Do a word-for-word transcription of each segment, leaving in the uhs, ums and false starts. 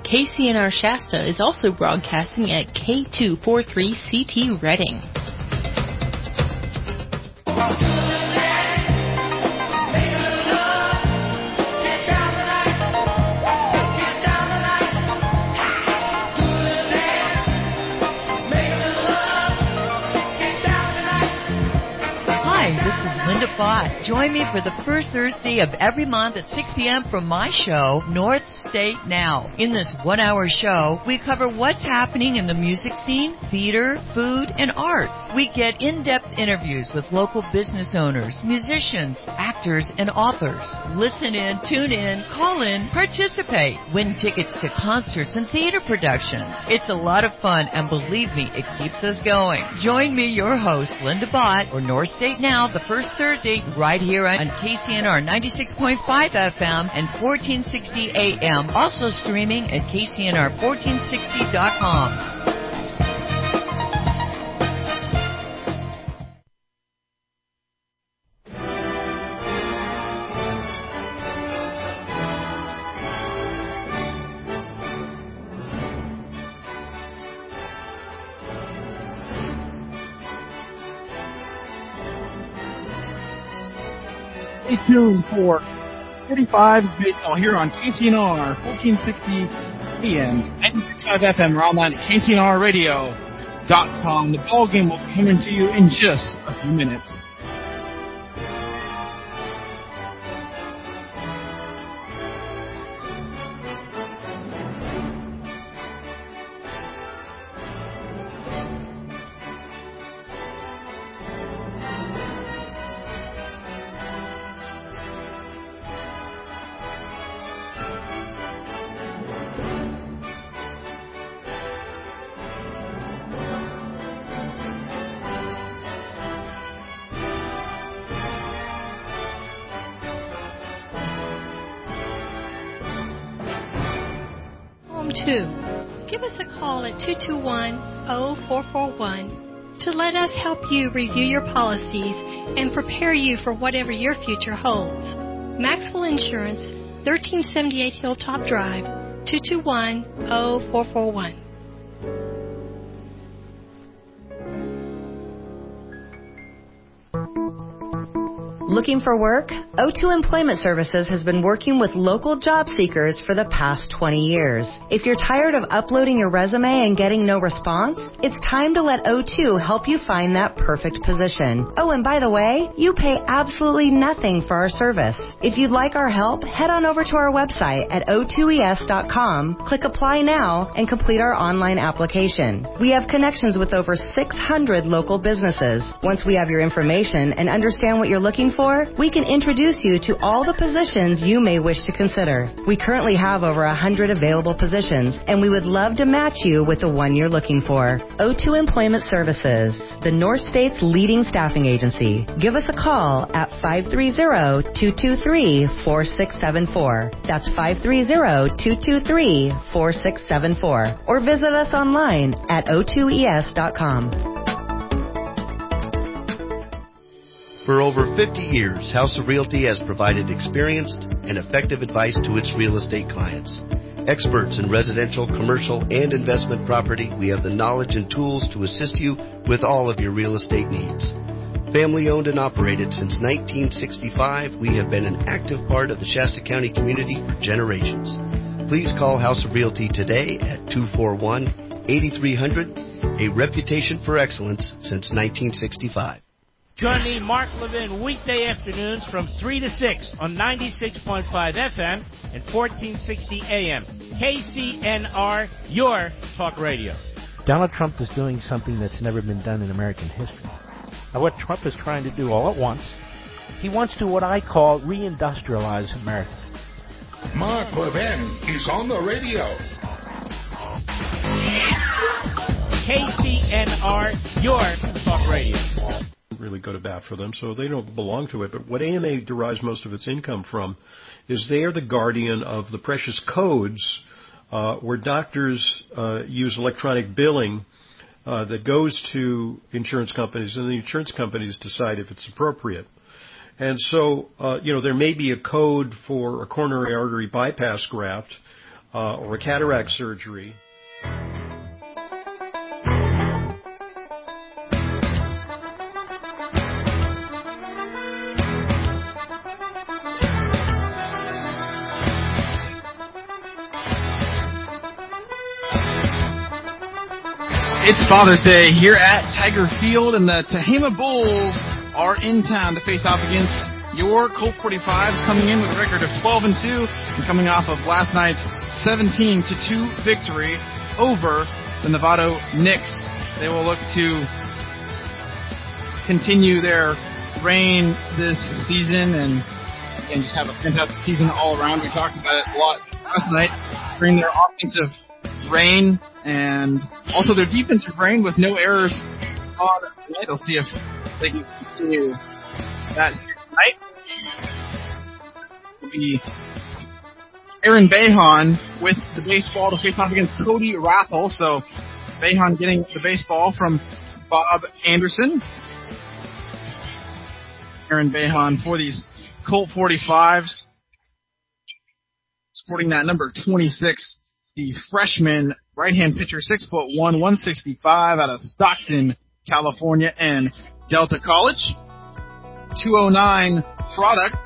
K C N R Shasta is also broadcasting at K two forty-three C T Reading. Bott. Join me for the first Thursday of every month at six p.m. from my show, North State Now. In this one-hour show, we cover what's happening in the music scene, theater, food, and arts. We get in-depth interviews with local business owners, musicians, actors, and authors. Listen in, tune in, call in, participate. Win tickets to concerts and theater productions. It's a lot of fun, and believe me, it keeps us going. Join me, your host, Linda Bott, or North State Now, the first Thursday, right here on K C N R ninety-six point five F M and fourteen sixty A M. Also streaming at K C N R fourteen sixty dot com. Stay tuned for forty-five baseball here on K C N R fourteen sixty A M, ninety-six point five F M, or online at K C N R radio dot com. The ball game will be coming to you in just a few minutes. Give us a call at two two one, zero four four one to let us help you review your policies and prepare you for whatever your future holds. Maxwell Insurance, thirteen seventy-eight Hilltop Drive, two two one, zero four four one. Looking for work? O two Employment Services has been working with local job seekers for the past twenty years. If you're tired of uploading your resume and getting no response, it's time to let O two help you find that perfect position. Oh, and by the way, you pay absolutely nothing for our service. If you'd like our help, head on over to our website at O two E S dot com, click Apply Now, and complete our online application. We have connections with over six hundred local businesses. Once we have your information and understand what you're looking for, we can introduce you to all the positions you may wish to consider. We currently have over one hundred available positions, and we would love to match you with the one you're looking for. O two Employment Services, the North State's leading staffing agency. Give us a call at five three zero, two two three, four six seven four. That's five three zero, two two three, four six seven four. Or visit us online at O two E S dot com. For over fifty years, House of Realty has provided experienced and effective advice to its real estate clients. Experts in residential, commercial, and investment property, we have the knowledge and tools to assist you with all of your real estate needs. Family owned and operated since nineteen sixty-five, we have been an active part of the Shasta County community for generations. Please call House of Realty today at two four one, eight three zero zero, a reputation for excellence since nineteen sixty-five. Join me, Mark Levin, weekday afternoons from three to six on ninety-six point five F M and fourteen sixty A M. K C N R, your talk radio. Donald Trump is doing something that's never been done in American history. Now, what Trump is trying to do all at once, he wants to what I call reindustrialize America. Mark Levin is on the radio. K C N R, your talk radio. Really go to bat for them, so they don't belong to it. But what A M A derives most of its income from is they are the guardian of the precious codes uh, where doctors uh, use electronic billing uh, that goes to insurance companies, and the insurance companies decide if it's appropriate. And so, uh, you know, there may be a code for a coronary artery bypass graft, uh, or a cataract surgery. It's Father's Day here at Tiger Field, and the Tehama Bulls are in town to face off against your Colt forty-fives, coming in with a record of twelve and two and coming off of last night's seventeen to two victory over the Novato Knicks. They will look to continue their reign this season and, and just have a fantastic season all around. We talked about it a lot last night, bring their offensive reign and also their defensive reign with no errors on tonight. They'll see if they can continue that tonight. It'll be Aaron Behan with the baseball to face off against Cody Rathel. So Behan getting the baseball from Bob Anderson. Aaron Behan for these Colt forty-fives. Sporting that number twenty-six. The freshman right-hand pitcher, six foot one, one sixty-five, out of Stockton, California, and Delta College. two oh nine product.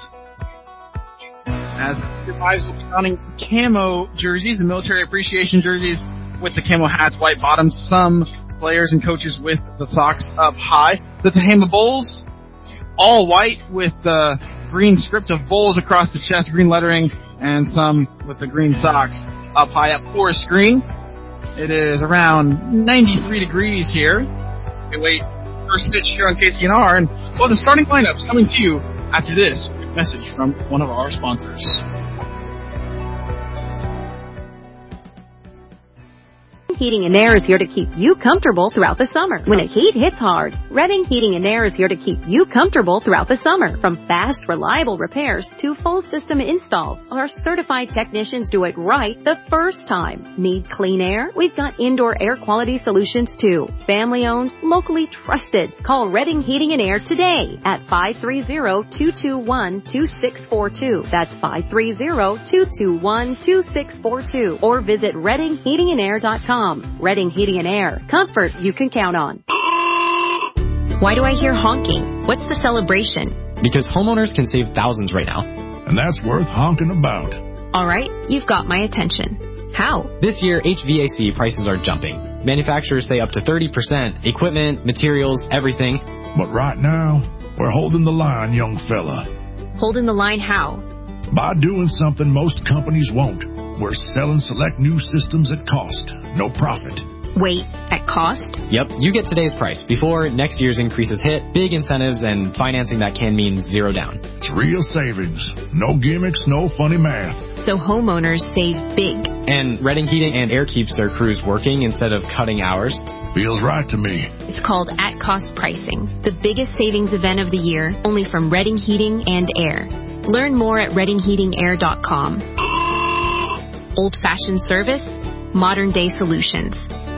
As forty-fives will be donning camo jerseys, the military appreciation jerseys with the camo hats, white bottoms. Some players and coaches with the socks up high. The Tehama Bulls, all white with the green script of Bulls across the chest, green lettering, and some with the green socks up high up for a screen. It is around ninety-three degrees here. We wait first pitch here on K C N R, and well, the starting lineup's coming to you after this quick message from one of our sponsors. Heating and Air is here to keep you comfortable throughout the summer. When the heat hits hard, Redding Heating and Air is here to keep you comfortable throughout the summer. From fast, reliable repairs to full system installs, our certified technicians do it right the first time. Need clean air? We've got indoor air quality solutions too. Family owned, locally trusted. Call Redding Heating and Air today at five three zero, two two one, two six four two. That's five three zero, two two one, two six four two. Or visit redding heating and air dot com. Redding Heating and Air. Comfort you can count on. Why do I hear honking? What's the celebration? Because homeowners can save thousands right now. And that's worth honking about. All right, you've got my attention. How? This year, H V A C prices are jumping. Manufacturers say up to thirty percent. Equipment, materials, everything. But right now, we're holding the line, young fella. Holding the line how? By doing something most companies won't. We're selling select new systems at cost. No profit. Wait, at cost? Yep, you get today's price before next year's increases hit, big incentives, and financing that can mean zero down. It's real savings. No gimmicks, no funny math. So homeowners save big. And Redding Heating and Air keeps their crews working instead of cutting hours. Feels right to me. It's called at-cost pricing, the biggest savings event of the year, only from Redding Heating and Air. Learn more at redding heating air dot com. Old-fashioned service, modern-day solutions.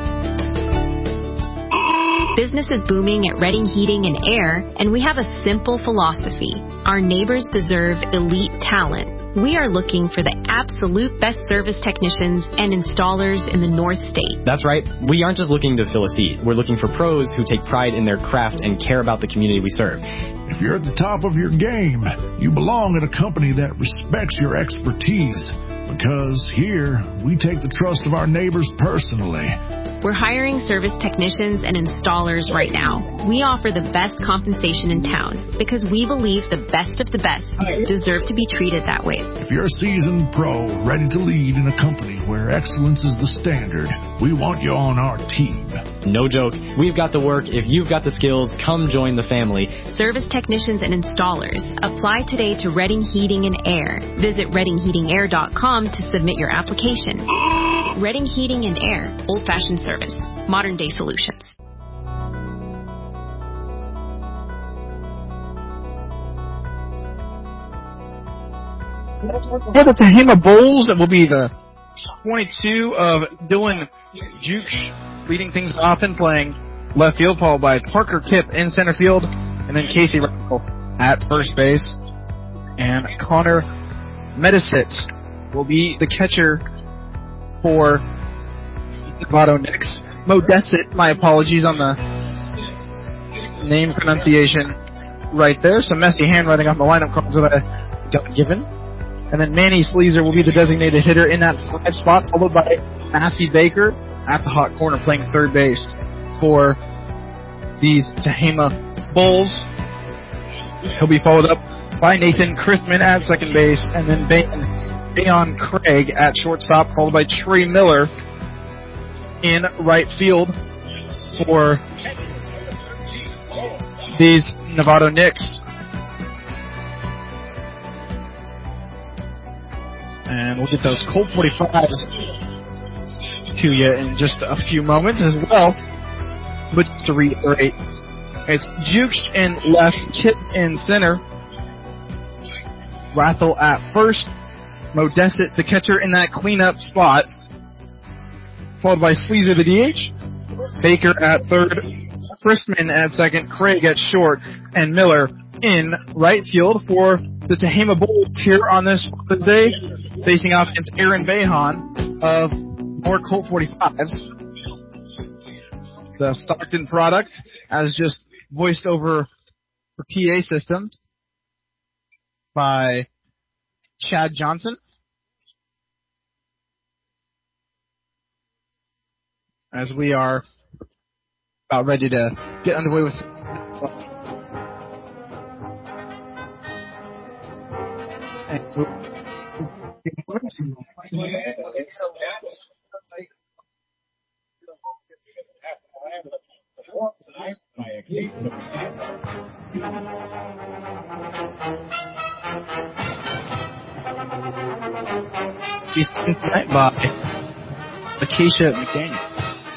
Business is booming at Redding Heating and Air, and we have a simple philosophy. Our neighbors deserve elite talent. We are looking for the absolute best service technicians and installers in the North State. That's right. We aren't just looking to fill a seat. We're looking for pros who take pride in their craft and care about the community we serve. If you're at the top of your game, you belong at a company that respects your expertise. Because here, we take the trust of our neighbors personally. We're hiring service technicians and installers right now. We offer the best compensation in town because we believe the best of the best deserve to be treated that way. If you're a seasoned pro ready to lead in a company where excellence is the standard, we want you on our team. No joke. We've got the work. If you've got the skills, come join the family. Service technicians and installers. Apply today to Redding Heating and Air. Visit redding heating air dot com to submit your application. Redding Heating and Air. Old-fashioned service. Modern-day solutions. For the Tehama Bulls, it will be the twenty-two of Dylan Jukes leading things off and playing left field, followed by Parker Kipp in center field, and then Casey Rackle at first base. And Connor Medisit will be the catcher for Nevada Knicks. Modesset, my apologies on the name pronunciation right there. Some messy handwriting on the lineup cards that I got given. And then Manny Sleazer will be the designated hitter in that five spot, followed by Massey Baker at the hot corner playing third base for these Tehama Bulls. He'll be followed up by Nathan Christman at second base, and then Bayon Craig at shortstop, followed by Trey Miller in right field for these Nevada Knicks. And we'll get those Colt forty-fives to you in just a few moments as well. But just to reiterate, it's Jukes in left, Kip in center, Rathel at first, Modesset, the catcher, in that cleanup spot, followed by Sleazer, the D H, Baker at third, Christman at second, Craig at short, and Miller in right field for the Tehama Bulls here on this Thursday, facing off against Aaron Behan of more Colt forty-fives. The Stockton product, as just voiced over the P A system by Chad Johnson. As we are about ready to get underway with He's seen tonight by Acacia McDaniel.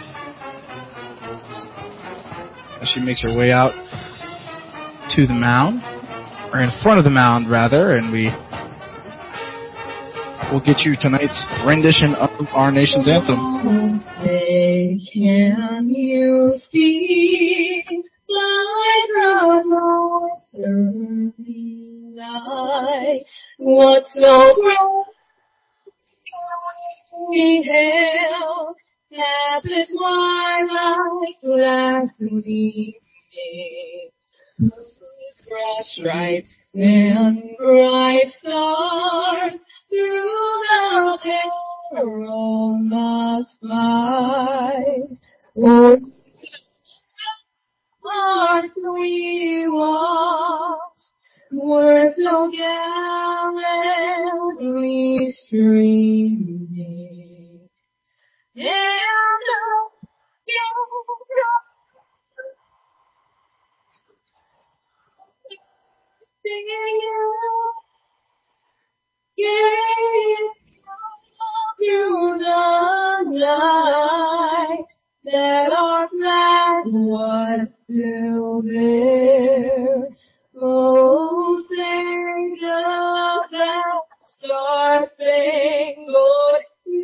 As she makes her way out to the mound, or in front of the mound rather, and we will get you tonight's rendition of our nation's anthem. Say, can you see light bright early light? What's so bright we held at the twilight's last gleaming? Grass stripes and bright stars through the perilous fight. Oh, hearts we watched were so gallantly streaming, and the singing gave through the night that our flag was still there. Oh, sing of that star-spangled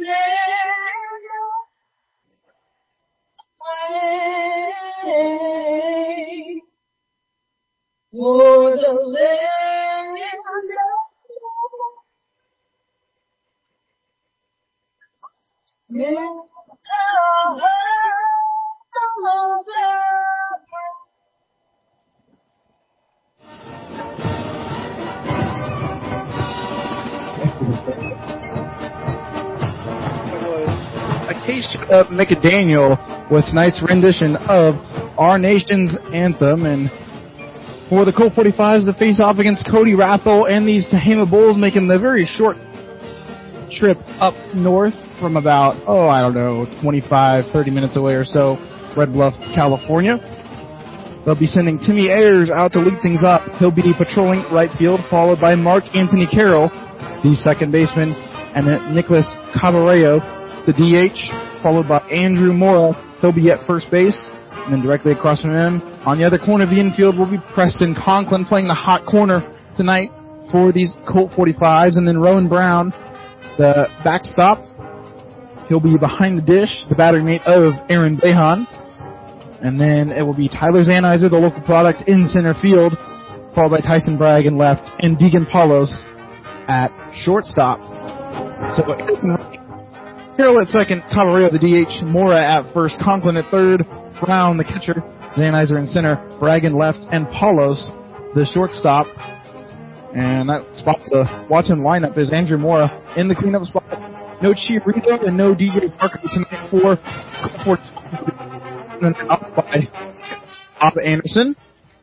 banner, for the land of Acacia McDaniel with tonight's rendition of our nation's anthem. And for the Colt forty-fives to face off against Cody Rathel and these Tehama Bulls, making the very short trip up north from about, oh, I don't know, twenty-five, thirty minutes away or so, Red Bluff, California. They'll be sending Timmy Ayers out to lead things up. He'll be patrolling right field, followed by Mark Anthony Carroll, the second baseman, and then Nicholas Cabarello, the D H, followed by Andrew Mora. He'll be at first base. And then directly across from him, on the other corner of the infield, will be Preston Conklin playing the hot corner tonight for these Colt forty-fives. And then Rowan Brown, the backstop. He'll be behind the dish, the battery mate of Aaron Behan. And then it will be Tyler Zanizer, the local product, in center field, followed by Tyson Bragg in left, and Deegan Paulos at shortstop. So Carroll at second, Cavalry the D H, Mora at first, Conklin at third, Brown the catcher, Zanizer in center, Bragan left, and Paulos the shortstop. And that spot to watch in lineup is Andrew Mora in the cleanup spot. No Chiarito and no D J Parker tonight for and then up by Bob Anderson.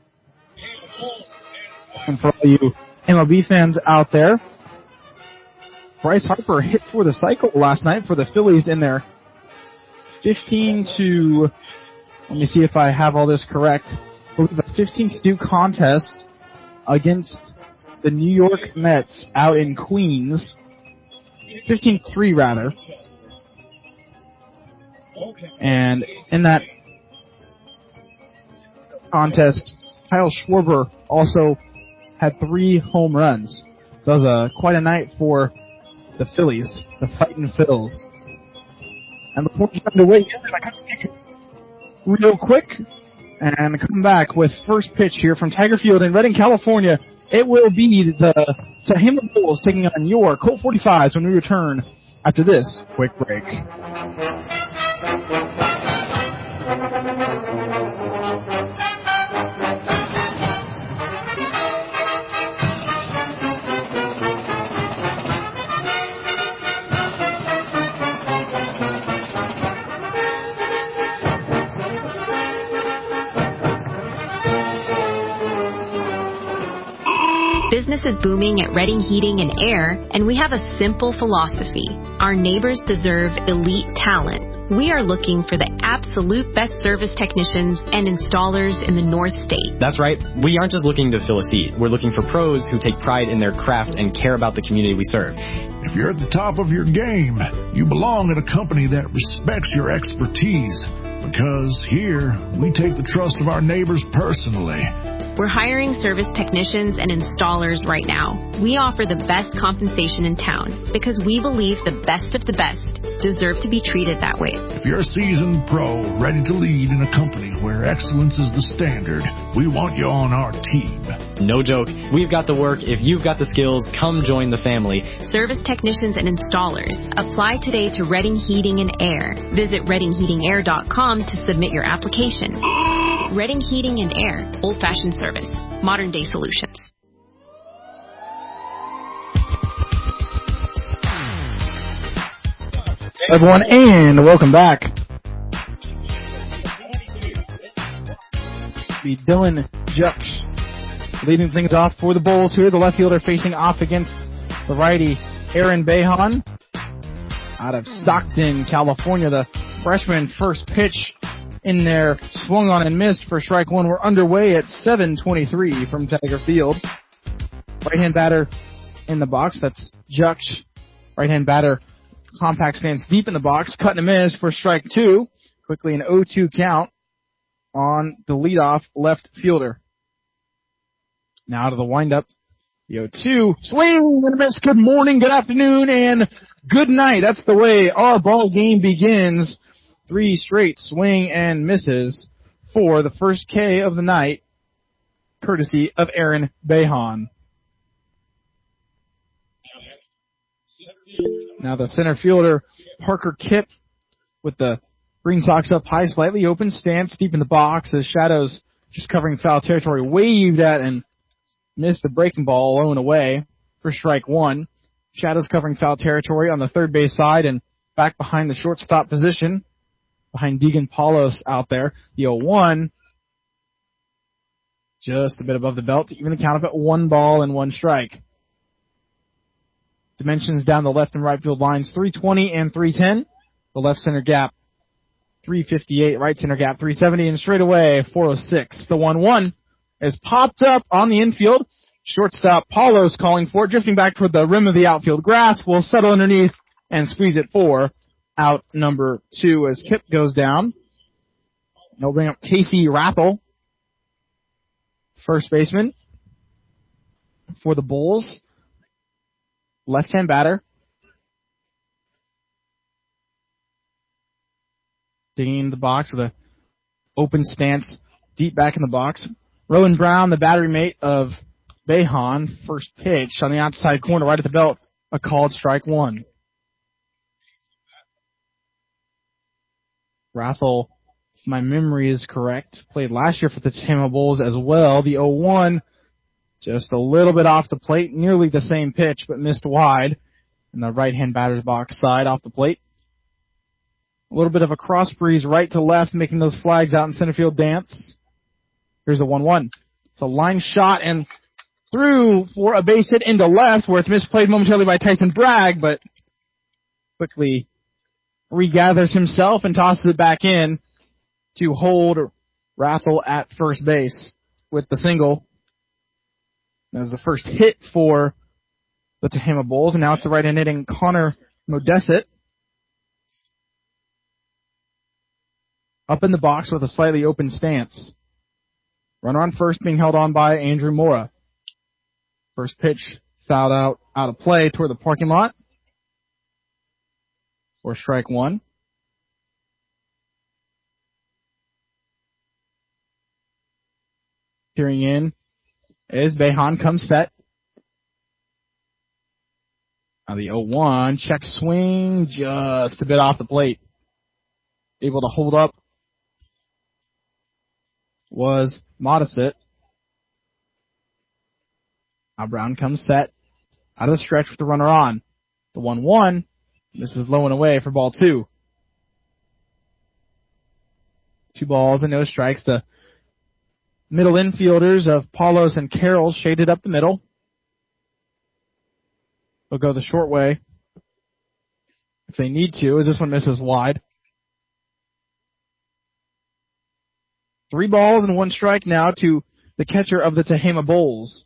And for all you M L B fans out there, Bryce Harper hit for the cycle last night for the Phillies in their fifteen to, let me see if I have all this correct, I believe a fifteen to two contest against the New York Mets out in Queens. fifteen to three rather. And in that contest, Kyle Schwarber also had three home runs. So it was a, quite a night for the Phillies, the Fightin' Phils. And before we get underway, real quick, and come back with first pitch here from Tiger Field in Redding, California. It will be the Tehama Bulls taking on your Colt forty-fives when we return after this quick break. Business is booming at Redding Heating and Air, and we have a simple philosophy. Our neighbors deserve elite talent. We are looking for the absolute best service technicians and installers in the North State. That's right. We aren't just looking to fill a seat. We're looking for pros who take pride in their craft and care about the community we serve. If you're at the top of your game, you belong at a company that respects your expertise. Because here, we take the trust of our neighbors personally. We're hiring service technicians and installers right now. We offer the best compensation in town because we believe the best of the best deserve to be treated that way. If you're a seasoned pro ready to lead in a company where excellence is the standard, we want you on our team. No joke. We've got the work. If you've got the skills, come join the family. Service technicians and installers. Apply today to Redding Heating and Air. Visit redding heating air dot com to submit your application. Redding Heating and Air. Old-fashioned service. Modern-day solutions. Everyone, and welcome back. Be Dylan Jux leading things off for the Bulls here. The left fielder facing off against the righty Aaron Behan out of Stockton, California. The freshman first pitch in there swung on and missed for strike one. We're underway at seven twenty-three from Tiger Field. Right-hand batter in the box. That's Jux. Right-hand batter, compact stance deep in the box. Cut and a miss for strike two. Quickly an oh two count on the leadoff left fielder. Now to the windup. The oh two. Swing and a miss. Good morning, good afternoon, and good night. That's the way our ball game begins. Three straight swing and misses for the first K of the night, courtesy of Aaron Behan. Now the center fielder, Parker Kipp, with the Green Sox up high, slightly open stance, deep in the box, as Shadows just covering foul territory, waved at and missed the breaking ball low and away for strike one. Shadows covering foul territory on the third base side and back behind the shortstop position, behind Deegan Paulos out there. The oh one, just a bit above the belt to even the count up at one ball and one strike. Dimensions down the left and right field lines, three twenty and three ten. The left center gap, three fifty-eight. Right center gap, three seventy. And straight away, four oh six. The one one is popped up on the infield. Shortstop Paulos calling for it, drifting back toward the rim of the outfield grass. Will settle underneath and squeeze it for out number two as Kip goes down. They'll bring up Casey Rathel, first baseman for the Bulls. Left-hand batter. Digging in the box with a open stance deep back in the box. Rowan Brown, the battery mate of Behan, first pitch on the outside corner right at the belt, a called strike one. Rathel, if my memory is correct, played last year for the Tehama Bulls as well. The oh one, just a little bit off the plate, nearly the same pitch, but missed wide in the right-hand batter's box side off the plate. A little bit of a cross breeze right to left, making those flags out in center field dance. Here's a one one. It's a line shot and through for a base hit into left, where it's misplayed momentarily by Tyson Bragg, but quickly regathers himself and tosses it back in to hold Rathel at first base with the single. That was the first hit for the Tehama Bulls, and now it's the right-hand hitting Connor Modesett. Up in the box with a slightly open stance. Runner on first being held on by Andrew Mora. First pitch fouled out, out of play toward the parking lot. Or strike one. Peering in is Behan, comes set. Now the oh one, check swing, just a bit off the plate. Able to hold up was Modesett. Now Brown comes set. Out of the stretch with the runner on. The one one. This is low and away for ball two. Two balls and no strikes. The middle infielders of Paulos and Carroll shaded up the middle. They'll go the short way if they need to, as this one misses wide. Three balls and one strike now to the catcher of the Tehama Bulls.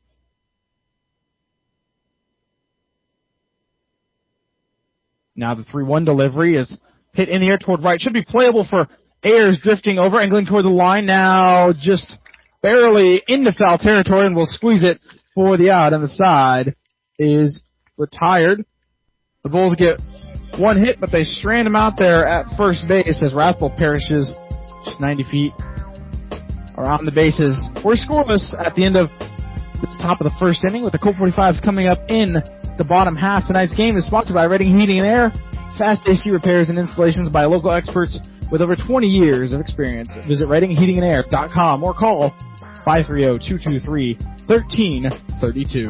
Now the three one delivery is hit in the air toward right. Should be playable for Ayers, drifting over, angling toward the line. Now just barely into foul territory, and will squeeze it for the out. And the side is retired. The Bulls get one hit, but they strand him out there at first base as Rathel perishes just ninety feet around the bases. We're scoreless at the end of this top of the first inning, with the Colt forty-fives coming up in the bottom half. Tonight's game is sponsored by Reading Heating and Air. Fast A C repairs and installations by local experts with over twenty years of experience. Visit reading heating and air dot com or call five three zero, two two three, one three three two.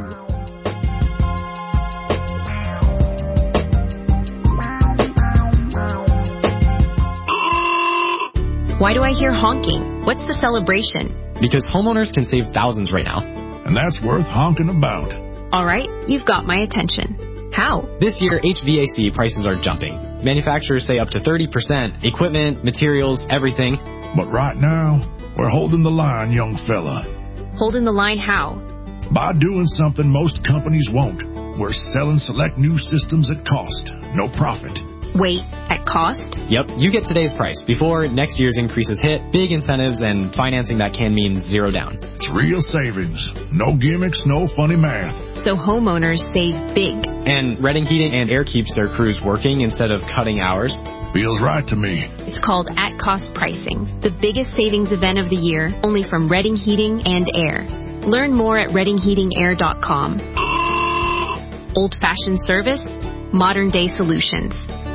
Why do I hear honking? What's the celebration? Because homeowners can save thousands right now. And that's worth honking about. All right, you've got my attention. How? This year, H V A C prices are jumping. Manufacturers say up to thirty percent. Equipment, materials, everything. But right now, we're holding the line, young fella. Holding the line how? By doing something most companies won't. We're selling select new systems at cost. No profit. Wait, at cost? Yep, you get today's price before next year's increases hit, big incentives, and financing that can mean zero down. It's real savings. No gimmicks, no funny math. So homeowners save big. And Reading Heating and Air keeps their crews working instead of cutting hours. Feels right to me. It's called at-cost pricing, the biggest savings event of the year, only from Reading Heating and Air. Learn more at reading heating air dot com. Old-fashioned service, modern-day solutions.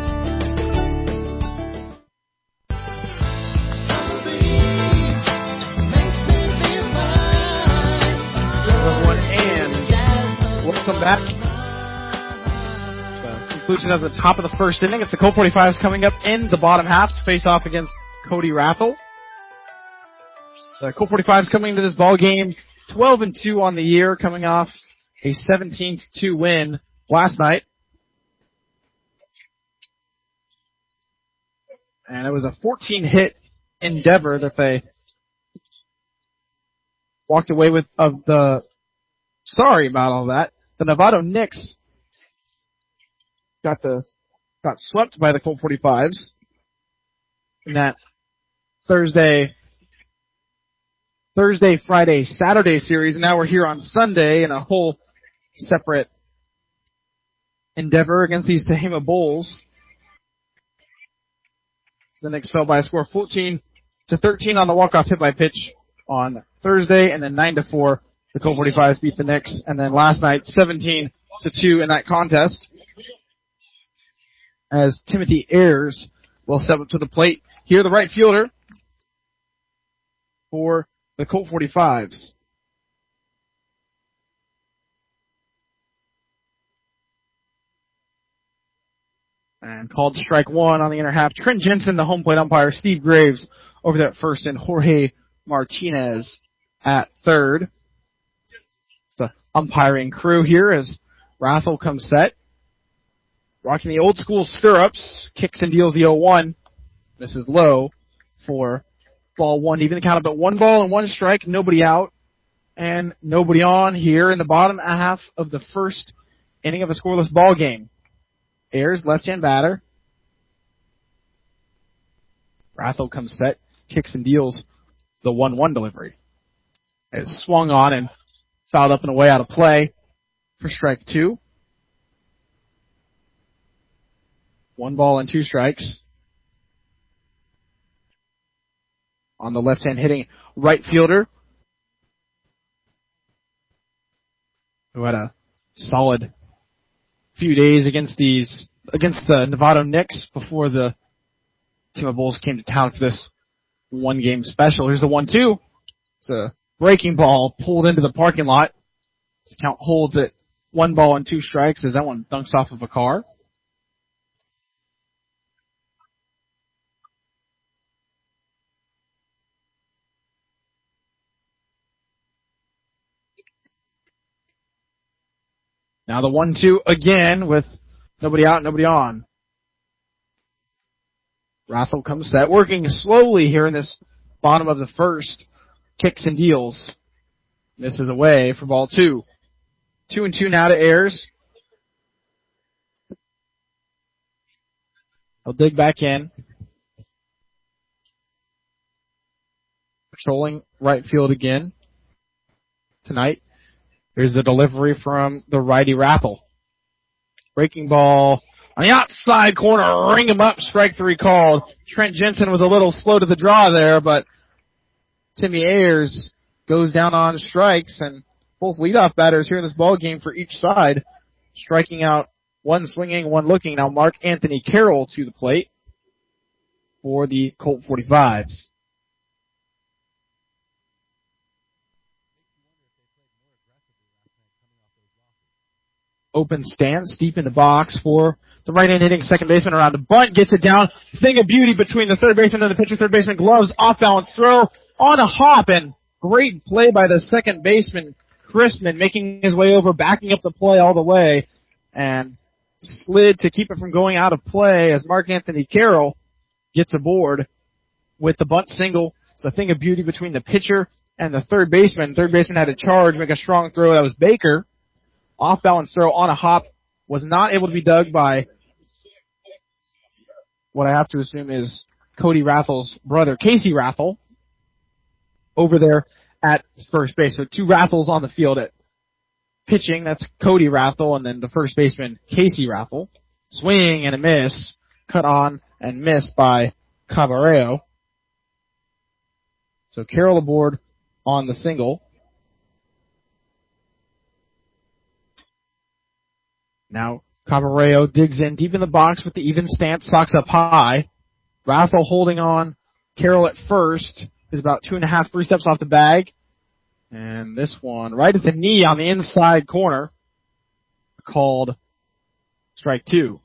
Welcome back. So, conclusion of the top of the first inning. It's the Colt forty-fives coming up in the bottom half to face off against Cody Rathel. The Colt forty-fives coming into this ball game twelve and two on the year, coming off a seventeen to two win last night. And it was a fourteen hit endeavor that they walked away with of the sorry about all that. The Novato Knicks got the got swept by the Colt forty-fives in that Thursday, Thursday, Friday, Saturday series. And now we're here on Sunday in a whole separate endeavor against these Tehama Bulls. The Knicks fell by a score of fourteen to thirteen on the walk-off hit by pitch on Thursday, and then nine to four. The Colt forty-fives beat the Knicks, and then last night, seventeen to two in that contest, as Timothy Ayers will step up to the plate. Here, the right fielder for the Colt forty-fives. And called strike one on the inner half. Trent Jensen, the home plate umpire. Steve Graves over there at first, and Jorge Martinez at third. It's the umpiring crew here as Rathel comes set. Rocking the old school stirrups. Kicks and deals the oh one. This is low for ball one. Even the count up at one ball and one strike. Nobody out and nobody on here in the bottom half of the first inning of a scoreless ball game. Ayers, left-hand batter. Rathel comes set, kicks and deals the one one delivery. It's swung on and fouled up and away out of play for strike two. One ball and two strikes. On the left-hand hitting right fielder, who had a solid few days against these against the Novato Knicks before the team of Bulls came to town for this one game special. Here's the one two. It's a breaking ball pulled into the parking lot. The count holds at one ball and two strikes as that one dunks off of a car. Now the one two again with nobody out, nobody on. Rathel comes set, working slowly here in this bottom of the first. Kicks and deals. Misses away for ball two. Two and two now to Ayers. He'll dig back in. Patrolling right field again tonight. Here's the delivery from the righty Rathel. Breaking ball on the outside corner. Ring him up. Strike three called. Trent Jensen was a little slow to the draw there, but Timmy Ayers goes down on strikes, and both leadoff batters here in this ball game for each side striking out, one swinging, one looking. Now Mark Anthony Carroll to the plate for the Colt forty-fives. Open stance, deep in the box for the right-hand hitting second baseman around a bunt, gets it down. Thing of beauty between the third baseman and the pitcher. Third baseman gloves, off-balance throw on a hop, and great play by the second baseman, Chrisman, making his way over, backing up the play all the way, and slid to keep it from going out of play as Mark Anthony Carroll gets aboard with the bunt single. It's a thing of beauty between the pitcher and the third baseman. Third baseman had a charge, make a strong throw. That was Baker. Off-balance throw on a hop, was not able to be dug by what I have to assume is Cody Rathel's brother, Casey Rathel, over there at first base. So two Rathels on the field at pitching. That's Cody Rathel, and then the first baseman, Casey Rathel. Swing and a miss. Cut on and missed by Caballero. So Carroll aboard on the single. Now Caballero digs in deep in the box with the even stance, socks up high. Rathel holding on. Carroll at first is about two and a half, three steps off the bag. And this one right at the knee on the inside corner, called strike two.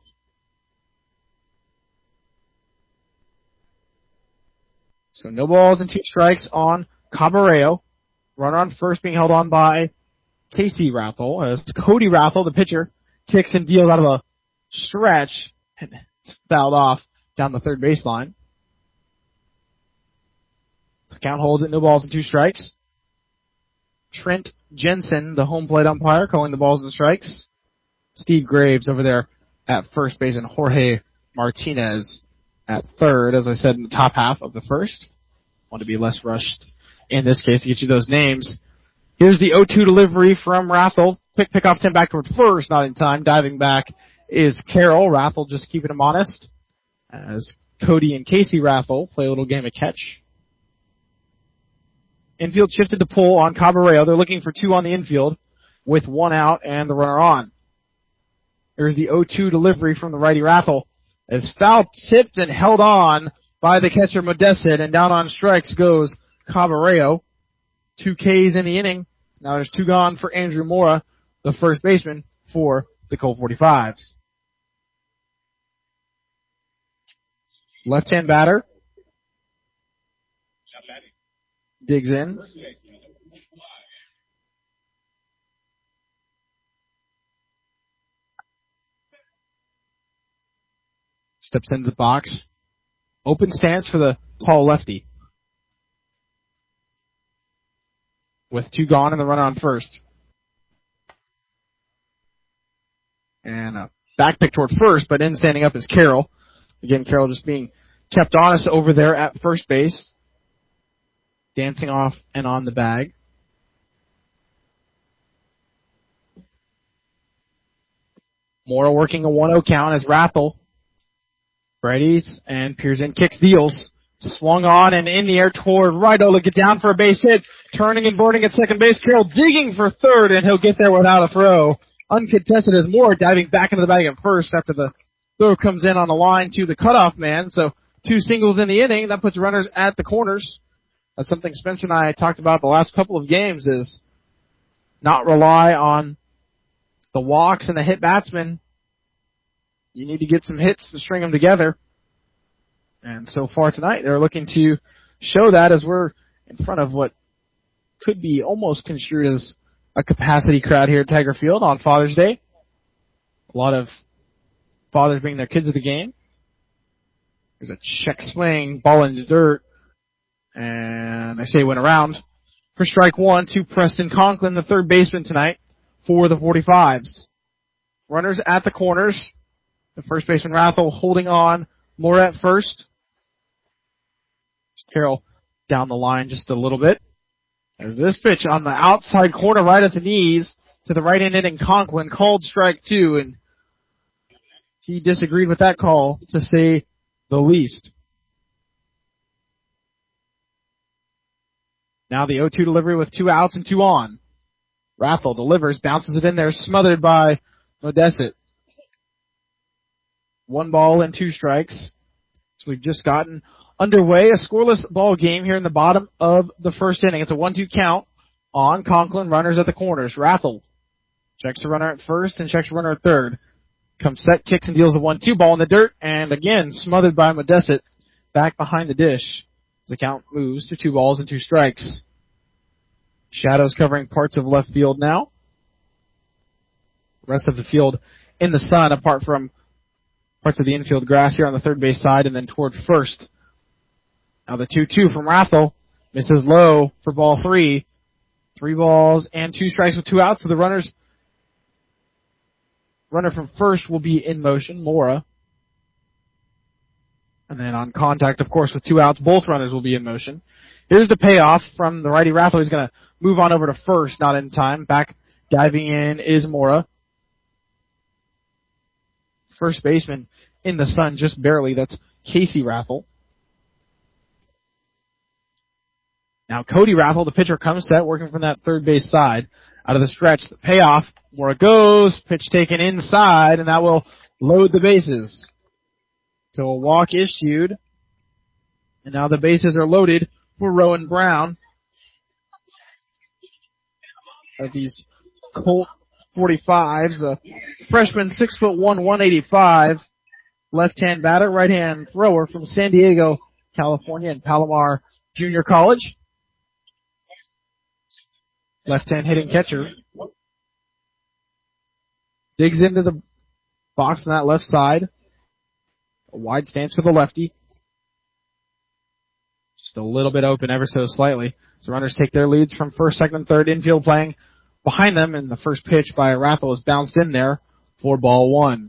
So no balls and two strikes on Caballero. Runner on first being held on by Casey Rathel as Cody Rathel, the pitcher, kicks and deals out of a stretch, and it's fouled off down the third baseline. The count holds at no balls and two strikes. Trent Jensen, the home plate umpire, calling the balls and strikes. Steve Graves over there at first base, and Jorge Martinez at third, as I said, in the top half of the first. Want to be less rushed in this case to get you those names. Here's the oh two delivery from Rathel. Quick pick off Tim back towards first, not in time. Diving back is Carroll. Rathel just keeping him honest as Cody and Casey Rathel play a little game of catch. Infield shifted to pull on Caballero. They're looking for two on the infield with one out and the runner on. There's the oh two delivery from the righty Rathel. Is foul tipped and held on by the catcher Modesset, and down on strikes goes Cabarrero. Two Ks in the inning. Now there's two gone for Andrew Mora, the first baseman for the Colt forty-fives. Left-hand batter. Digs in. Steps into the box. Open stance for the tall lefty. With two gone and the runner on first. And a back pick toward first, but in standing up is Carroll. Again, Carroll just being kept honest over there at first base. Dancing off and on the bag. Mora working a one oh count as Rathel readies and peers in, kicks, deals. Swung on and in the air toward right. Oh, look, get down for a base hit. Turning and boarding at second base. Carroll digging for third, and he'll get there without a throw. Uncontested as Moore diving back into the bag at first after the throw comes in on the line to the cutoff man. So two singles in the inning. That puts runners at the corners. That's something Spencer and I talked about the last couple of games, is not rely on the walks and the hit batsmen. You need to get some hits to string them together. And so far tonight, they're looking to show that, as we're in front of what could be almost construed as a capacity crowd here at Tiger Field on Father's Day. A lot of fathers bringing their kids to the game. There's a check swing, ball in the dirt, and I say it went around for strike one to Preston Conklin, the third baseman tonight for the forty-fives. Runners at the corners. The first baseman Rathel holding on. More at first. Carroll down the line just a little bit. As this pitch on the outside corner right at the knees to the right-handed and Conklin called strike two, and he disagreed with that call, to say the least. Now the oh two delivery with two outs and two on. Rathel delivers, bounces it in there, smothered by Modesset. One ball and two strikes. So we've just gotten underway, a scoreless ball game here in the bottom of the first inning. It's a one two count on Conklin, runners at the corners. Rathel checks the runner at first and checks the runner at third. Comes set, kicks and deals the one two, ball in the dirt, and again smothered by Modesset back behind the dish. The count moves to two balls and two strikes. Shadows covering parts of left field now. Rest of the field in the sun, apart from parts of the infield grass here on the third base side and then toward first. Now the two two from Rathel misses low for ball three. Three balls and two strikes with two outs. So the runners, runner from first will be in motion, Mora. And then on contact, of course, with two outs, both runners will be in motion. Here's the payoff from the righty Rathel. He's going to move on over to first, not in time. Back diving in is Mora. First baseman in the sun, just barely. That's Casey Rathel. Now Cody Rathel, the pitcher, comes set, working from that third base side. Out of the stretch, the payoff. Mora goes, pitch taken inside, and that will load the bases. So a walk issued, and now the bases are loaded for Rowan Brown. Of these Colt forty-fives, a freshman, six foot one, one eighty-five, left-hand batter, right-hand thrower from San Diego, California, and Palomar Junior College. Left-hand hitting catcher. Digs into the box on that left side. A wide stance for the lefty. Just a little bit open, ever so slightly. So runners take their leads from first, second, and third. Infield playing behind them, and the first pitch by Rathel is bounced in there for ball one.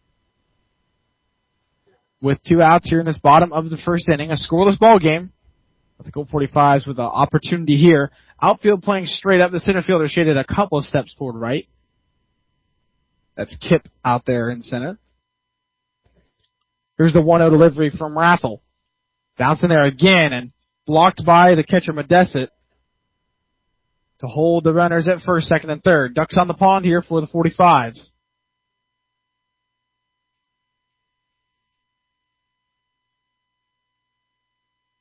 With two outs here in this bottom of the first inning, a scoreless ball game. With the Colt forty-fives with an opportunity here. Outfield playing straight up. The center fielder shaded a couple of steps toward right. That's Kip out there in center. Here's the one oh delivery from Rathel. Bouncing there again and blocked by the catcher Modesset to hold the runners at first, second, and third. Ducks on the pond here for the forty-fives.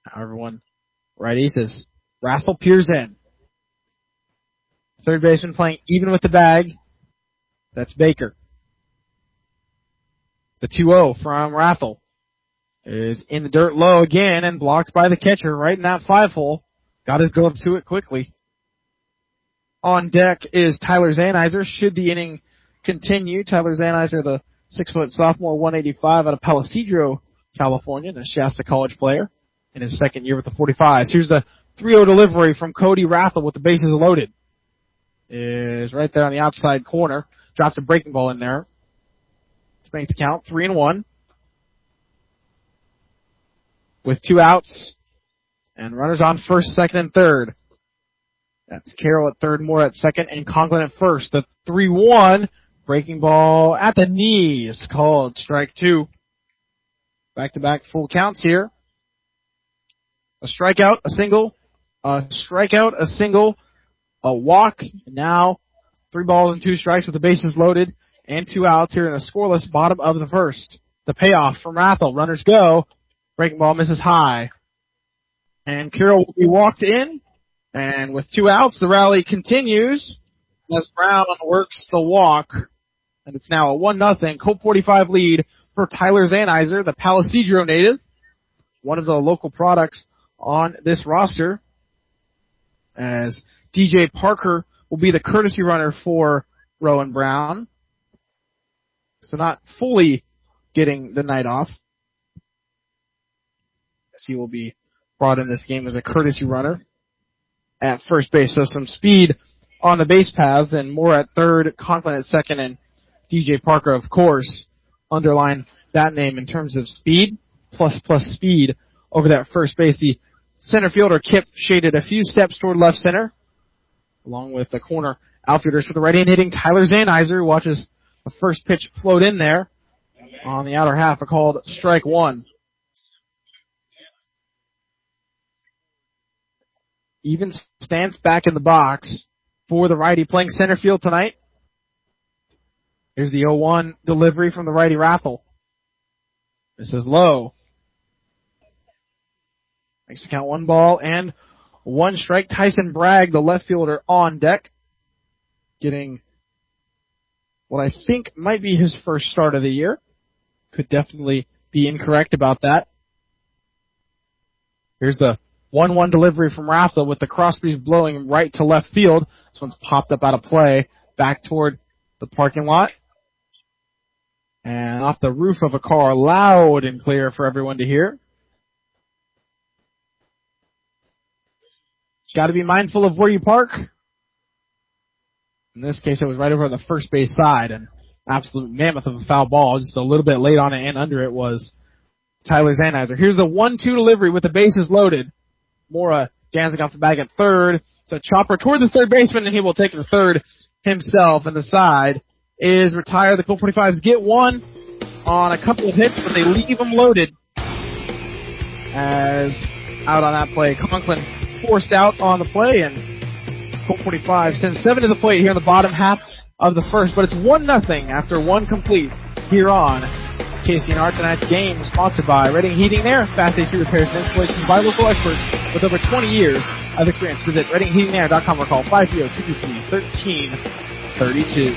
Everyone righties as Rathel peers in. Third baseman playing even with the bag. That's Baker. The two oh from Rathel is in the dirt low again and blocked by the catcher right in that five hole. Got his glove to it quickly. On deck is Tyler Zanizer. Should the inning continue, Tyler Zanizer, the six-foot sophomore, one eighty-five out of Palo Cedro, California, the Shasta College player in his second year with the forty-fives. Here's the three oh delivery from Cody Rathel with the bases loaded. Is right there on the outside corner. Drops a breaking ball in there. To make the count, three and one. With two outs and runners on first, second, and third. That's Carroll at third, Moore at second, and Conklin at first. The three one, breaking ball at the knees, called strike two. Back-to-back full counts here. A strikeout, a single, a strikeout, a single, a walk, and now three balls and two strikes with the bases loaded and two outs here in the scoreless bottom of the first. The payoff from Rathel. Runners go. Breaking ball misses high. And Carroll will be walked in. And with two outs, the rally continues as Brown works the walk. And it's now a one nothing Colt forty-five lead for Tyler Zanizer, the Palo Cedro native. One of the local products on this roster. As D J Parker will be the courtesy runner for Rowan Brown. So not fully getting the night off. As he will be brought in this game as a courtesy runner at first base. So some speed on the base paths and more at third, Conklin at second, and D J Parker, of course, underline that name in terms of speed, plus plus speed over that first base. The center fielder, Kip, shaded a few steps toward left center, along with the corner outfielders for the right-hand hitting Tyler Zanizer, who watches the first pitch float in there on the outer half, a called strike one. Even stance back in the box for the righty playing center field tonight. Here's the oh one delivery from the righty Rathel. This is low. Makes the count one ball and one strike. Tyson Bragg, the left fielder, on deck. Getting what I think might be his first start of the year. Could definitely be incorrect about that. Here's the one one delivery from Rathel with the cross breeze blowing right to left field. This one's popped up out of play back toward the parking lot. And off the roof of a car, loud and clear for everyone to hear. Got to be mindful of where you park. In this case, it was right over on the first base side. An absolute mammoth of a foul ball. Just a little bit late on it and under it was Tyler Zanizer. Here's the one two delivery with the bases loaded. Mora dancing off the bag at third. So chopper toward the third baseman, and he will take the third himself. And the side is retired. The Colt forty-fives get one on a couple of hits, but they leave them loaded. As out on that play, Conklin forced out on the play, and Colt forty-five sends seven to the plate here in the bottom half of the first. But it's one nothing after one complete here on K C N R. Tonight's game sponsored by Redding Heating and Air, fast A C repairs and installations by local experts with over twenty years of experience. Visit redding heating and air dot com or call five oh two two three, one three three two.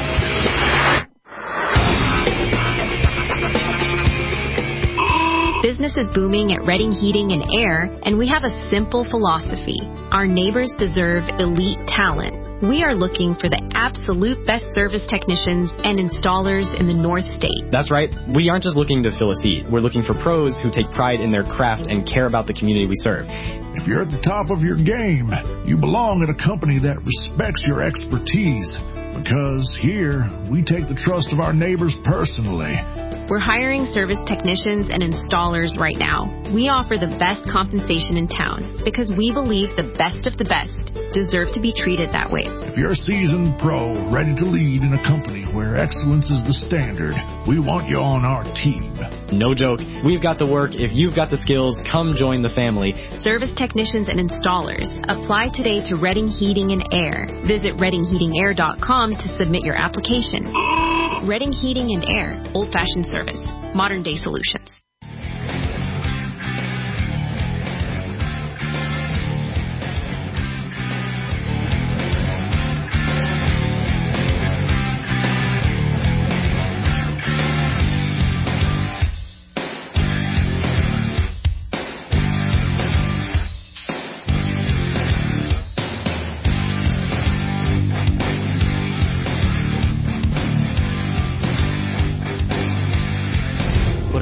Business is booming at Redding Heating and Air, and we have a simple philosophy. Our neighbors deserve elite talent. We are looking for the absolute best service technicians and installers in the North State. That's right. We aren't just looking to fill a seat. We're looking for pros who take pride in their craft and care about the community we serve. If you're at the top of your game, you belong at a company that respects your expertise. Because here, we take the trust of our neighbors personally. We're hiring service technicians and installers right now. We offer the best compensation in town because we believe the best of the best deserve to be treated that way. If you're a seasoned pro ready to lead in a company where excellence is the standard, we want you on our team. No joke. We've got the work. If you've got the skills, come join the family. Service technicians and installers. Apply today to Redding Heating and Air. Visit redding heating air dot com to submit your application. Redding Heating and Air. Old-fashioned service. Modern-day solutions.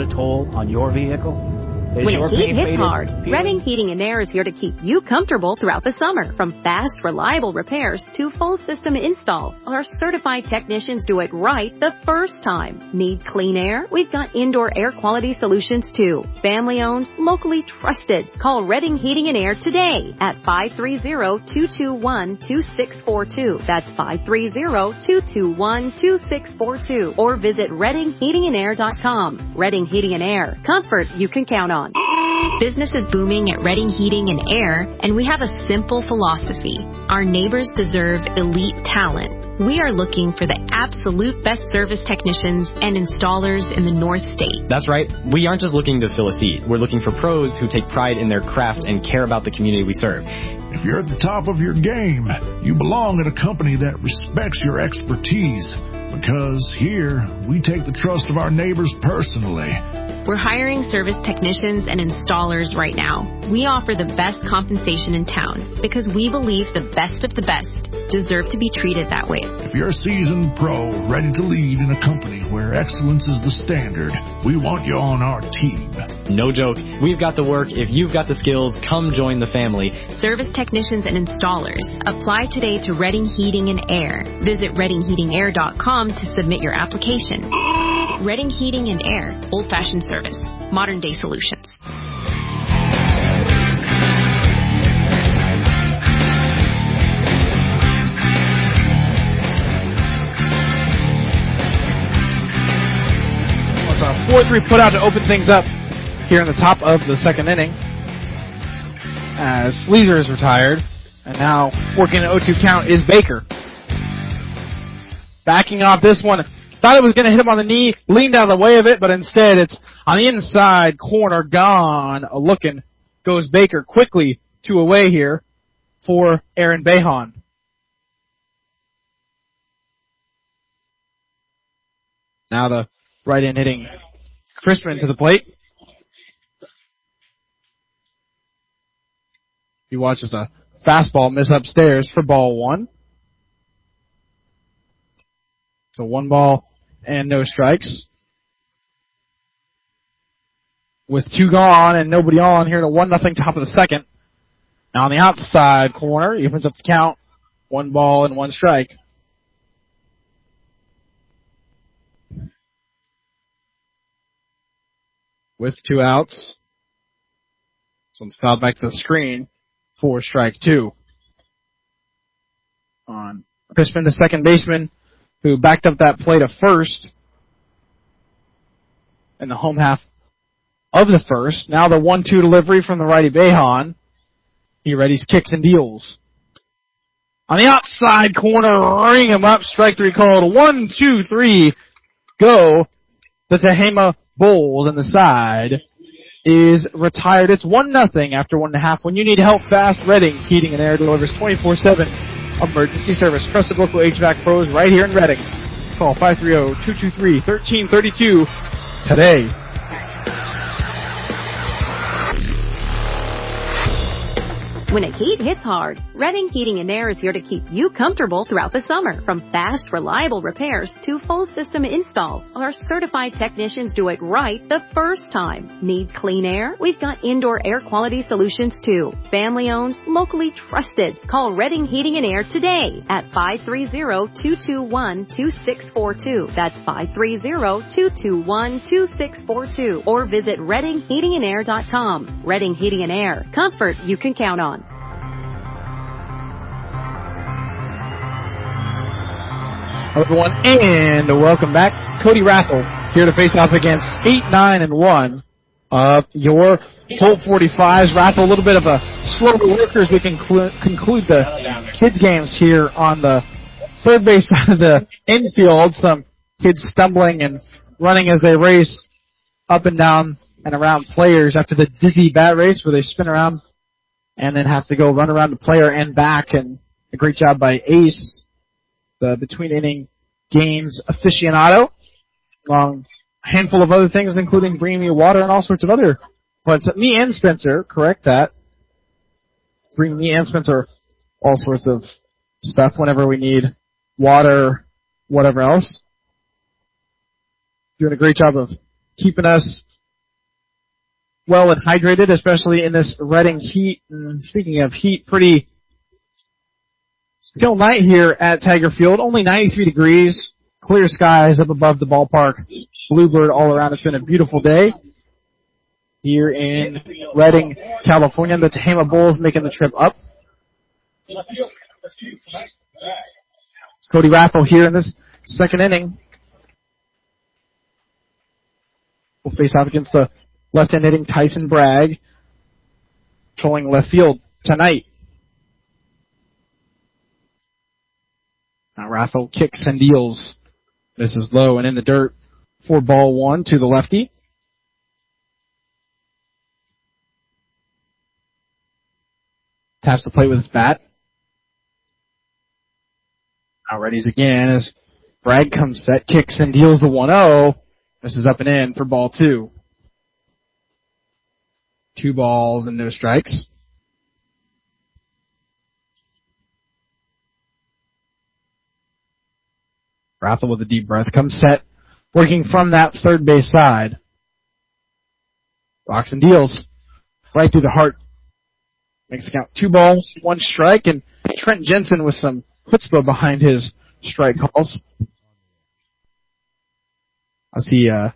a toll on your vehicle? Is When your the heat paint hits faded? hard, Feeling? Redding Heating and Air is here to keep you comfortable throughout the summer. From fast, reliable repairs to full system installs, our certified technicians do it right the first time. Need clean air? We've got indoor air quality solutions too. Family owned, locally trusted. Call Redding Heating and Air today at five three zero, two two one, two six four two. That's five three zero, two two one, two six four two. Or visit redding heating and air dot com. Redding Heating and Air. Comfort you can count on. Business is booming at Redding Heating and Air, and we have a simple philosophy. Our neighbors deserve elite talent. We are looking for the absolute best service technicians and installers in the North State. That's right. We aren't just looking to fill a seat. We're looking for pros who take pride in their craft and care about the community we serve. If you're at the top of your game, you belong at a company that respects your expertise. Because here, we take the trust of our neighbors personally. We're hiring service technicians and installers right now. We offer the best compensation in town because we believe the best of the best deserve to be treated that way. If you're a seasoned pro ready to lead in a company where excellence is the standard, we want you on our team. No joke. We've got the work. If you've got the skills, come join the family. Service technicians and installers. Apply today to Redding Heating and Air. Visit redding heating air dot com to submit your application. Redding Heating and Air. Old-fashioned service. Modern-day solutions. It's a four three put out to open things up here in the top of the second inning. As Sleazer is retired, and now working an oh two count is Baker. Backing off this one. Thought it was going to hit him on the knee, leaned out of the way of it, but instead it's on the inside corner, gone. A looking goes Baker quickly two away here for Aaron Behan. Now the right end hitting Crispin to the plate. He watches a fastball miss upstairs for ball one. So one ball and no strikes. With two gone and nobody on here to one nothing top of the second. Now on the outside corner, he opens up the count. One ball and one strike. With two outs. This one's fouled back to the screen for strike two. On Crispin, the second baseman, who backed up that play to first in the home half of the first. Now the one two delivery from the righty Behan. He readies kicks and deals. On the outside corner, ring him up. Strike three called. One, two, three, go. The Tehama Bulls on the side is retired. It's one nothing after one and a half. When you need help fast, Redding Heating and Air delivers twenty-four seven emergency service. Trusted local H V A C pros right here in Redding. Call five three zero, two two three, one three three two today. When the heat hits hard, Redding Heating and Air is here to keep you comfortable throughout the summer. From fast, reliable repairs to full system installs, our certified technicians do it right the first time. Need clean air? We've got indoor air quality solutions too. Family owned, locally trusted. Call Redding Heating and Air today at five three zero, two two one, two six four two. That's five three zero, two two one, two six four two. Or visit redding heating and air dot com. Redding Heating and Air. Comfort you can count on. Everyone, and welcome back. Cody Rathel here to face off against eight, nine, and one of your Colt forty-fives. Rathel, a little bit of a slower worker as we conclu- conclude the kids games here on the third base side of the infield. Some kids stumbling and running as they race up and down and around players after the dizzy bat race where they spin around and then have to go run around the player and back. And a great job by Ace, the between inning games aficionado, along a handful of other things, including bringing me water and all sorts of other points. Me and Spencer, correct that. Bring me and Spencer all sorts of stuff whenever we need water, whatever else. Doing a great job of keeping us well and hydrated, especially in this Reading heat. And speaking of heat, pretty still night here at Tiger Field. Only ninety-three degrees, clear skies up above the ballpark. Bluebird all around. It's been a beautiful day here in Redding, California. The Tehama Bulls making the trip up. Cody Raffel here in this second inning. Will face off against the left-hand hitting Tyson Bragg, trolling left field tonight. Now Raffel kicks and deals. This is low and in the dirt for ball one to the lefty. Taps the plate with his bat. Now readies again as Bragg comes set, kicks and deals the one oh. This is up and in for ball two. Two balls and no strikes. Raffel with a deep breath comes set, working from that third base side. Rocks and deals right through the heart. Makes the count two balls, one strike, and Trent Jensen with some chutzpah behind his strike calls. As he uh,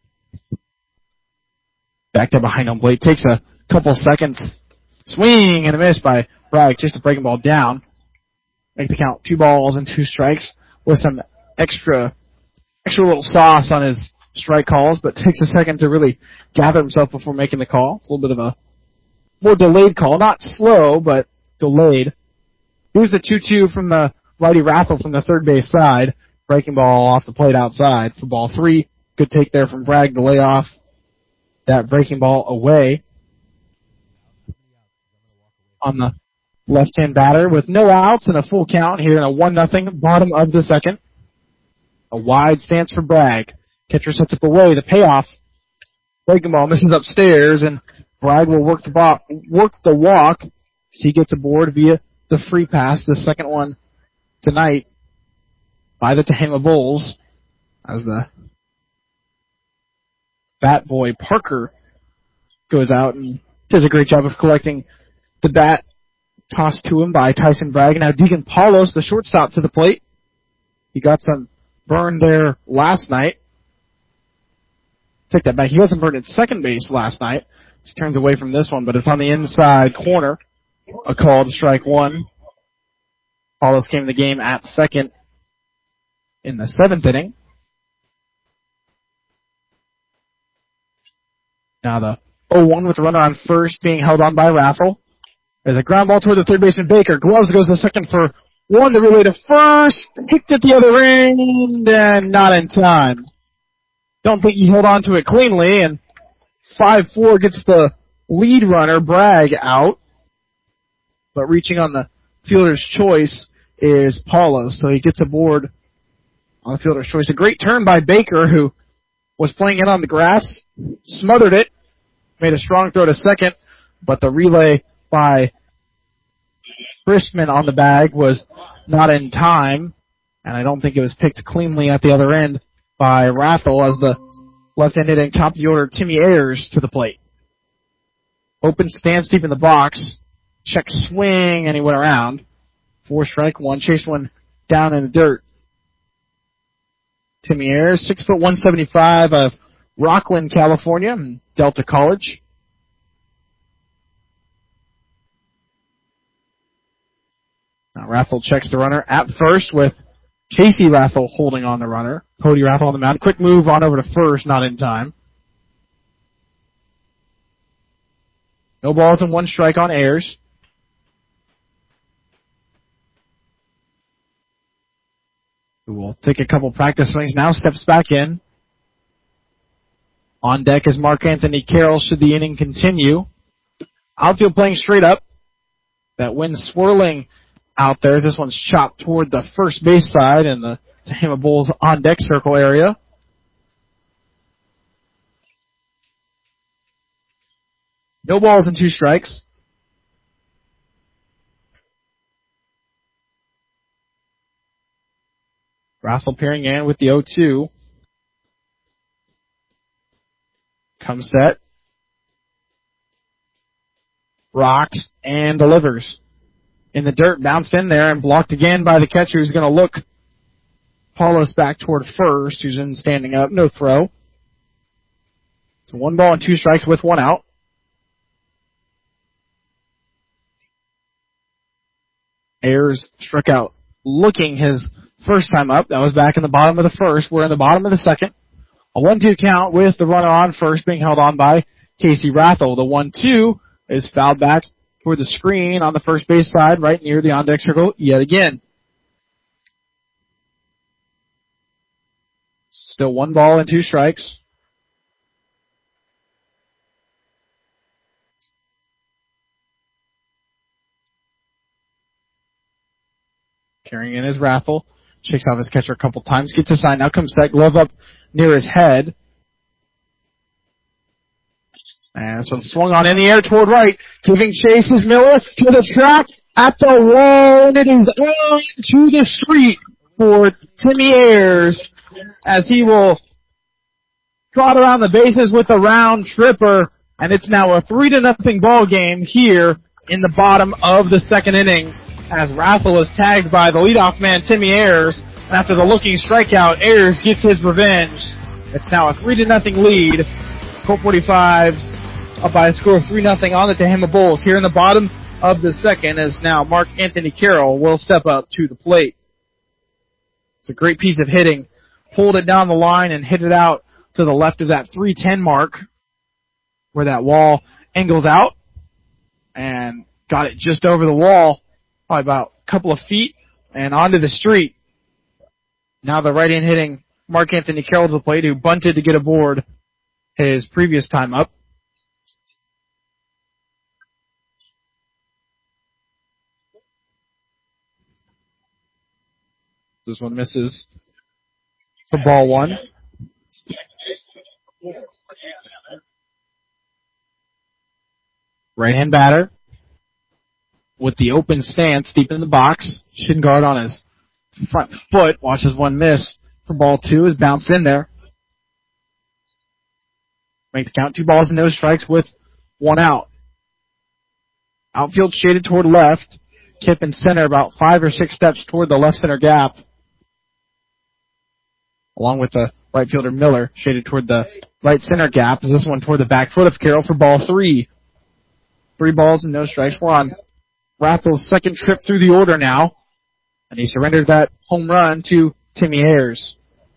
back there behind home plate, takes a couple seconds, swing and a miss by Bragg, just a breaking ball down. Make the count two balls and two strikes with some extra, extra little sauce on his strike calls, but takes a second to really gather himself before making the call. It's a little bit of a more delayed call, not slow, but delayed. Here's the two two from the righty Raffel from the third base side. Breaking ball off the plate outside for ball three. Good take there from Bragg to lay off that breaking ball away. On the left-hand batter with no outs and a full count here in a one nothing bottom of the second. A wide stance for Bragg. Catcher sets up away. The payoff. Breaking ball misses upstairs, and Bragg will work the bo- work the walk as he gets aboard via the free pass, the second one tonight by the Tehama Bulls, as the bat boy Parker goes out and does a great job of collecting the bat tossed to him by Tyson Bragg. Now Deegan Paulos, the shortstop, to the plate. He got some burn there last night. Take that back. He wasn't burned at second base last night. He turns away from this one, but it's on the inside corner. A call to strike one. Paulos came in the game at second in the seventh inning. Now the oh one with the runner on first being held on by Raffel. There's a ground ball toward the third baseman Baker. Gloves goes to second for one. The relay to first. Picked at the other end and not in time. Don't think he held on to it cleanly, and five four gets the lead runner, Bragg, out. But reaching on the fielder's choice is Paulos, so he gets aboard on the fielder's choice. A great turn by Baker, who was playing in on the grass, smothered it, made a strong throw to second, but the relay by Briskman on the bag was not in time, and I don't think it was picked cleanly at the other end by Raffel as the left-hand hitting top of the order Timmy Ayers to the plate. Open stance deep in the box. Check swing, and he went around. Four strike, one chase, one down in the dirt. Timmy Ayers, six foot one seventy-five of Rockland, California, and Delta College. Now Raffel checks the runner at first with Casey Raffel holding on the runner. Cody Raffel on the mound. Quick move on over to first, not in time. No balls and one strike on Ayers. Who will take a couple practice swings. Now steps back in. On deck is Mark Anthony Carroll should the inning continue. Outfield playing straight up. That wind swirling out there as this one's chopped toward the first base side in the Tehama Bulls on deck circle area. No balls and two strikes. Raffel peering in with the oh two. Comes set. rocks, and delivers. In the dirt, bounced in there and blocked again by the catcher who's going to look Paulos back toward first, who's in standing up. No throw. So one ball and two strikes with one out. Ayers struck out looking his first time up. That was back in the bottom of the first. We're in the bottom of the second. A one two count with the runner on first being held on by Casey Rathel. The one two is fouled back toward the screen on the first base side right near the on-deck circle yet again. Still one ball and two strikes. Carrying in his Rathel. Shakes off his catcher a couple times. Gets a sign. Now comes set. Glove up near his head. And this one swung on in the air toward right. Giving chase is Miller to the track at the wall. And it is on to the street for Timmy Ayers as he will trot around the bases with a round tripper. And it's now a three to nothing ball game here in the bottom of the second inning, as Rathel is tagged by the leadoff man, Timmy Ayers. And after the looking strikeout, Ayers gets his revenge. It's now a three to nothing lead. Colt forty-fives up by a score of three nothing on the Tehama Bulls. Here in the bottom of the second as now Mark Anthony Carroll will step up to the plate. It's a great piece of hitting. Pulled it down the line and hit it out to the left of that three ten mark where that wall angles out, and got it just over the wall, probably about a couple of feet, and onto the street. Now the right-hand hitting Mark Anthony Carroll to the plate, who bunted to get aboard his previous time up. This one misses for ball one. Right-hand batter with the open stance deep in the box. Shin guard on his front foot. Watches one miss for ball two. Is bounced in there. Makes count. Two balls and no strikes with one out. Outfield shaded toward left. Kip in center about five or six steps toward the left center gap. Along with the right fielder Miller shaded toward the right center gap. Is this one toward the back foot of Carroll for ball three. Three balls and no strikes. We're on Rathel's second trip through the order now. And he surrendered that home run to Timmy Ayers.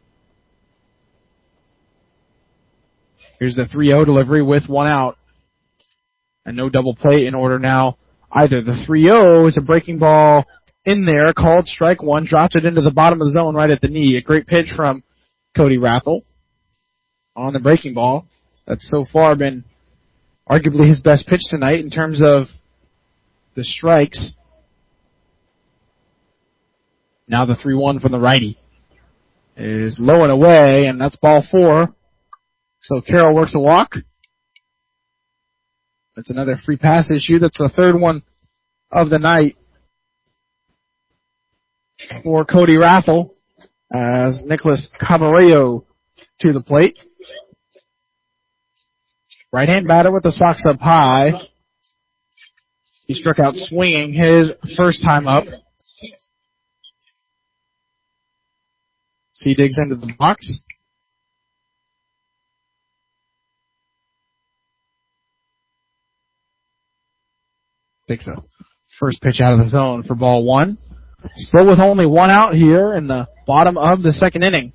Here's the three oh delivery with one out. And no double play in order now either. The three oh is a breaking ball in there, called strike one, dropped it into the bottom of the zone right at the knee. A great pitch from Cody Rathel on the breaking ball. That's so far been arguably his best pitch tonight in terms of the strikes. Now the three one from the righty is low and away, and that's ball four. So Carroll works a walk. That's another free pass issue. That's the third one of the night for Cody Rathel as Nicholas Caballero to the plate. Right-hand batter with the Sox up high. He struck out swinging his first time up. So he digs into the box. Takes a first pitch out of the zone for ball one. Still with only one out here in the bottom of the second inning.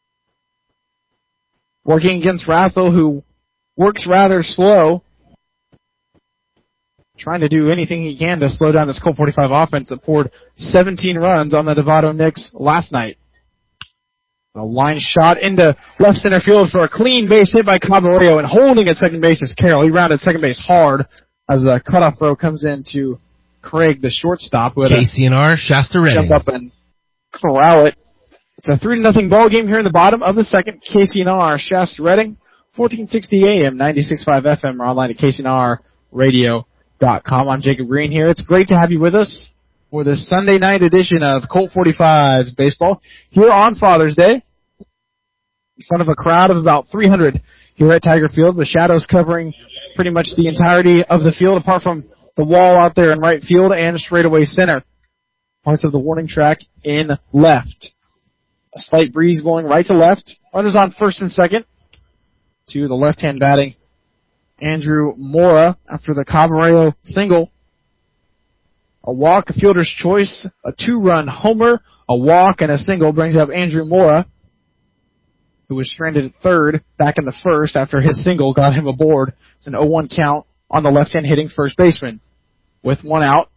Working against Rathel, who works rather slow. Trying to do anything he can to slow down this Colt forty-five offense that poured seventeen runs on the Devato Knicks last night. A line shot into left center field for a clean base hit by Caballero, and holding at second base is Carroll. He rounded second base hard as the cutoff throw comes in to Craig, the shortstop, with K C N R, Shasta Redding. Jump up and corral it. It's a three to nothing ball game here in the bottom of the second. K C N R, Shasta Redding, fourteen sixty A M, ninety-six point five F M, or online at K C N R radio dot com. I'm Jacob Green here. It's great to have you with us for this Sunday night edition of Colt forty-five's baseball here on Father's Day in front of a crowd of about three hundred here at Tiger Field, with shadows covering pretty much the entirety of the field apart from the wall out there in right field and straightaway center. Parts of the warning track in left. A slight breeze going right to left. Runners on first and second. To the left-hand batting Andrew Mora after the Caballero single. A walk, a fielder's choice, a two-run homer, a walk, and a single brings up Andrew Mora, who was stranded at third back in the first after his single got him aboard. It's an oh one count on the left-hand hitting first baseman. With one out,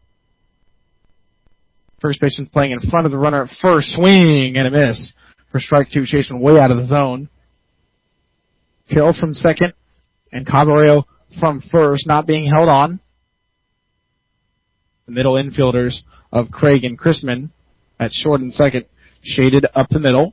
first baseman playing in front of the runner at first, swing and a miss for strike two, chasing way out of the zone. Carroll from second, and Caballero from first, not being held on. The middle infielders of Craig and Chrisman at short and second, shaded up the middle.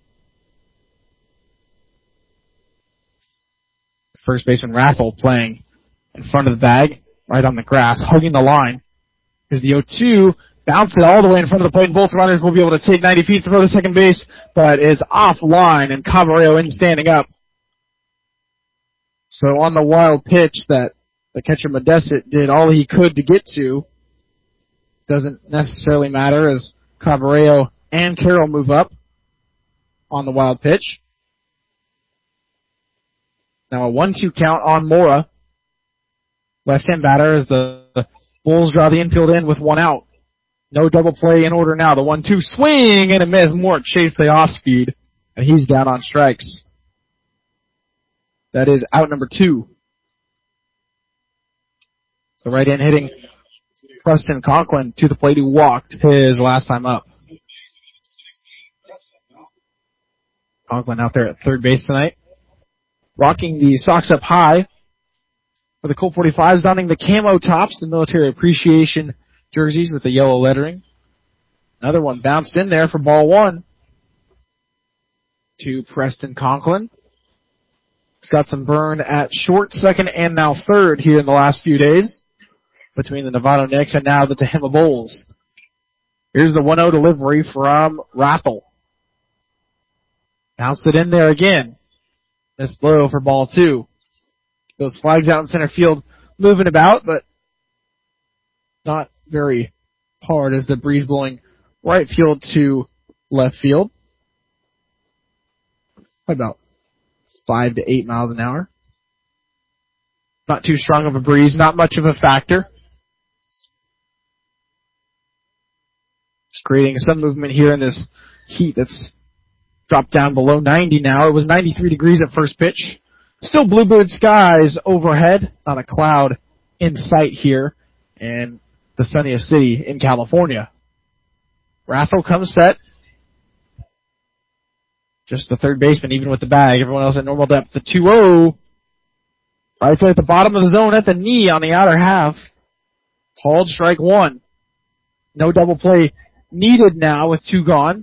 First baseman Raffle playing in front of the bag, right on the grass, hugging the line. Here's the oh two, bounce it all the way in front of the plate, and both runners will be able to take ninety feet to throw to second base, but it's offline, and Caballero in standing up. So on the wild pitch that the catcher Modestit did all he could to get to, doesn't necessarily matter as Caballero and Carroll move up on the wild pitch. Now a one two count on Mora. Left-hand batter as the, the Bulls draw the infield in with one out. No double play in order now. The one two swing and a miss. Mort chased the off-speed, and he's down on strikes. That is out number two. So right-hand hitting Preston Conklin to the plate, who walked his last time up. Conklin out there at third base tonight. Rocking the socks up high for the Colt forty-fives, donning the camo tops, the military appreciation jerseys with the yellow lettering. Another one bounced in there for ball one to Preston Conklin. He's got some burn at short, second, and now third here in the last few days between the Novato Knicks and now the Tehama Bulls. Here's the one oh delivery from Rathel. Bounced it in there again. This blow for ball two. Those flags out in center field moving about, but not very hard as the breeze blowing right field to left field. About five to eight miles an hour. Not too strong of a breeze, not much of a factor. Just creating some movement here in this heat that's dropped down below ninety now. It was ninety-three degrees at first pitch. Still bluebird skies overhead, not a cloud in sight here in the sunniest city in California. Rathel comes set. Just the third baseman, even with the bag. Everyone else at normal depth. The two oh. Right there at the bottom of the zone at the knee on the outer half. Called strike one. No double play needed now with two gone.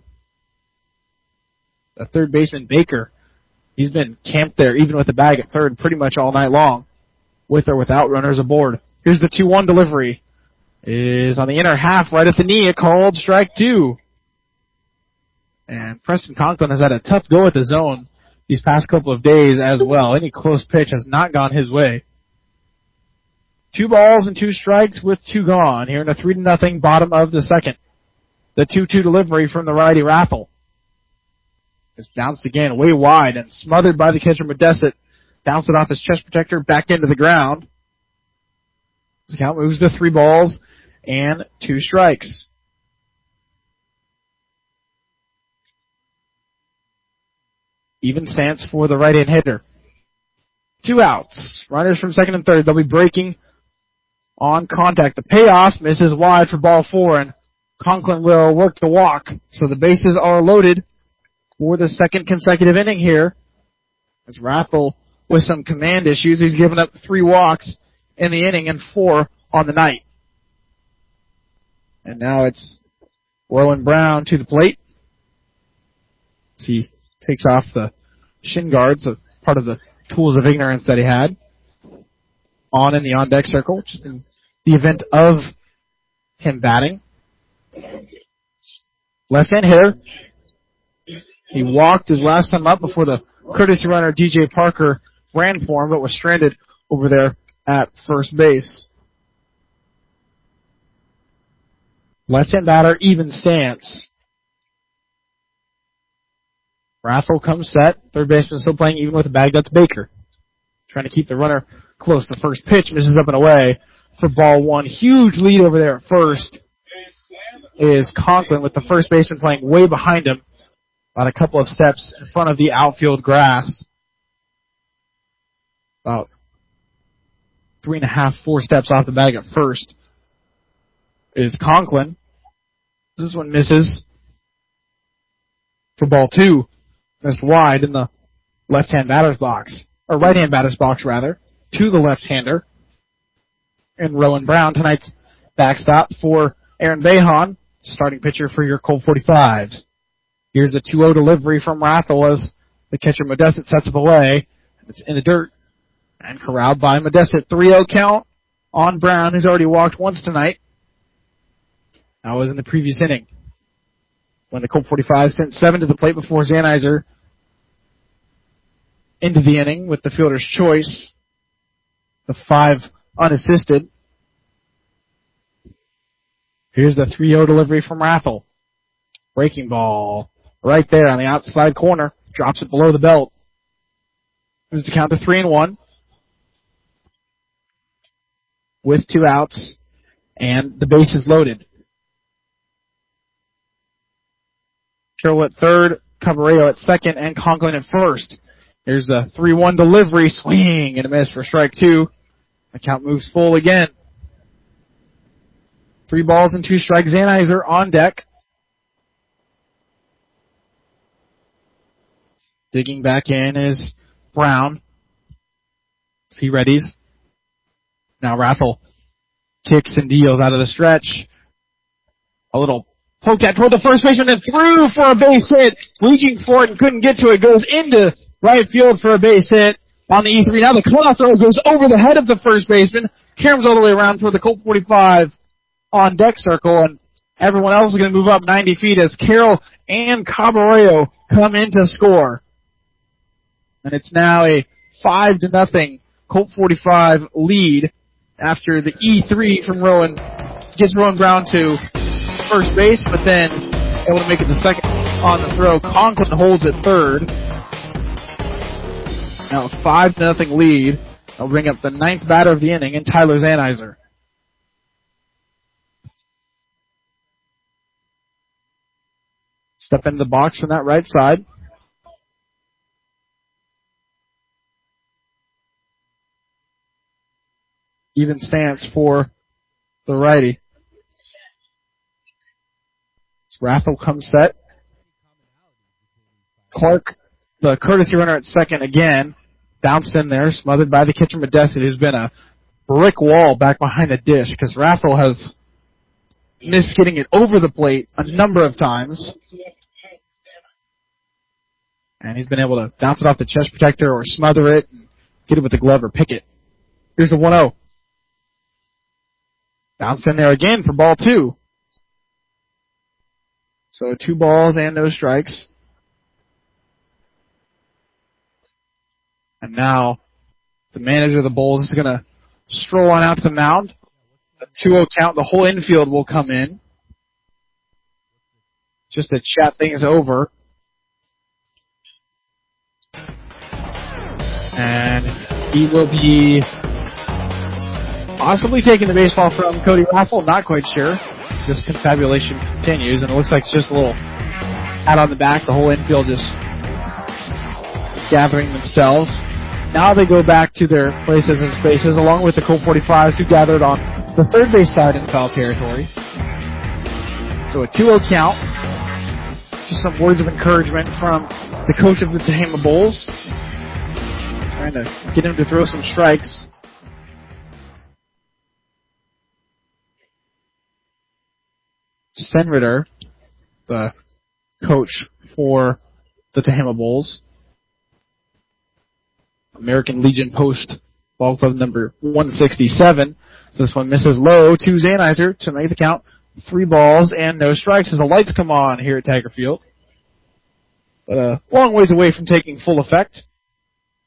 The third baseman, Baker, he's been camped there, even with the bag at third, pretty much all night long, with or without runners aboard. Here's the two one delivery. Is on the inner half, right at the knee, a called strike two. And Preston Conklin has had a tough go at the zone these past couple of days as well. Any close pitch has not gone his way. Two balls and two strikes with two gone here in a three to nothing bottom of the second. The two two delivery from the righty Rathel. It's bounced again way wide and smothered by the catcher Modestit. Bounced it off his chest protector back into the ground. The count moves to three balls and two strikes. Even stance for the right-hand hitter. Two outs. Runners from second and third. They'll be breaking on contact. The payoff misses wide for ball four, and Conklin will work the walk. So the bases are loaded for the second consecutive inning here. As Rathel, with some command issues, he's given up three walks in the inning and four on the night. And now it's Orlin Brown to the plate. See. Takes off the shin guards, the part of the tools of ignorance that he had. On in the on-deck circle, just in the event of him batting. Left-hand hitter. He walked his last time up before the courtesy runner D J Parker ran for him, but was stranded over there at first base. Left-hand batter, even stance. Rathel comes set. Third baseman still playing even with a bag. That's Baker. Trying to keep the runner close. The first pitch misses up and away for ball one. Huge lead over there at first is Conklin with the first baseman playing way behind him. About a couple of steps in front of the outfield grass. About three and a half, four steps off the bag at first is Conklin. This one misses for ball two. Missed wide in the left-hand batter's box. Or right-hand batter's box, rather. To the left-hander. And Rowan Brown, tonight's backstop for Aaron Behan, starting pitcher for your Colt forty-fives. Here's a two oh delivery from Rathel as the catcher Modesett sets up away. It's in the dirt. And corralled by Modesett. three oh count on Brown, who's already walked once tonight. That was in the previous inning, when the Colt forty-five sent seven to the plate before Zanizer into the inning with the fielder's choice. The five unassisted. Here's the three oh delivery from Rathel. Breaking ball right there on the outside corner. Drops it below the belt. Moves the count to three and one. With two outs. And the base is loaded. Carroll at third, Caballero at second, and Conklin at first. There's a three one delivery, swing and a miss for strike two. The count moves full again. Three balls and two strikes. Zanizer on deck. Digging back in is Brown. He readies. Now Rathel kicks and deals out of the stretch. A little poke at toward the first baseman and through for a base hit. Reaching for it and couldn't get to it. Goes into right field for a base hit on the E three. Now the cloth throw goes over the head of the first baseman. Caroms all the way around for the Colt forty-five on deck circle, and everyone else is going to move up ninety feet as Carroll and Caballero come in to score. And it's now a five to nothing Colt forty-five lead after the E three from Rowan gets Rowan Brown to first base, but then able to make it to second on the throw. Conklin holds at third. Now a five to nothing lead. They'll bring up the ninth batter of the inning, and Tyler Zanizer. Step into the box from that right side. Even stance for the righty. Rathel comes set. Clark, the courtesy runner at second again, bounced in there, smothered by the catcher Modesett, who's been a brick wall back behind the dish, because Rathel has missed getting it over the plate a number of times. And he's been able to bounce it off the chest protector or smother it, and get it with the glove or pick it. Here's the one oh. Bounced in there again for ball two. So two balls and no strikes. And now the manager of the Bulls is going to stroll on out to the mound. A two oh count. The whole infield will come in just to chat things over. And he will be possibly taking the baseball from Cody Rathel. Not quite sure. This confabulation continues, and it looks like it's just a little pat on the back. The whole infield just gathering themselves. Now they go back to their places and spaces, along with the Colt forty-fives who gathered on the third base side in foul territory. So a two oh count. Just some words of encouragement from the coach of the Tehama Bulls, trying to get him to throw some strikes. Senrider, the coach for the Tehama Bulls, American Legion Post ball club number one sixty-seven. So this one misses low to Zanizer to make the count. Three balls and no strikes as the lights come on here at Tiger Field. But a long ways away from taking full effect.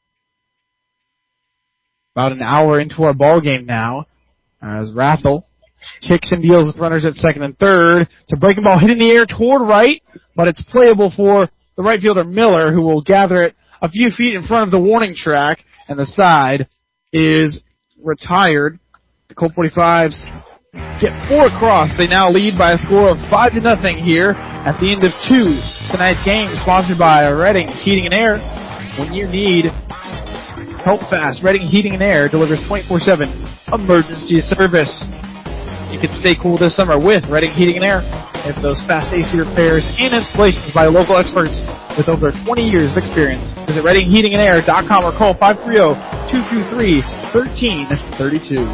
About an hour into our ball game now, as Rathel Kicks and deals with runners at second and third. It's a breaking ball hit in the air toward right, but it's playable for the right fielder Miller, who will gather it a few feet in front of the warning track, and the side is retired. The Colt forty-fives get four across. They now lead by a score of five to nothing here at the end of two. Tonight's game sponsored by Redding Heating and Air. When you need help fast, Redding Heating and Air delivers twenty-four seven emergency service. You can stay cool this summer with Redding Heating and Air. And for those fast A C repairs and installations by local experts with over twenty years of experience, visit redding heating and air dot com or call five three zero, two two three, one three three two.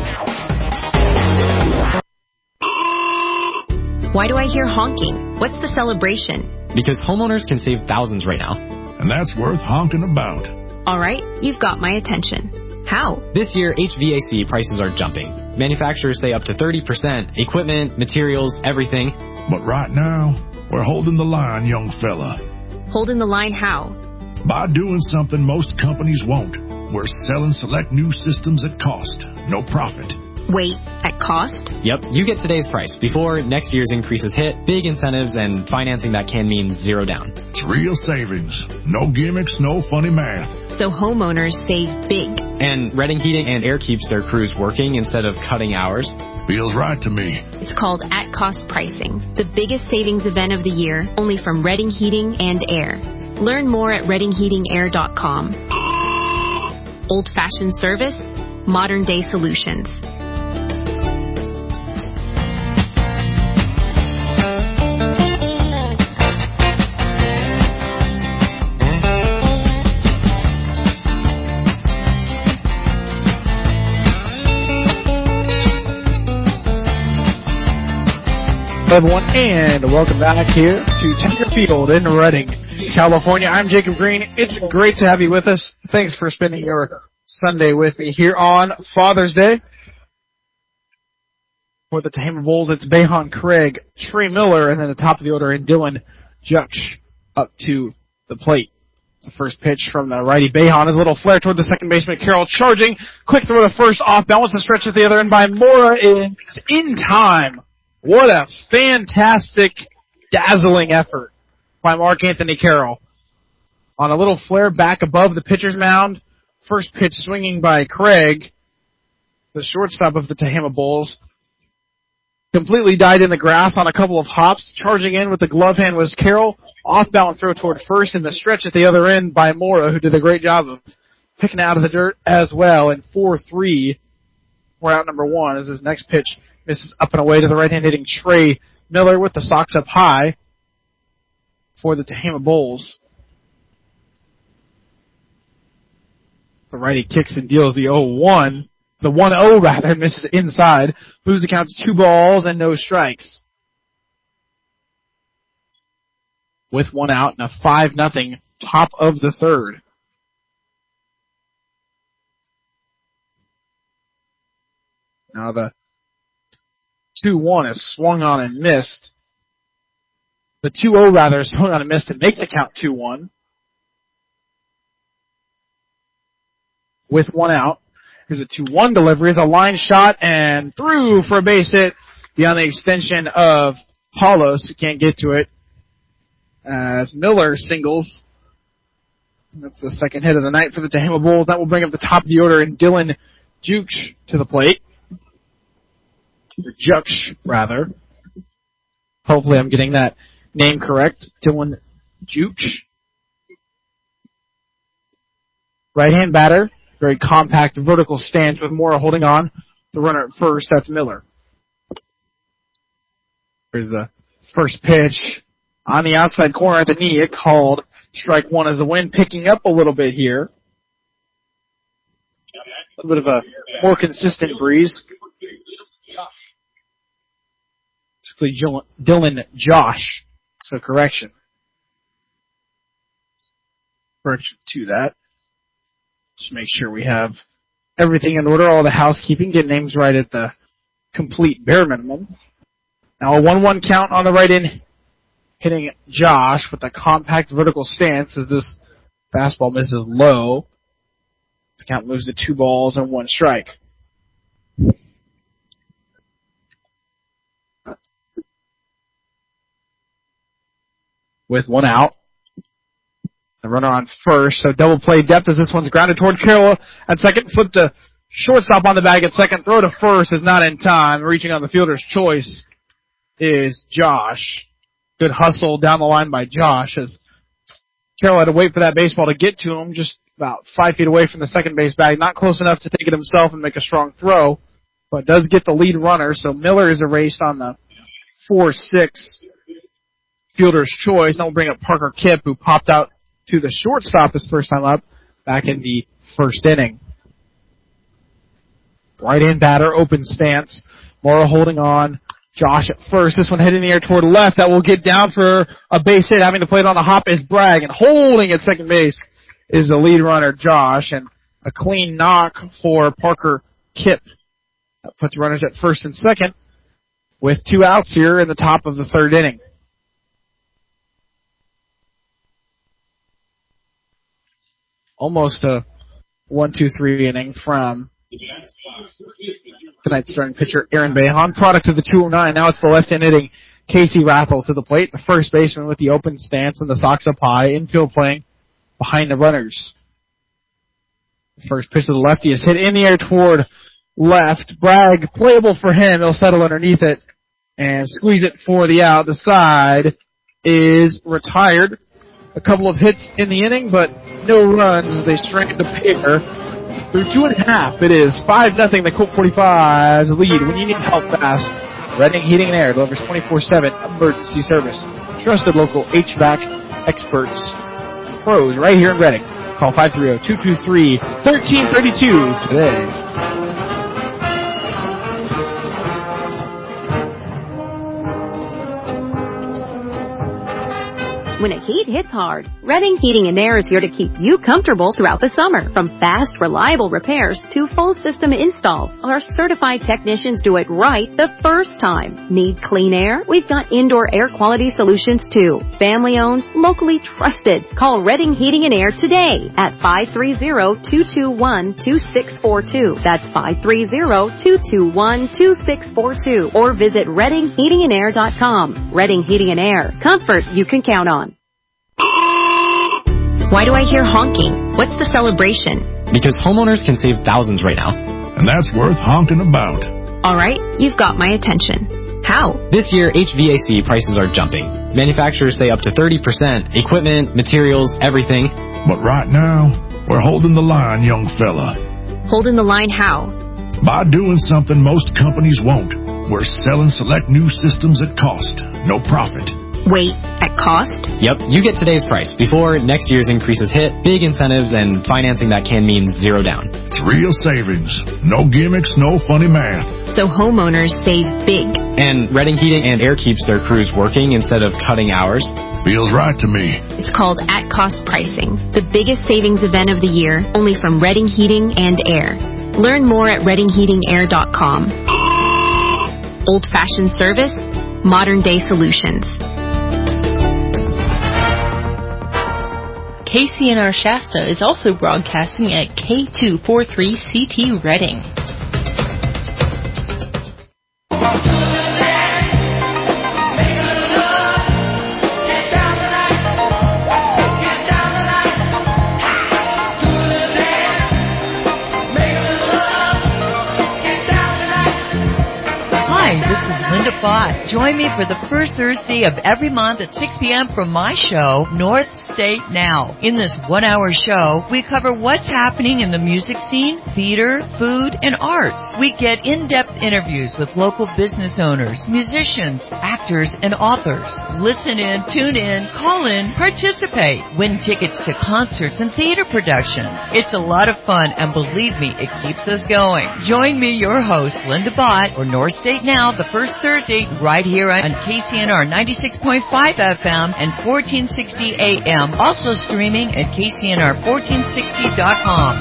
Why do I hear honking? What's the celebration? Because homeowners can save thousands right now. And that's worth honking about. All right, you've got my attention. How? This year, H V A C prices are jumping. Manufacturers say up to thirty percent. Equipment, materials, everything. But right now, we're holding the line, young fella. Holding the line how? By doing something most companies won't. We're selling select new systems at cost. No profit. Wait, at cost? Yep, you get today's price before next year's increases hit, big incentives, and financing that can mean zero down. It's real savings. No gimmicks, no funny math. So homeowners save big. And Redding Heating and Air keeps their crews working instead of cutting hours. Feels right to me. It's called at-cost pricing, the biggest savings event of the year, only from Redding Heating and Air. Learn more at redding heating air dot com. Old-fashioned service, modern-day solutions. Everyone, and welcome back here to Tinker Field in Redding, California. I'm Jacob Green. It's great to have you with us. Thanks for spending your Sunday with me here on Father's Day. For the Tehama Bulls, it's Behan Craig, Trey Miller, and then the top of the order in Dylan Juch up to the plate. The first pitch from the righty Behan is a little flare toward the second baseman Carroll, charging. Quick throw to first, off balance, the stretch at the other end by Mora in, in time. What a fantastic, dazzling effort by Mark Anthony Carroll. On a little flare back above the pitcher's mound. First pitch swinging by Craig, the shortstop of the Tehama Bulls. Completely died in the grass on a couple of hops. Charging in with the glove hand was Carroll. Off-balance throw toward first, and the stretch at the other end by Mora, who did a great job of picking out of the dirt as well. And four three, we're out number one as his next pitch misses up and away to the right-hand hitting Trey Miller with the Sox up high for the Tehama Bulls. The righty kicks and deals the oh one. The one oh rather misses inside. Moves the count to two balls and no strikes. With one out and a five nothing top of the third. Now the two one is swung on and missed. The two oh rather is swung on and missed to make the count two one. With one out. Here's a two one delivery. Is a line shot and through for a base hit beyond the extension of Paulos. Can't get to it. As Miller singles. That's the second hit of the night for the Tehama Bulls. That will bring up the top of the order in Dylan Juch to the plate. Or Juch, rather. Hopefully I'm getting that name correct. Dylan Juch. Right-hand batter. Very compact vertical stance with Mora holding on. The runner at first, that's Miller. Here's the first pitch. On the outside corner at the knee, it called strike one as the wind picking up a little bit here. A little bit of a more consistent breeze. Particularly Dylan Josh. So correction. Correction to that. Just make sure we have everything in order, all the housekeeping, get names right at the complete bare minimum. Now a one one count on the right in, hitting Josh with a compact vertical stance as this fastball misses low. This count moves to two balls and one strike. with one out. The runner on first, so double play depth as this one's grounded toward Carroll at second. Flip to shortstop on the bag at second. Throw to first is not in time. Reaching on the fielder's choice is Josh. Good hustle down the line by Josh as Carroll had to wait for that baseball to get to him, just about five feet away from the second base bag. Not close enough to take it himself and make a strong throw, but does get the lead runner. So Miller is erased on the four six fielder's choice. Then we'll bring up Parker Kipp, who popped out to the shortstop his first time up back in the first inning. Right-hand batter, open stance. Morrow holding on. Josh at first. This one heading in the air toward left. That will get down for a base hit. Having to play it on the hop is Bragg. And holding at second base is the lead runner, Josh. And a clean knock for Parker Kipp. That puts runners at first and second with two outs here in the top of the third inning. Almost a one two three inning from tonight's starting pitcher, Aaron Behan. Product of the two oh nine. Now it's the left-hand hitting Casey Rathel to the plate. The first baseman with the open stance and the Sox up high. Infield playing behind the runners. The first pitch to the lefty is hit in the air toward left. Bragg, playable for him. He'll settle underneath it and squeeze it for the out. The side is retired. A couple of hits in the inning, but no runs as they stranded the pair. Through two and a half, it is five nothing. The Colt forty-fives lead. When you need help fast, Redding Heating and Air delivers twenty-four seven emergency service. Trusted local H V A C experts, pros right here in Redding. Call five three zero, two two three, one three three two today. When a heat hits hard, Redding Heating and Air is here to keep you comfortable throughout the summer. From fast, reliable repairs to full system installs, our certified technicians do it right the first time. Need clean air? We've got indoor air quality solutions too. Family owned, locally trusted. Call Redding Heating and Air today at five three zero, two two one, two six four two. That's five three zero, two two one, two six four two. Or visit redding heating and air dot com. Redding Heating and Air. Comfort you can count on. Why do I hear honking? What's the celebration? Because homeowners can save thousands right now. And that's worth honking about. All right, you've got my attention. How? This year, H V A C prices are jumping. Manufacturers say up to thirty percent. Equipment, materials, everything. But right now, we're holding the line, young fella. Holding the line how? By doing something most companies won't. We're selling select new systems at cost. No profit. Wait, at cost? Yep, you get today's price before next year's increases hit, big incentives, and financing that can mean zero down. It's real savings. No gimmicks, no funny math. So homeowners save big. And Redding Heating and Air keeps their crews working instead of cutting hours. Feels right to me. It's called at-cost pricing, the biggest savings event of the year, only from Redding Heating and Air. Learn more at redding heating air dot com. Old-fashioned service, modern-day solutions. K C N R Shasta is also broadcasting at K two forty-three C T Redding. Bott. Join me for the first Thursday of every month at six p.m. for my show, North State Now. In this one-hour show, we cover what's happening in the music scene, theater, food, and arts. We get in-depth interviews with local business owners, musicians, actors, and authors. Listen in, tune in, call in, participate. Win tickets to concerts and theater productions. It's a lot of fun, and believe me, it keeps us going. Join me, your host, Linda Bott, for North State Now, the first Thursday, right here on K C N R ninety-six point five F M and fourteen sixty A M. Also streaming at K C N R fourteen sixty dot com.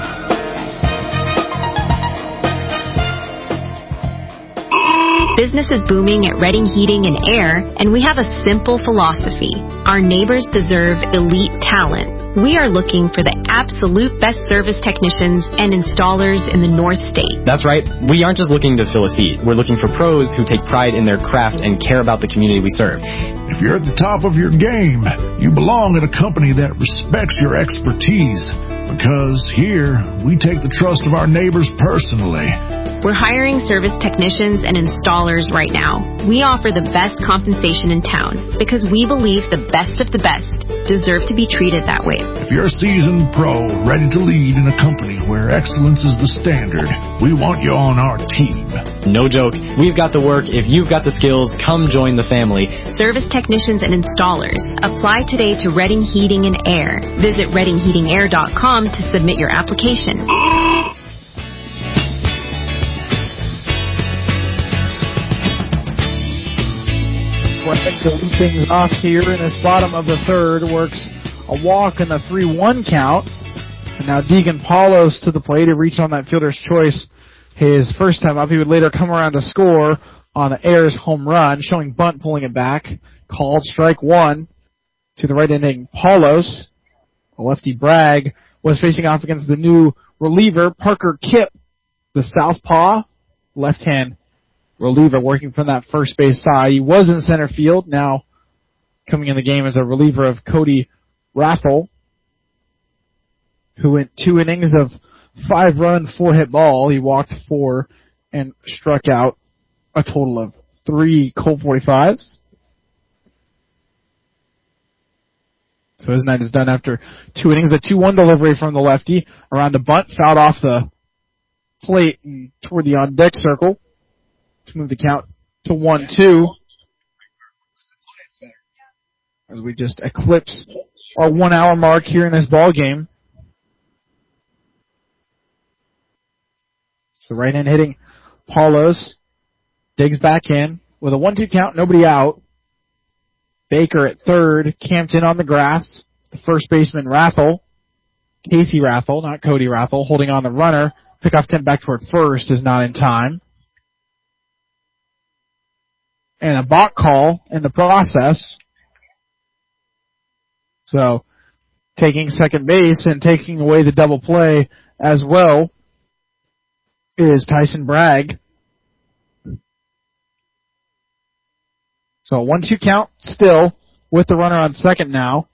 Business is booming at Redding Heating and Air, and we have a simple philosophy. Our neighbors deserve elite talent. We are looking for the absolute best service technicians and installers in the North State. That's right. We aren't just looking to fill a seat. We're looking for pros who take pride in their craft and care about the community we serve. If you're at the top of your game, you belong at a company that respects your expertise. Because here, we take the trust of our neighbors personally. We're hiring service technicians and installers right now. We offer the best compensation in town because we believe the best of the best deserve to be treated that way. If you're a seasoned pro ready to lead in a company where excellence is the standard, we want you on our team. No joke. We've got the work. If you've got the skills, come join the family. Service technicians and installers. Apply today to Reading Heating and Air. Visit reading heating air dot com to submit your application. To lead things off here in this bottom of the third, works a walk in the three one count. And now Deegan Paulos to the plate to reach on that fielder's choice. His first time up, he would later come around to score on the Ayers home run, showing bunt, pulling it back. Called strike one to the right-handing Paulos. Lefty Bragg was facing off against the new reliever, Parker Kipp, the southpaw, left-hand reliever working from that first base side. He was in center field. Now coming in the game as a reliever of Cody Raffel, who went two innings of five-run, four-hit ball. He walked four and struck out a total of three Colt forty-fives. So his night is done after two innings. A two one delivery from the lefty around the bunt, fouled off the plate and toward the on-deck circle to move the count to one two. As we just eclipse our one-hour mark here in this ball game. So right hand hitting Paulos digs back in with a one two count, nobody out. Baker at third, camped in on the grass. The first baseman Raffel, Casey Raffel, not Cody Raffel, holding on the runner. Pickoff attempt back toward first is not in time. And a balk call in the process. So, taking second base and taking away the double play as well is Tyson Bragg. So a one two count still with the runner on second now.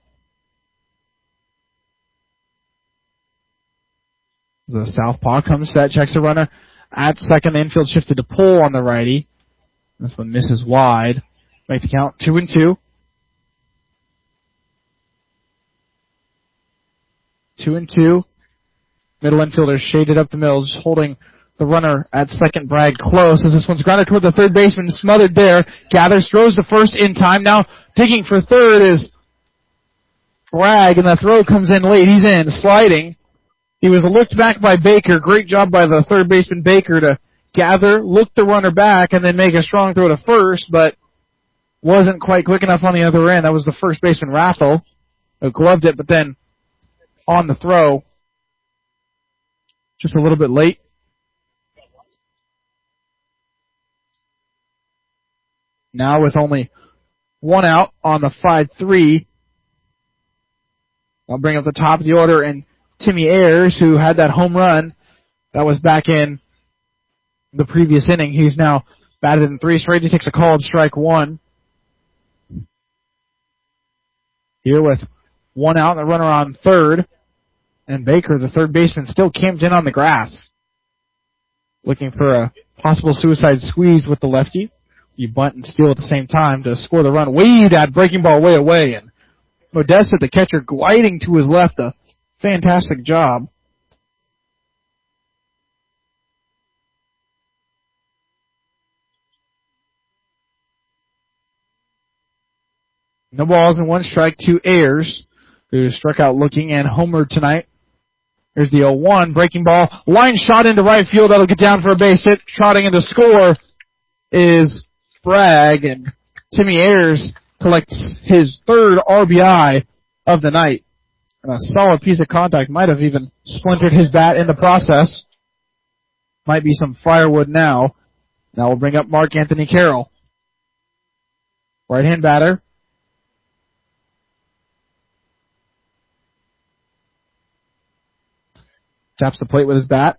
The southpaw comes set, checks the runner at second. The infield shifted to pull on the righty. This one misses wide. Make the count two and two. Two and two. Middle infielder shaded up the middle, just holding the runner at second, Bragg close as this one's grounded toward the third baseman, smothered there. Gathers, throws to first in time. Now digging for third is Bragg, and the throw comes in late. He's in, sliding. He was looked back by Baker. Great job by the third baseman Baker to gather, look the runner back, and then make a strong throw to first, but wasn't quite quick enough on the other end. That was the first baseman Raffel who gloved it, but then on the throw, just a little bit late. Now with only one out on the five three, I'll bring up the top of the order, and Timmy Ayers, who had that home run that was back in the previous inning. He's now batted in three straight. He takes a called strike one. Here with one out and the runner on third. And Baker, the third baseman, still camped in on the grass. Looking for a possible suicide squeeze with the lefty. You bunt and steal at the same time to score the run. Way that breaking ball way away. And Modesta, the catcher, gliding to his left. A fantastic job. No balls and one strike to Ayers, who struck out looking and homered tonight. Here's the oh one, breaking ball, line shot into right field. That'll get down for a base hit. Trotting into score is Bragg, and Timmy Ayers collects his third R B I of the night. And a solid piece of contact, might have even splintered his bat in the process. Might be some firewood now. Now we'll bring up Mark Anthony Carroll. Right-hand batter. Taps the plate with his bat.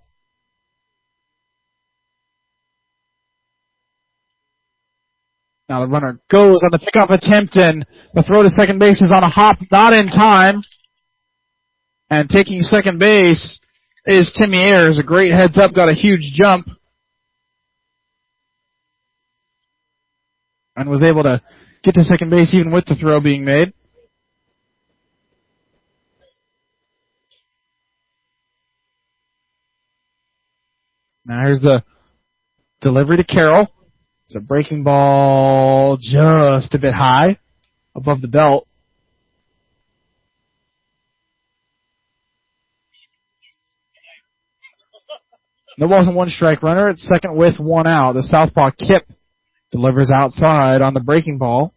Now the runner goes on the pickoff attempt, and the throw to second base is on a hop, not in time. And taking second base is Timmy Ayers. A great heads up, got a huge jump. And was able to get to second base even with the throw being made. Now here's the delivery to Carroll. It's a breaking ball just a bit high above the belt. No balls and one strike runner at second with one out. The southpaw Kip delivers outside on the breaking ball.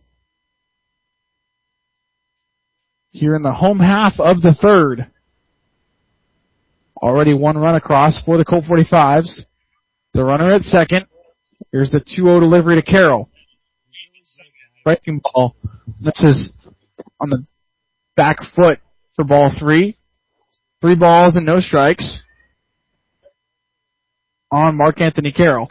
Here in the home half of the third. Already one run across for the Colt forty-fives. The runner at second. Here's the two oh delivery to Carroll. Breaking ball. This is on the back foot for ball three. Three balls and no strikes on Mark Anthony Carroll.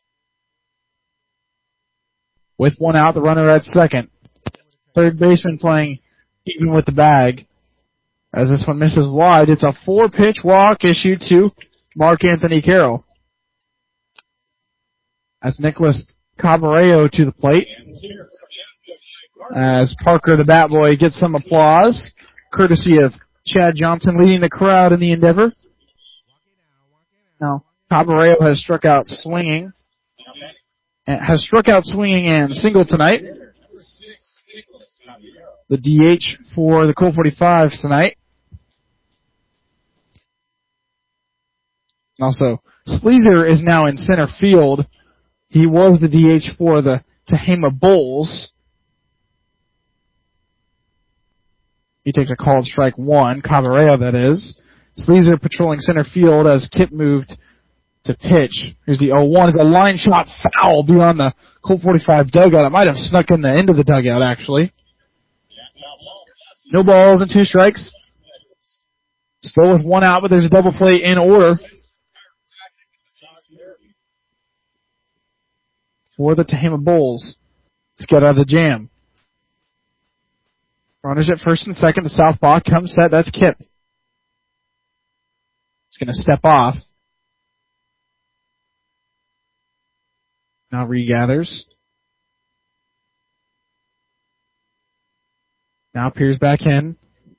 With one out, the runner at second. Third baseman playing even with the bag. As this one misses wide, it's a four-pitch walk issued to Mark Anthony Carroll. As Nicholas Cabarello to the plate. As Parker the bat boy gets some applause, courtesy of Chad Johnson leading the crowd in the endeavor. Now, Cabarello has struck out swinging. Has struck out swinging and single tonight. The D H for the Colt forty-fives tonight. Also, Sleazer is now in center field. He was the D H for the Tehama Bulls. He takes a called strike one, Cabarello that is. Sleazer patrolling center field as Kip moved to pitch. Here's the oh one. Is a line shot foul beyond the Colt forty-five dugout. It might have snuck in the end of the dugout, actually. No balls and two strikes. Still with one out, but there's a double play in order for the Tehama Bulls. Let's get out of the jam. Runners at first and second. The southpaw comes set. That's Kip. He's going to step off. Now regathers. Now peers back in.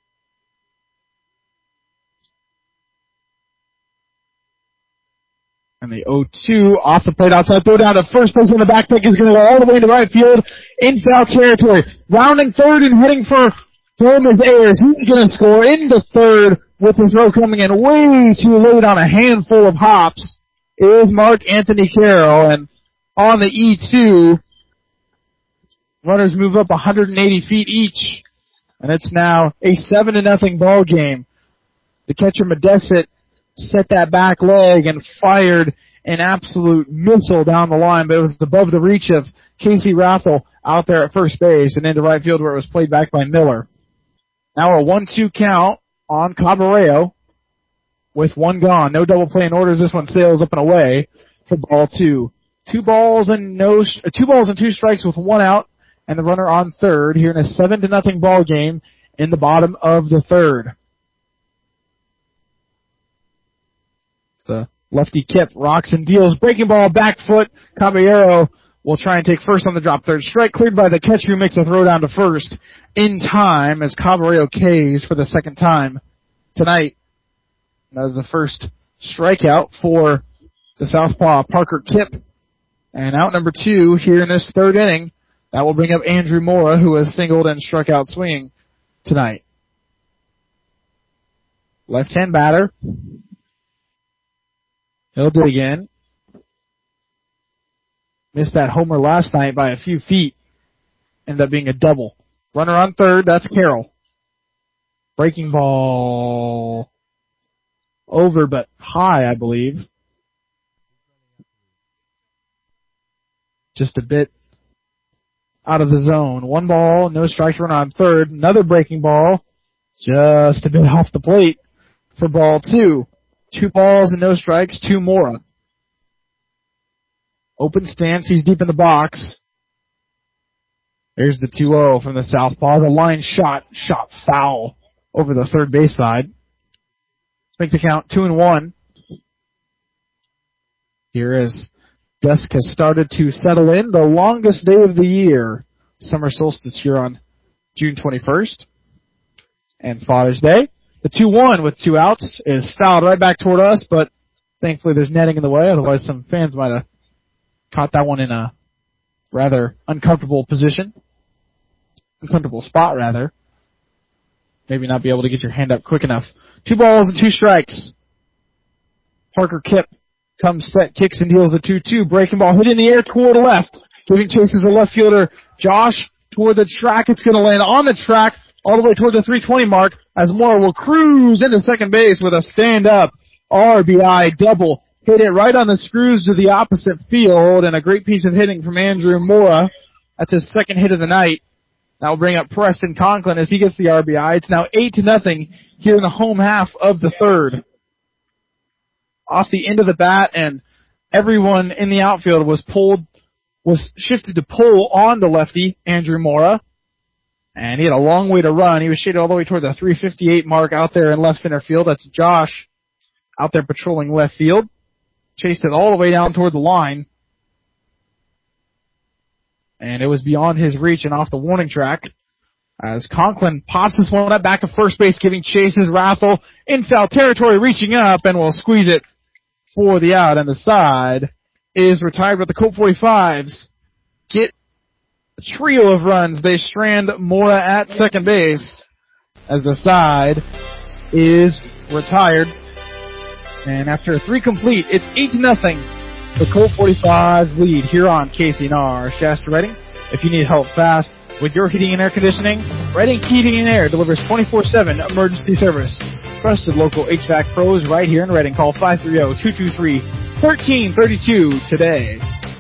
And the oh two off the plate outside, throw down to first base on the back pick is going to go all the way to right field in foul territory. Rounding third and heading for home is Ayers. He's going to score into third with the throw coming in way too late on a handful of hops. Is Mark Anthony Carroll, and on the E two, runners move up one hundred eighty feet each. And it's now a seven to nothing ball game. The catcher Medesset set that back leg and fired an absolute missile down the line, but it was above the reach of Casey Rathel out there at first base and into right field where it was played back by Miller. Now a one two count on Cabarello with one gone. No double play in orders. This one sails up and away for ball two. Two balls and no, two balls and two strikes with one out. And the runner on third here in a seven to nothing ball game in the bottom of the third. The lefty Kip rocks and deals. Breaking ball, back foot. Caballero will try and take first on the drop. Third strike cleared by the catcher who makes a throw down to first in time as Caballero K's for the second time tonight. That was the first strikeout for the southpaw Parker Kip. And out number two here in this third inning. That will bring up Andrew Mora, who has singled and struck out swinging tonight. Left-hand batter. He'll do it again. Missed that homer last night by a few feet. Ended up being a double. Runner on third, that's Carroll. Breaking ball over but high, I believe. Just a bit out of the zone. One ball, no strikes, run on third. Another breaking ball, just a bit off the plate for ball two. Two balls and no strikes, two Mora. Open stance, he's deep in the box. There's the two oh from the southpaw. The line shot, shot foul over the third base side. Make the count two and one. Here as dusk has started to settle in, the longest day of the year. Summer solstice here on June twenty-first. And Father's Day. The two one with two outs is fouled right back toward us, but thankfully there's netting in the way. Otherwise some fans might have caught that one in a rather uncomfortable position. Uncomfortable spot, rather. Maybe not be able to get your hand up quick enough. Two balls and two strikes. Parker Kipp comes set, kicks and deals the two two. Breaking ball hit in the air toward left. Giving chase is the left fielder, Josh, toward the track. It's going to land on the track all the way toward the three twenty mark as Mora will cruise into second base with a stand-up R B I double. Hit it right on the screws to the opposite field, and a great piece of hitting from Andrew Mora. That's his second hit of the night. That will bring up Preston Conklin as he gets the R B I. It's now eight to nothing here in the home half of the third. Off the end of the bat, and everyone in the outfield was pulled, was shifted to pull on the lefty, Andrew Mora. And he had a long way to run. He was shaded all the way toward the three fifty-eight mark out there in left center field. That's Josh out there patrolling left field. Chased it all the way down toward the line. And it was beyond his reach and off the warning track as Conklin pops this one up back to first base, giving chase as Rathel in foul territory, reaching up and will squeeze it for the out. And the side is retired, with the Colt forty-fives get a trio of runs. They strand Mora at second base as the side is retired. And after three complete, it's eight to nothing. The Colt forty-fives lead here on K C N R. Shasta Redding, if you need help fast with your heating and air conditioning, Redding Heating and Air delivers twenty-four seven emergency service. Trusted local H V A C pros right here in Redding. Call five three zero, two two three, one three three two today.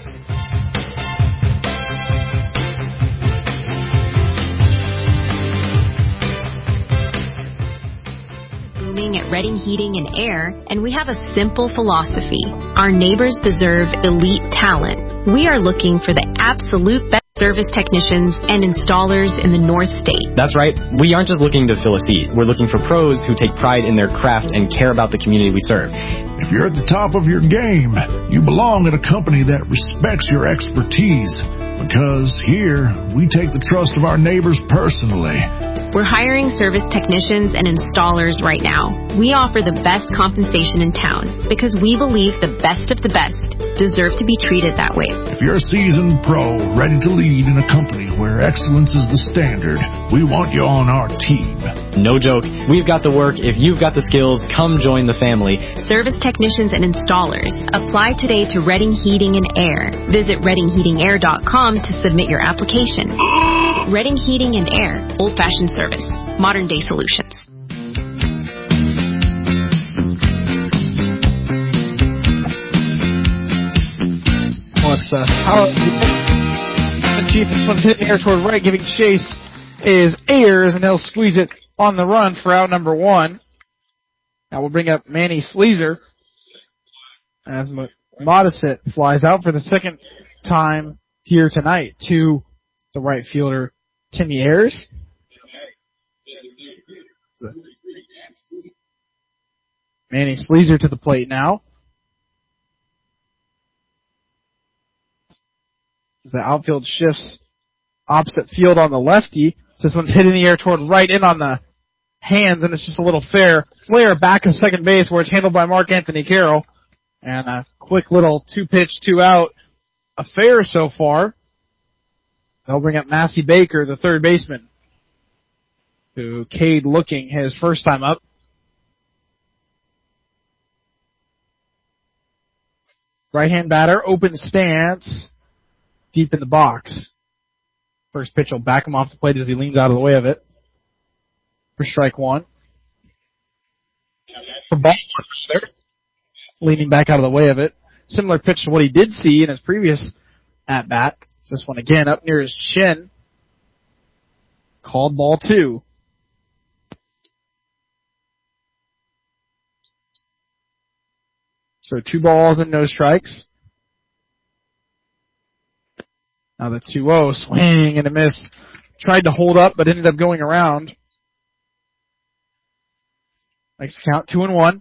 At Redding Heating and Air, and we have a simple philosophy. Our neighbors deserve elite talent. We are looking for the absolute best service technicians and installers in the North State. That's right. We aren't just looking to fill a seat. We're looking for pros who take pride in their craft and care about the community we serve. If you're at the top of your game, you belong at a company that respects your expertise, because here we take the trust of our neighbors personally. We're hiring service technicians and installers right now. We offer the best compensation in town because we believe the best of the best deserve to be treated that way. If you're a seasoned pro ready to lead in a company where excellence is the standard, we want you on our team. No joke. We've got the work. If you've got the skills, come join the family. Service technicians and installers. Apply today to Redding Heating and Air. Visit redding heating air dot com to submit your application. Redding Heating and Air. Old-fashioned service. Modern day solutions. What's uh, how the Chiefs? This one's hitting the air toward right, giving chase is Ayers, and he'll squeeze it on the run for out number one. Now we'll bring up Manny Sleazer as Modisett flies out for the second time here tonight to the right fielder, Timmy Ayers. Manny Sleazer to the plate now. As the outfield shifts opposite field on the lefty. This one's hit in the air toward right, in on the hands, and it's just a little fair flare back to second base where it's handled by Mark Anthony Carroll. And a quick little two-pitch, two-out affair so far. They'll bring up Massey Baker, the third baseman, who Cade looking his first time up. Right-hand batter, open stance, deep in the box. First pitch will back him off the plate as he leans out of the way of it. For strike one. For ball there, leaning back out of the way of it. Similar pitch to what he did see in his previous at-bat. It's this one again up near his chin. Called ball two. So two balls and no strikes. Now the two oh, swing and a miss. Tried to hold up, but ended up going around. Makes the count two and one.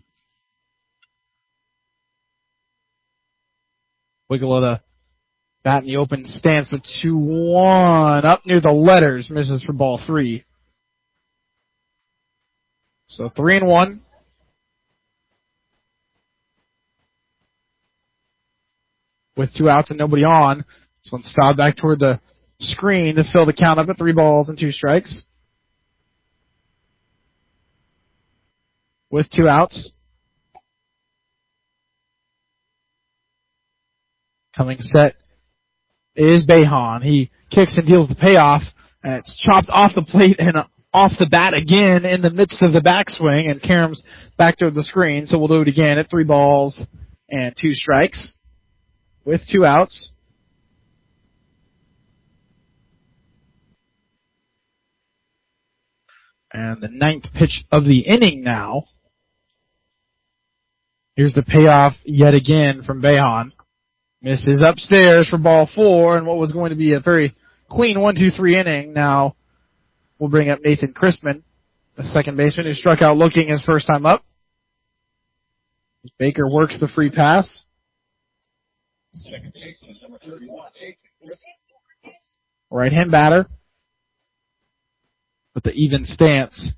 Wiggle of the bat in the open stance for two one. Up near the letters, misses for ball three. So three and one. With two outs and nobody on. This one's fouled back toward the screen to fill the count up at three balls and two strikes. With two outs. Coming set is Behan. He kicks and deals the payoff, and it's chopped off the plate and off the bat again in the midst of the backswing, and Karam's back toward the screen, so we'll do it again at three balls and two strikes with two outs. And the ninth pitch of the inning now. Here's the payoff yet again from Behan. Misses upstairs for ball four, and what was going to be a very clean one two three inning. Now we'll bring up Nathan Christman, the second baseman who struck out looking his first time up. Baker works the free pass. Right-hand batter with the even stance.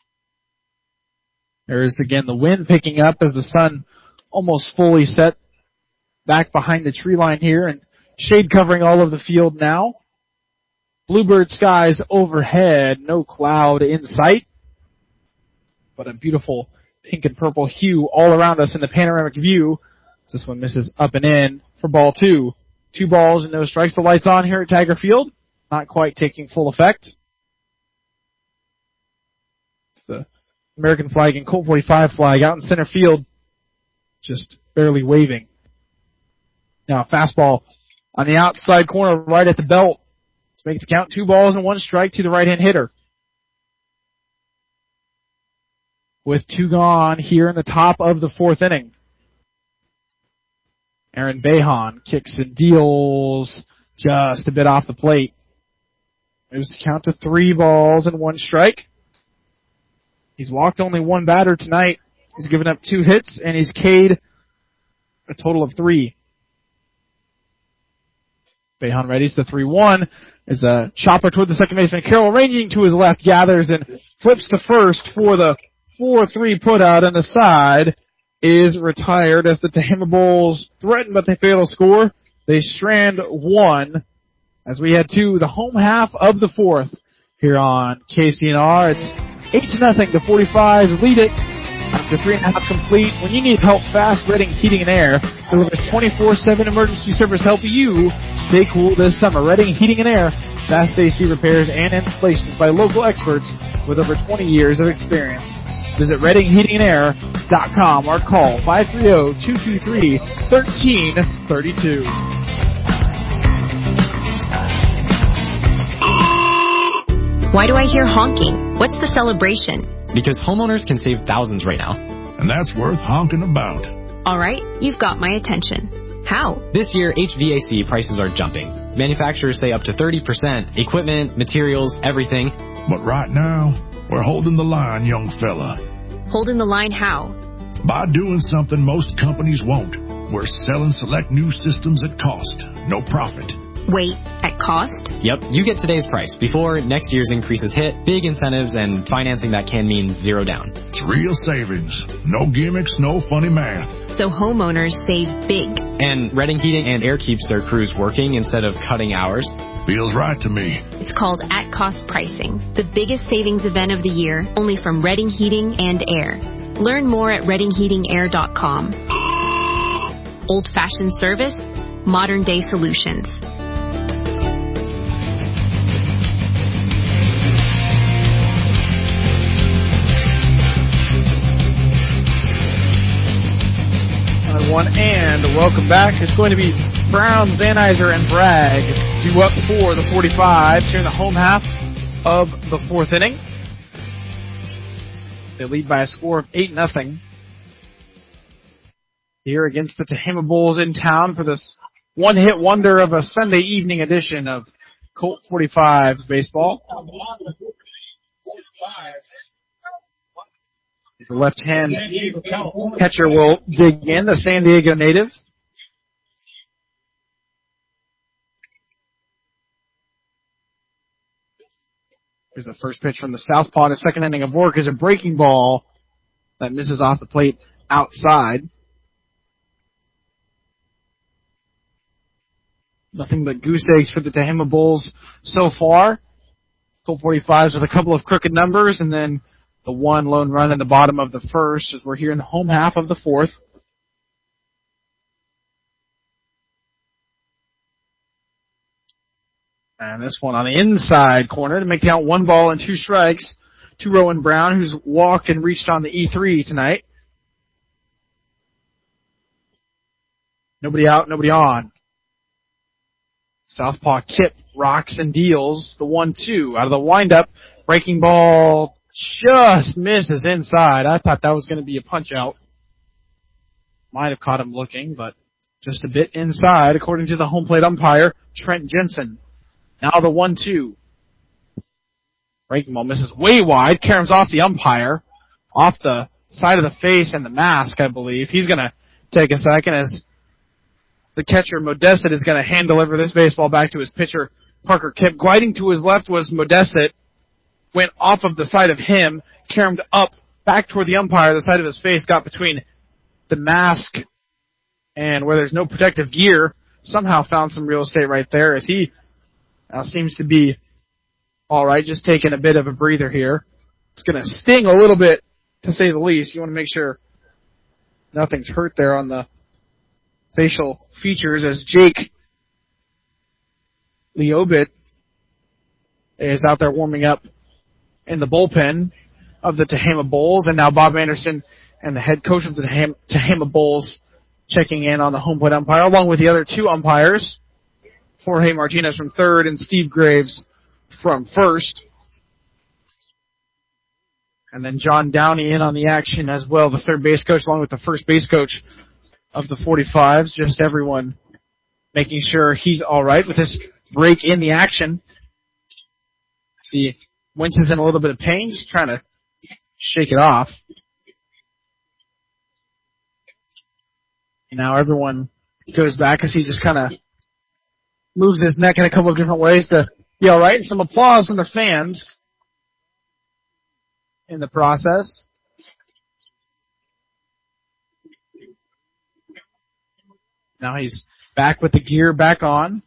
There is again the wind picking up as the sun almost fully set back behind the tree line here, and shade covering all of the field now. Bluebird skies overhead, no cloud in sight, but a beautiful pink and purple hue all around us in the panoramic view. This one misses up and in for ball two. Two balls and no strikes. The lights on here at Tiger Field, not quite taking full effect. It's the American flag and Colt forty-five flag out in center field, just barely waving. Now a fastball on the outside corner right at the belt to make the count two balls and one strike to the right-hand hitter. With two gone here in the top of the fourth inning. Aaron Behan kicks and deals just a bit off the plate. Moves the count to three balls and one strike. He's walked only one batter tonight. He's given up two hits, and he's K'd a total of three. Behan readies the three one. Is a chopper toward the second baseman. Carroll ranging to his left, gathers and flips to first for the four three putout, and the side is retired as the Tehama Bulls threaten, but they fail to score. They strand one as we head to the home half of the fourth here on K C N R. It's eight to nothing. The forty-fives lead it after three and a half complete. When you need help fast, Redding Heating and Air delivers twenty-four seven emergency service help you stay cool this summer. Redding Heating and Air, fast A C repairs and installations by local experts with over twenty years of experience. Visit redding heating and air dot com or call five three zero, two two three, one three three two. Why do I hear honking? What's the celebration? Because homeowners can save thousands right now. And that's worth honking about. All right, you've got my attention. How? This year, H V A C prices are jumping. Manufacturers say up to thirty percent. Equipment, materials, everything. But right now, we're holding the line, young fella. Holding the line how? By doing something most companies won't. We're selling select new systems at cost. No profit. Wait, at cost? Yep, you get today's price before next year's increases hit, big incentives, and financing that can mean zero down. It's real savings. No gimmicks, no funny math. So homeowners save big. And Redding Heating and Air keeps their crews working instead of cutting hours. Feels right to me. It's called at-cost pricing, the biggest savings event of the year, only from Redding Heating and Air. Learn more at redding heating air dot com. Old-fashioned service, modern-day solutions. One and welcome back. It's going to be Brown, Zanizer, and Bragg due up for the forty-fives here in the home half of the fourth inning. They lead by a score of eight nothing. Here against the Tehama Bulls in town for this one-hit wonder of a Sunday evening edition of Colt forty-five baseball. The left-hand catcher will dig in, the San Diego native. Here's the first pitch from the southpaw. The second inning of work is a breaking ball that misses off the plate outside. Nothing but goose eggs for the Tehama Bulls so far. Colt forty-fives with a couple of crooked numbers, and then the one lone run in the bottom of the first as we're here in the home half of the fourth. And this one on the inside corner to make count one ball and two strikes to Rowan Brown, who's walked and reached on the E three tonight. Nobody out, nobody on. Southpaw Kip rocks and deals the one two out of the windup. Breaking ball just misses inside. I thought that was going to be a punch out. Might have caught him looking, but just a bit inside according to the home plate umpire, Trent Jensen. Now the one two. Breaking ball misses way wide. Caroms off the umpire. Off the side of the face and the mask, I believe. He's going to take a second as the catcher, Modesset, is going to hand deliver this baseball back to his pitcher, Parker Kip. Gliding to his left was Modesset. Went off of the side of him. Caromed up back toward the umpire. The side of his face got between the mask and where there's no protective gear. Somehow found some real estate right there as he now seems to be all right, just taking a bit of a breather here. It's going to sting a little bit, to say the least. You want to make sure nothing's hurt there on the facial features as Jake Leobit is out there warming up in the bullpen of the Tehama Bulls. And now Bob Anderson and the head coach of the Tehama Bulls checking in on the home plate umpire, along with the other two umpires, Jorge Martinez from third and Steve Graves from first. And then John Downey in on the action as well, the third base coach, along with the first base coach of the forty-fives. Just everyone making sure he's all right with this break in the action. See, Wentz is in a little bit of pain, just trying to shake it off. And now everyone goes back as he just kind of moves his neck in a couple of different ways to be all right. And some applause from the fans in the process. Now he's back with the gear back on.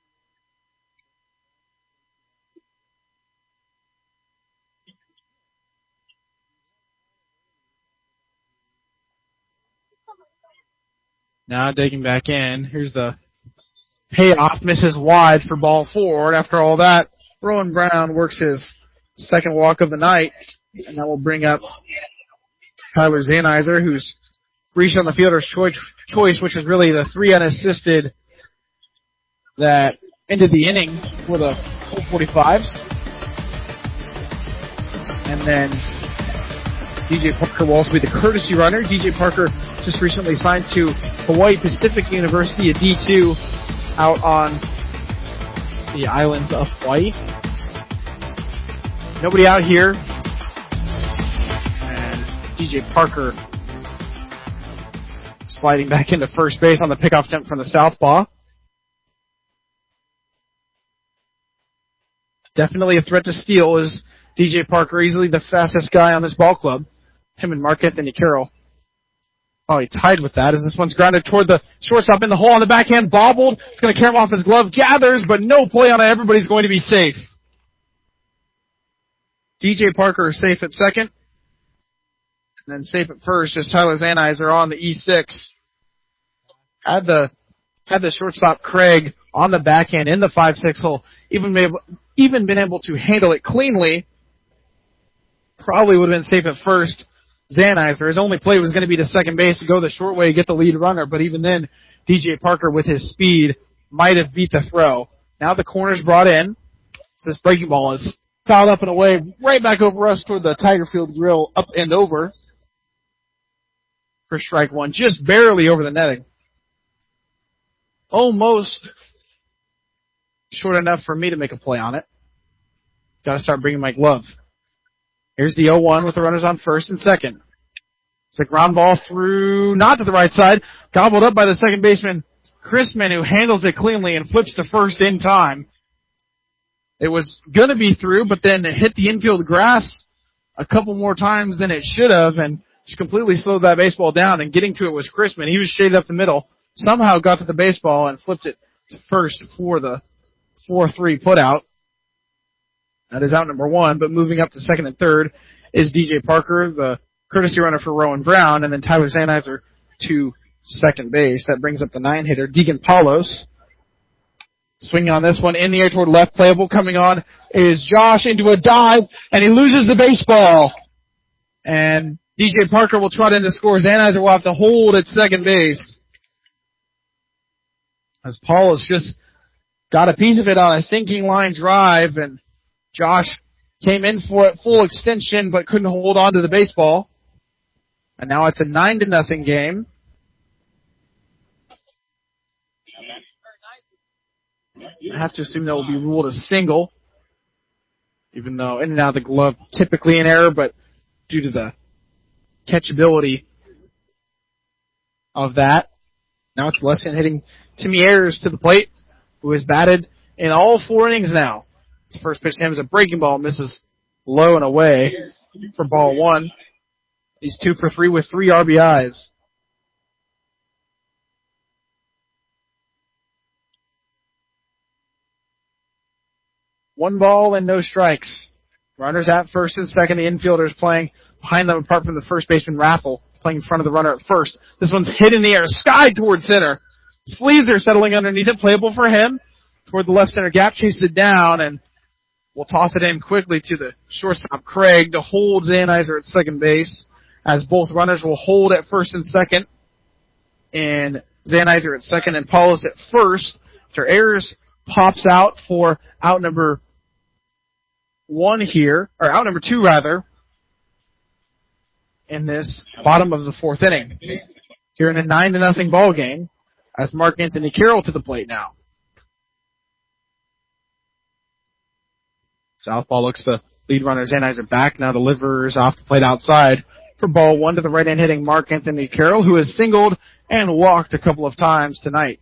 Now digging back in. Here's the payoff. Misses wide for ball four. And after all that, Rowan Brown works his second walk of the night. And that will bring up Tyler Zanizer, who's reached on the fielder's choice, choice, which is really the three unassisted that ended the inning for the Colt forty-fives. And then D J Parker will also be the courtesy runner. D J Parker just recently signed to Hawaii Pacific University, a D two, out on the islands of Hawaii. Nobody out here. And D J Parker sliding back into first base on the pickoff attempt from the southpaw. Definitely a threat to steal is D J Parker, easily the fastest guy on this ball club. Him and Mark Anthony Carroll probably tied with that as this one's grounded toward the shortstop in the hole on the backhand, bobbled. It's going to carry him off his glove, gathers, but no play on it. Everybody's going to be safe. D J Parker is safe at second. And then safe at first is Tyler Zanizer on the E six. Had the had the shortstop Craig on the backhand in the five six hole, even been able, even been able to handle it cleanly, probably would have been safe at first. Zanizer, his only play was going to be to second base to go the short way, get the lead runner, but even then, D J Parker with his speed might have beat the throw. Now the corner's brought in. So this breaking ball is fouled up and away, right back over us toward the Tiger Field grill, up and over for strike one, just barely over the netting. almost short enough for me to make a play on it. Got to start bringing my glove. Here's the oh one with the runners on first and second. It's a ground ball through, not to the right side, gobbled up by the second baseman, Chrisman, who handles it cleanly and flips to first in time. It was going to be through, but then it hit the infield grass a couple more times than it should have, and just completely slowed that baseball down, and getting to it was Chrisman. He was shaded up the middle, somehow got to the baseball and flipped it to first for the four three putout. That is out number one, but moving up to second and third is D J Parker, the courtesy runner for Rowan Brown, and then Tyler Zanizer to second base. That brings up the nine-hitter, Deegan Paulos. Swinging on this one in the air toward left, playable. Coming on is Josh into a dive, and he loses the baseball. And D J Parker will trot in to score. Zanizer will have to hold at second base, as Paulos just got a piece of it on a sinking line drive, and Josh came in for it full extension but couldn't hold on to the baseball. And now it's a nine to nothing game. I have to assume that will be ruled a single, even though in and out of the glove typically an error, but due to the catchability of that, now it's left-hand hitting Timmy Ayers to the plate, who has batted in all four innings now. His first pitch to him is a breaking ball, misses low and away for ball one. He's two for three with three R B Is. One ball and no strikes. Runners at first and second. The infielders playing behind them apart from the first baseman, Raffle, playing in front of the runner at first. This one's hit in the air, skied towards center. Sleazer settling underneath it, playable for him. Toward the left center gap, chases it down, and we'll toss it in quickly to the shortstop, Craig, to hold Zanizer at second base, as both runners will hold at first and second, and Zanizer at second and Paulos at first. After Ayers pops out for out number one here, or out number two rather, in this bottom of the fourth inning. Here in a nine to nothing ball game, as Mark Anthony Carroll to the plate now. Southpaw looks the lead runner Zanizer back, now delivers off the plate outside for ball one to the right-hand hitting Mark Anthony Carroll, who has singled and walked a couple of times tonight.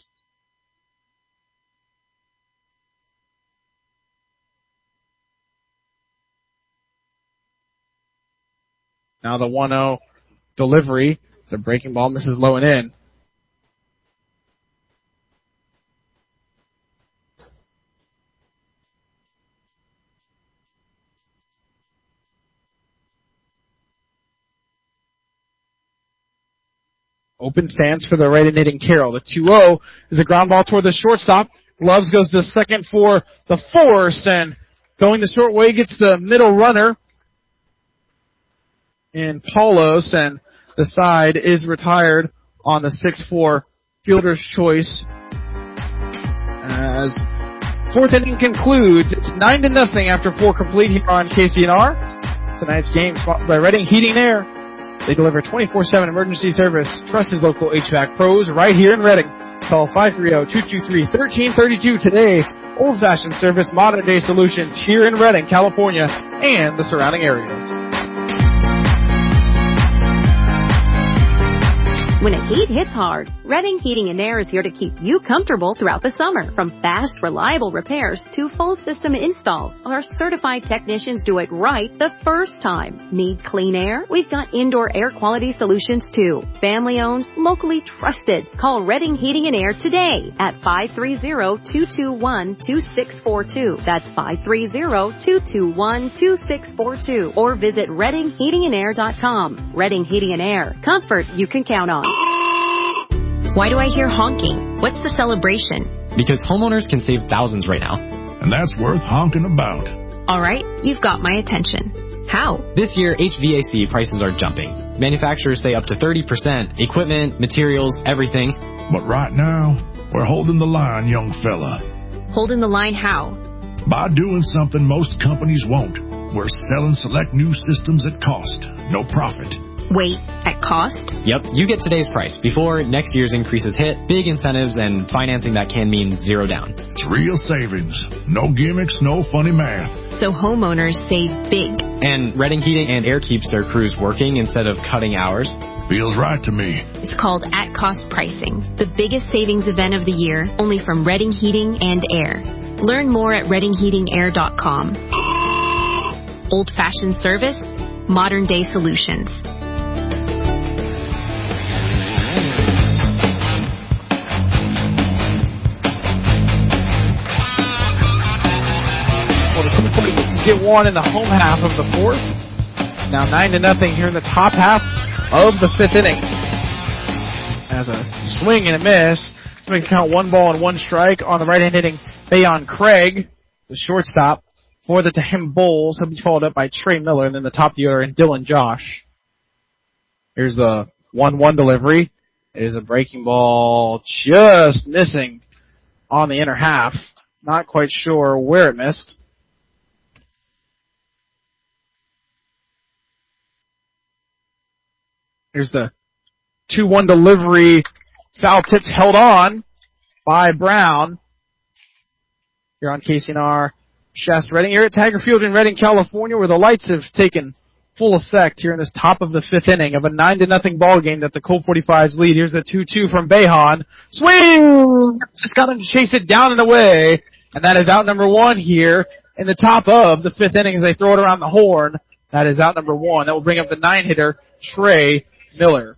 Now the one oh delivery. It's a breaking ball, misses low and in. Open stance for the right-hand hitting Carroll. The two oh is a ground ball toward the shortstop. Gloves goes to second for the force, and going the short way gets the middle runner in Paulos, and the side is retired on the six four fielder's choice. As fourth inning concludes, it's nine to nothing after four complete here on K C N R. Tonight's game sponsored by Reading Heating and Air. They deliver twenty-four seven emergency service, trusted local H V A C pros right here in Reading. Call five three zero, two two three, one three three two today. Old-fashioned service, modern-day solutions here in Reading, California, and the surrounding areas. When a heat hits hard, Reading Heating and Air is here to keep you comfortable throughout the summer. From fast, reliable repairs to full system installs, our certified technicians do it right the first time. Need clean air? We've got indoor air quality solutions too. Family owned, locally trusted. Call Reading Heating and Air today at five three zero, two two one, two six four two. That's five three zero, two two one, two six four two. Or visit reading heating and air dot com. Reading Heating and Air. Comfort you can count on. Why do I hear honking? What's the celebration? Because homeowners can save thousands right now. And that's worth honking about. All right, you've got my attention. How? This year, H V A C prices are jumping. Manufacturers say up to thirty percent. Equipment, materials, everything. But right now, we're holding the line, young fella. Holding the line how? By doing something most companies won't. We're selling select new systems at cost, no profit. Wait, at cost? Yep, you get today's price before next year's increases hit, big incentives, and financing that can mean zero down. It's real savings. No gimmicks, no funny math. So homeowners save big. And Reading Heating and Air keeps their crews working instead of cutting hours. Feels right to me. It's called at-cost pricing, the biggest savings event of the year, only from Reading Heating and Air. Learn more at reading heating air dot com. Old-fashioned service, modern-day solutions. Well, the two forty-six get one in the home half of the fourth. It's now nine to nothing here in the top half of the fifth inning. As a swing and a miss to make it count one ball and one strike on the right-hand hitting Bayon Craig, the shortstop for the Tehama Bulls. He'll be followed up by Trey Miller, and then the top of the order and Dylan Josh. Here's the one one delivery. It is a breaking ball just missing on the inner half. Not quite sure where it missed. Here's the two one delivery. Foul tipped, held on by Brown. Here on K C N R Shasta Reading. Here at Tiger Field in Redding, California, where the lights have taken full effect here in this top of the fifth inning of a nine to nothing ball game that the Colt forty-fives lead. Here's the two two from Behan. Swing! Just got him to chase it down and away. And that is out number one here in the top of the fifth inning as they throw it around the horn. That is out number one. That will bring up the nine hitter, Trey Miller.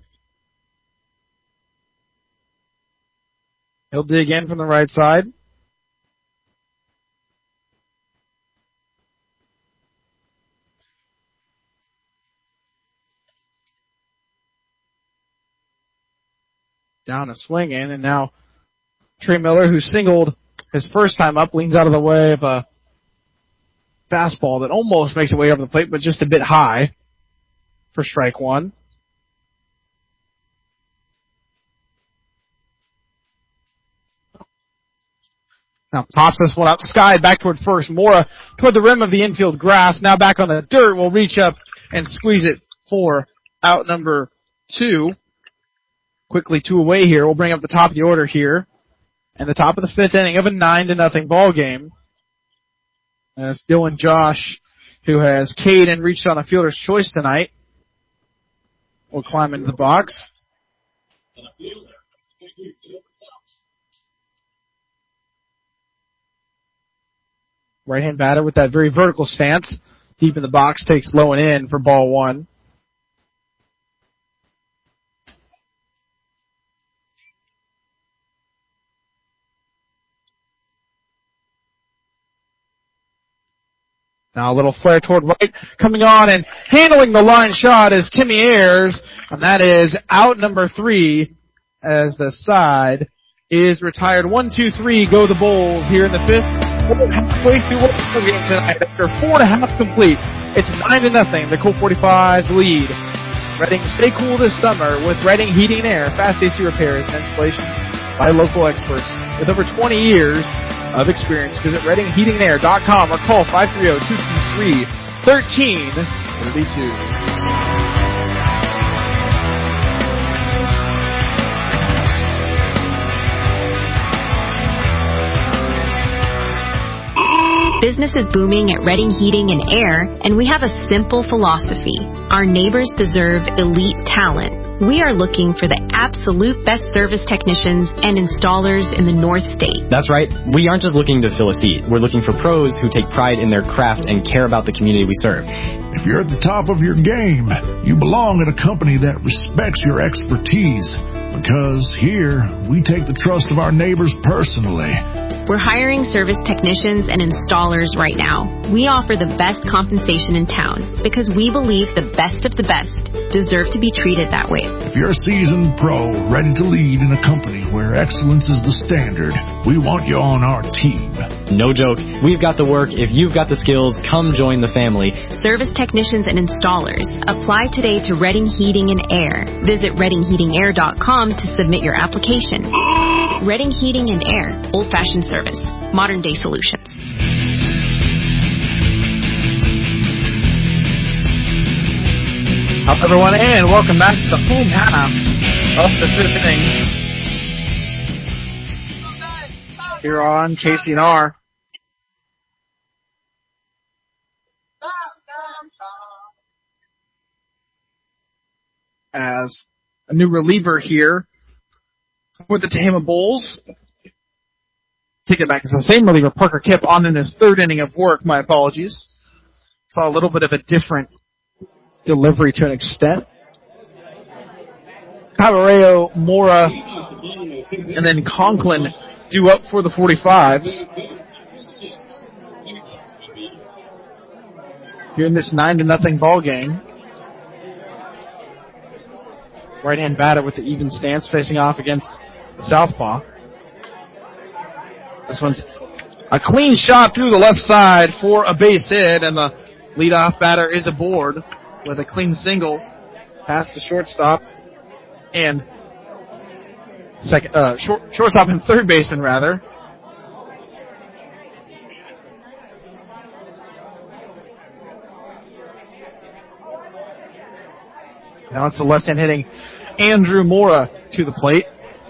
He'll dig in from the right side. Down a swing in, and now Trey Miller, who singled his first time up, leans out of the way of a fastball that almost makes it way over the plate, but just a bit high for strike one. Now pops this one up, Sky back toward first. Mora toward the rim of the infield grass. Now back on the dirt. Will reach up and squeeze it for out number two. Quickly two away here. We'll bring up the top of the order here. And the top of the fifth inning of a nine to nothing ball game. As Dylan Josh, who has Cade and reached on a fielder's choice tonight, will climb into the box. Right-hand batter with that very vertical stance. Deep in the box, takes low and in for ball one. Now a little flare toward right, coming on and handling the line shot is Timmy Ayers, and that is out number three as the side is retired. One, two, three, go the Bulls here in the fifth. We're halfway through the game tonight. After four and a half complete, it's nine to nothing. The Colt forty-fives lead. Reading, stay cool this summer with Reading Heating and Air, fast A C repairs and installations by local experts with over twenty years of experience. Visit reading heating and air dot com or call five three zero, two two three, one three three two. Business is booming at Reading Heating and Air, and we have a simple philosophy. Our neighbors deserve elite talent. We are looking for the absolute best service technicians and installers in the North State. That's right. We aren't just looking to fill a seat. We're looking for pros who take pride in their craft and care about the community we serve. If you're at the top of your game, you belong at a company that respects your expertise. Because here, we take the trust of our neighbors personally. We're hiring service technicians and installers right now. We offer the best compensation in town because we believe the best of the best deserve to be treated that way. If you're a seasoned pro ready to lead in a company where excellence is the standard, we want you on our team. No joke. We've got the work. If you've got the skills, come join the family. Service technicians and installers. Apply today to Reading Heating and Air. Visit reading heating air dot com to submit your application. Reading Heating and Air. Old-fashioned service. Modern-day solutions. Hello, everyone, and welcome back to the home half of the fifth inning here on K C N R. As a new reliever here with the Tehama Bulls. Take it back. It's the same reliever, Parker Kipp, on in his third inning of work. My apologies. Saw a little bit of a different delivery to an extent. Caballero, Mora, and then Conklin due up for the forty-fives. Here in this nine to nothing ball game. Right-hand batter with the even stance facing off against the southpaw. This one's a clean shot through the left side for a base hit, and the leadoff batter is aboard with a clean single past the shortstop and second, uh, short, shortstop and third baseman rather. Now it's the left-hand hitting Andrew Mora to the plate.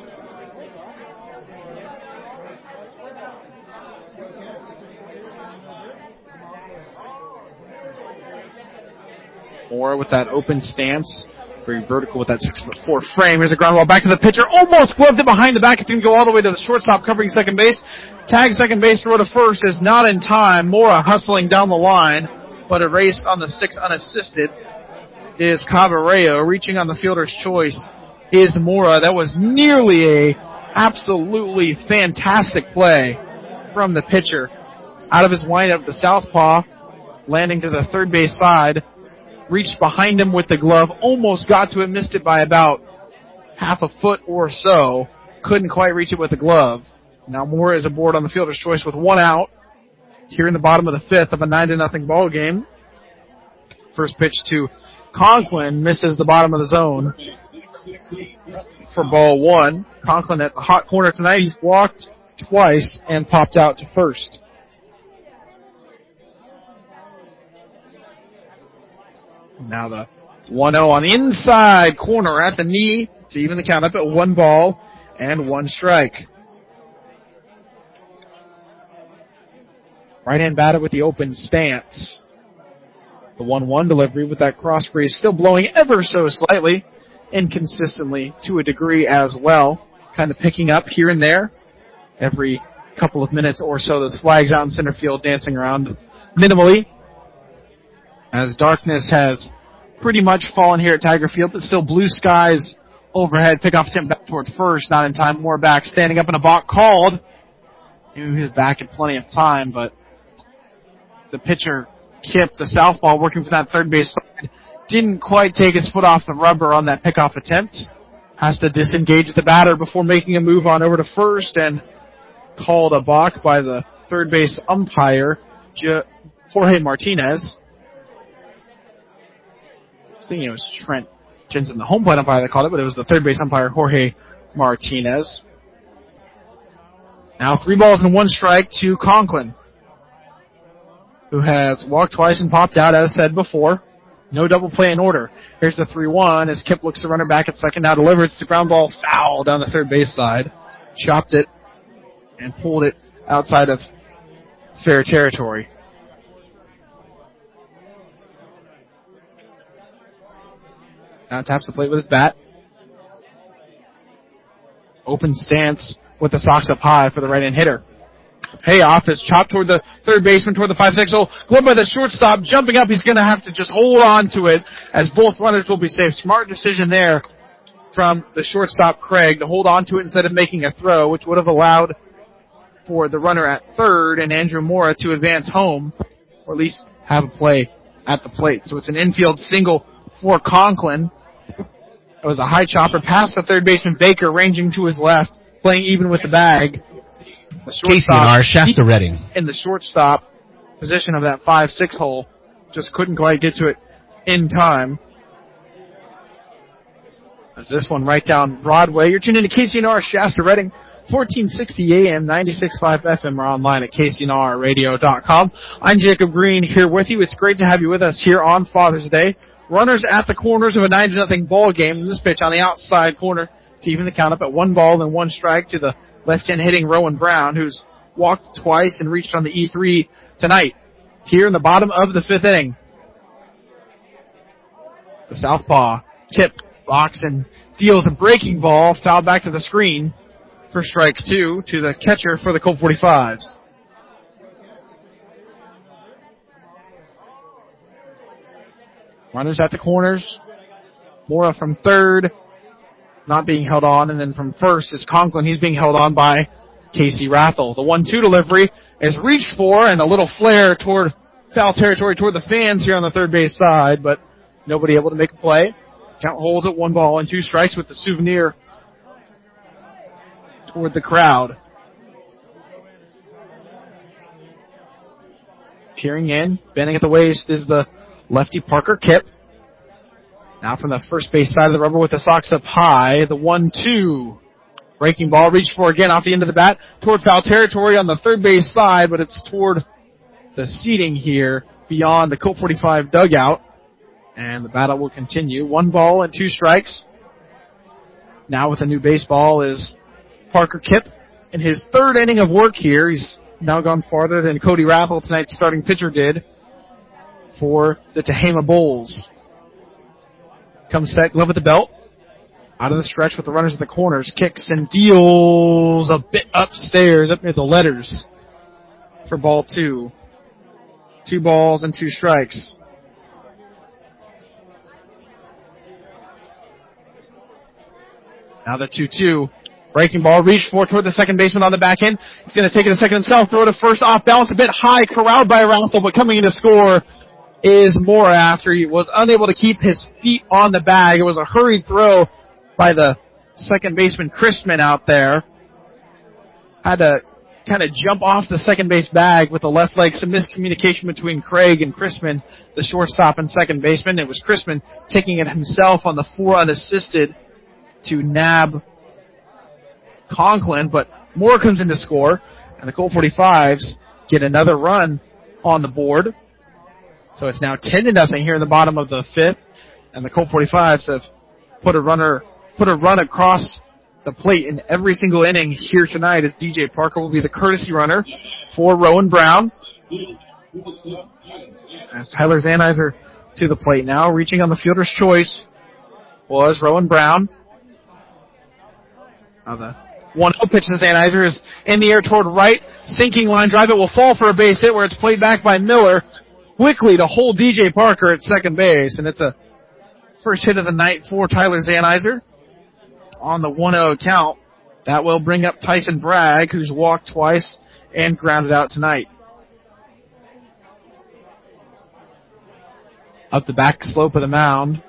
Mora with that open stance, very vertical with that six foot four frame. Here's a ground ball back to the pitcher, almost gloved it behind the back. It's going to go all the way to the shortstop covering second base. Tag second base, throw to first is not in time. Mora hustling down the line, but erased on the six unassisted is Caballero. Reaching on the fielder's choice is Mora. That was nearly a absolutely fantastic play from the pitcher. Out of his windup, the southpaw landing to the third base side. Reached behind him with the glove, almost got to it, missed it by about half a foot or so. Couldn't quite reach it with the glove. Now Mora is aboard on the fielder's choice with one out here in the bottom of the fifth of a nine to nothing ball game. First pitch to Conklin misses the bottom of the zone for ball one. Conklin at the hot corner tonight. He's walked twice and popped out to first. Now the one oh on the inside corner at the knee to even the count up at one ball and one strike. Right-hand batter with the open stance. The one one delivery with that cross breeze still blowing ever so slightly, inconsistently to a degree as well. Kind of picking up here and there. Every couple of minutes or so, those flags out in center field dancing around minimally. As darkness has pretty much fallen here at Tiger Field, but still blue skies overhead. Pickoff attempt back toward first, not in time. More back, standing up in a balk called. Knew he was back in plenty of time, but the pitcher, Kipp, the southpaw, working for that third base side, didn't quite take his foot off the rubber on that pickoff attempt. Has to disengage the batter before making a move on over to first, and called a balk by the third base umpire, Jorge Martinez. I was thinking it was Trent Jensen, the home plate umpire that called it, but it was the third base umpire, Jorge Martinez. Now three balls and one strike to Conklin, who has walked twice and popped out, as said before. No double play in order. Here's the three one as Kipp looks the runner back at second. Now delivers the ground ball foul down the third base side. Chopped it and pulled it outside of fair territory. Now taps the plate with his bat. Open stance with the socks up high for the right-hand hitter. Payoff is chopped toward the third baseman, toward the five six hole. Glove by the shortstop. Jumping up, he's going to have to just hold on to it as both runners will be safe. Smart decision there from the shortstop, Craig, to hold on to it instead of making a throw, which would have allowed for the runner at third and Andrew Mora to advance home, or at least have a play at the plate. So it's an infield single for Conklin. It was a high chopper past the third baseman, Baker, ranging to his left, playing even with the bag. The K C N R, Shasta Redding. In the shortstop position of that five six hole. Just couldn't quite get to it in time. As this one right down Broadway. You're tuned into K C N R, Shasta Redding, fourteen sixty A M, ninety-six point five F M, or online at K C N R radio dot com. I'm Jacob Green here with you. It's great to have you with us here on Father's Day. runners at the corners of a nine to nothing ball game. This pitch on the outside corner to even the count up at one ball and one strike to the left-hand hitting Rowan Brown, who's walked twice and reached on the E three tonight. Here in the bottom of the fifth inning. The southpaw, Kip, blocks and deals a breaking ball, fouled back to the screen for strike two to the catcher for the Colt forty-fives. Runners at the corners. Mora from third, not being held on, and then from first is Conklin. He's being held on by Casey Rathel. The one two delivery is reached for, and a little flare toward foul territory toward the fans here on the third base side, but nobody able to make a play. Count holds at one ball and two strikes with the souvenir toward the crowd. Peering in, bending at the waist is the lefty Parker Kip. Now from the first base side of the rubber with the Sox up high, the one two. Breaking ball reached for again off the end of the bat toward foul territory on the third base side, but it's toward the seating here beyond the Colt forty-five dugout. And the battle will continue. One ball and two strikes. Now with a new baseball is Parker Kip in his third inning of work here. He's now gone farther than Cody Rathel, tonight's starting pitcher, did for the Tehama Bulls. Comes set, glove at the belt. Out of the stretch with the runners at the corners. Kicks and deals a bit upstairs, up near the letters for ball two. Two balls and two strikes. Now the two two. Breaking ball reached for toward the second baseman on the back end. He's going to take it a second himself. Throw to first off balance, a bit high, corralled by Rathel, but coming in to score is Mora after he was unable to keep his feet on the bag. It was a hurried throw by the second baseman Christman out there. Had to kind of jump off the second base bag with the left leg. Some miscommunication between Craig and Christman, the shortstop and second baseman. It was Christman taking it himself on the four unassisted to nab Conklin, but Moore comes in to score, and the Colt forty-fives get another run on the board. So it's now ten to nothing here in the bottom of the fifth, and the Colt forty-fives have put a runner, put a run across the plate in every single inning here tonight, as D J Parker will be the courtesy runner for Rowan Brown. As Tyler Zanizer to the plate now, reaching on the fielder's choice was Rowan Brown. Now the one oh pitch to Zanizer is in the air toward right, sinking line drive. It will fall for a base hit where it's played back by Miller quickly to hold D J Parker at second base, and it's a first hit of the night for Tyler Zanizer on the one oh count. That will bring up Tyson Bragg, who's walked twice and grounded out tonight. Up the back slope of the mound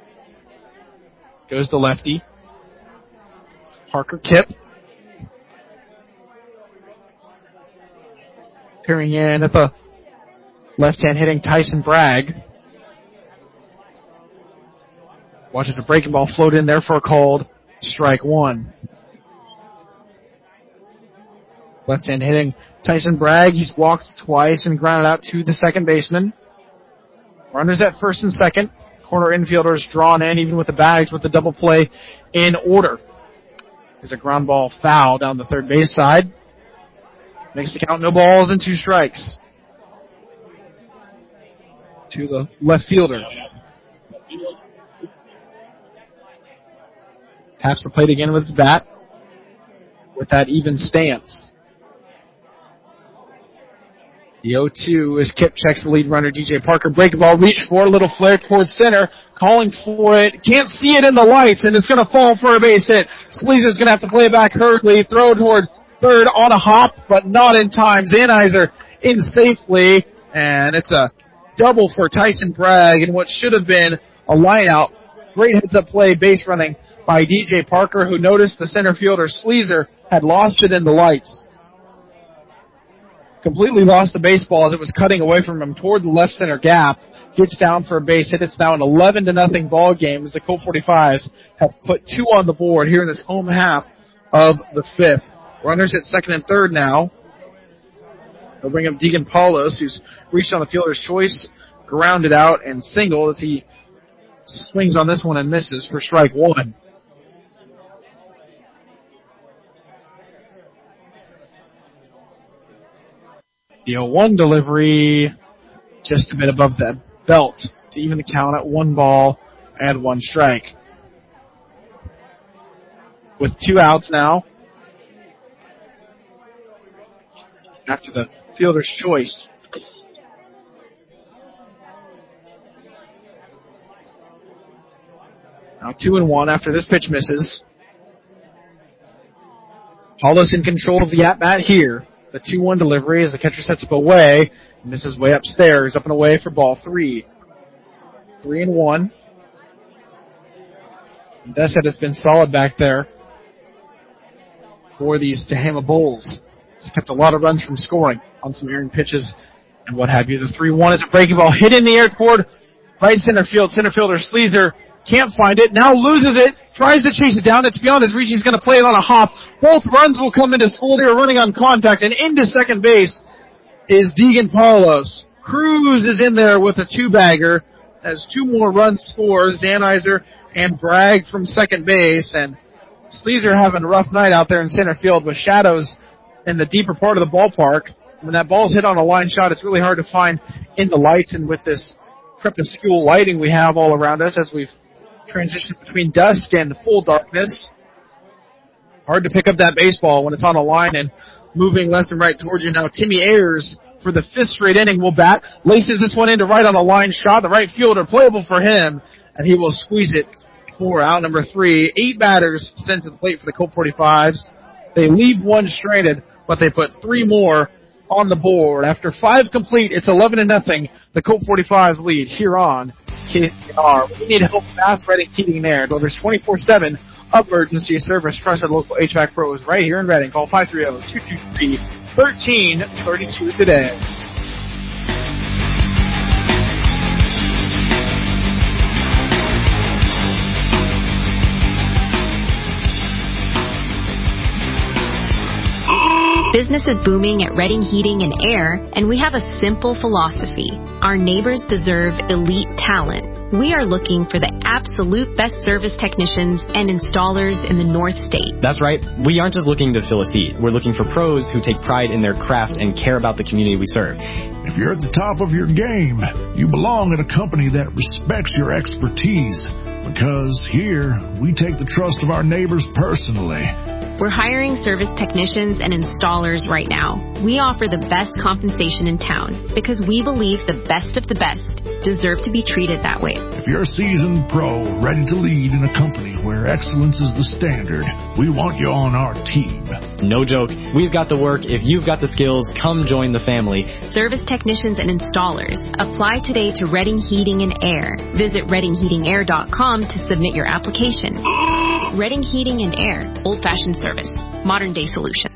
goes the lefty, Parker Kip. Peering in at the left-hand hitting Tyson Bragg. Watches a breaking ball float in there for a called strike one. Left-hand hitting Tyson Bragg. He's walked twice and grounded out to the second baseman. Runners at first and second. Corner infielders drawn in, even with the bags, with the double play in order. There's a ground ball foul down the third base side. Makes the count no balls and two strikes to the left fielder. Taps the plate again with his bat with that even stance. The oh two is Kip checks the lead runner, D J Parker. Breaking ball, reach for a little flare towards center. Calling for it. Can't see it in the lights, and it's going to fall for a base hit. Sleezer's going to have to play it back hurriedly. Throw toward third on a hop, but not in time. Zanizer in safely, and it's a double for Tyson Bragg in what should have been a line out. Great heads-up play, base running by D J Parker, who noticed the center fielder Sleezer had lost it in the lights. Completely lost the baseball as it was cutting away from him toward the left center gap. Gets down for a base hit. It's now an eleven to nothing ball game as the Colt forty-fives have put two on the board here in this home half of the fifth. Runners at second and third now. They'll bring up Deegan Paulos, who's reached on the fielder's choice, grounded out, and singled as he swings on this one and misses for strike one. The oh one delivery just a bit above the belt to even the count at one ball and one strike. With two outs now, after the fielder's choice. Now two and one after this pitch misses. Hollis in control of the at-bat here. The two one delivery as the catcher sets up away. Misses way upstairs, up and away for ball three. Three and one. Dessett has been solid back there for these Tehama Bulls. He's kept a lot of runs from scoring on some errant pitches and what have you. The three one is a breaking ball hit in the air toward right center field. Center fielder Sleazer can't find it, now loses it, tries to chase it down. It's beyond his reach. He's going to play it on a hop. Both runs will come into score. They're running on contact, and into second base is Deegan Paulos. Cruz is in there with a two-bagger as two more runs scores, Zanizer and Bragg from second base, and Sleazer having a rough night out there in center field with shadows in the deeper part of the ballpark. When that ball's hit on a line shot, it's really hard to find in the lights, and with this crepuscular lighting we have all around us as we've transitioned between dusk and full darkness, hard to pick up that baseball when it's on a line and moving left and right towards you. Now Timmy Ayers, for the fifth straight inning, will bat, laces this one into right on a line shot. The right fielder playable for him, and he will squeeze it for out number three. Eight batters sent to the plate for the Colt forty-fives. They leave one stranded, but they put three more on the board. After five complete, it's eleven to nothing. The Colt forty-fives lead here on K C N R. We need help fast, Reading Heating and Air. Delivers twenty-four seven emergency service. Trusted local H V A C pros right here in Reading. Call five three zero, two two three, one three three two today. Business is booming at Reading Heating and Air, and we have a simple philosophy. Our neighbors deserve elite talent. We are looking for the absolute best service technicians and installers in the North State. That's right. We aren't just looking to fill a seat. We're looking for pros who take pride in their craft and care about the community we serve. If you're at the top of your game, you belong at a company that respects your expertise. Because here, we take the trust of our neighbors personally. We're hiring service technicians and installers right now. We offer the best compensation in town because we believe the best of the best deserve to be treated that way. If you're a seasoned pro ready to lead in a company where excellence is the standard, we want you on our team. No joke. We've got the work. If you've got the skills, come join the family. Service technicians and installers. Apply today to Reading Heating and Air. Visit reading heating air dot com to submit your application. Reading Heating and Air. Old-fashioned service. Modern-day solutions.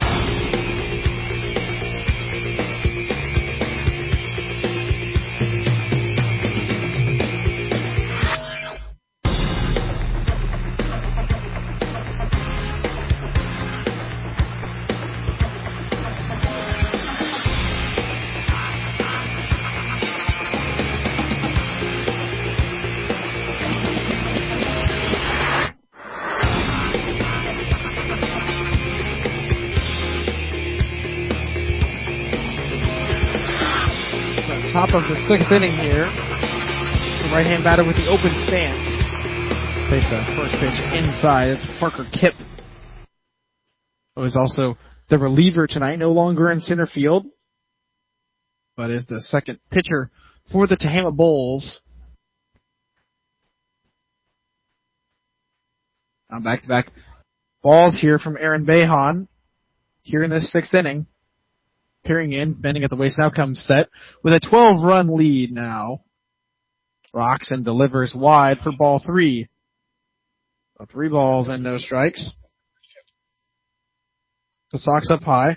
Top of the sixth inning here. The right-hand batter with the open stance. Takes a first pitch inside. It's Parker Kipp, who is also the reliever tonight, no longer in center field, but is the second pitcher for the Tehama Bulls. Now back-to-back balls here from Aaron Behan here in this sixth inning. Peering in, bending at the waist, now comes set with a twelve-run lead now. Rocks and delivers wide for ball three. So three balls and no strikes. The Sox up high.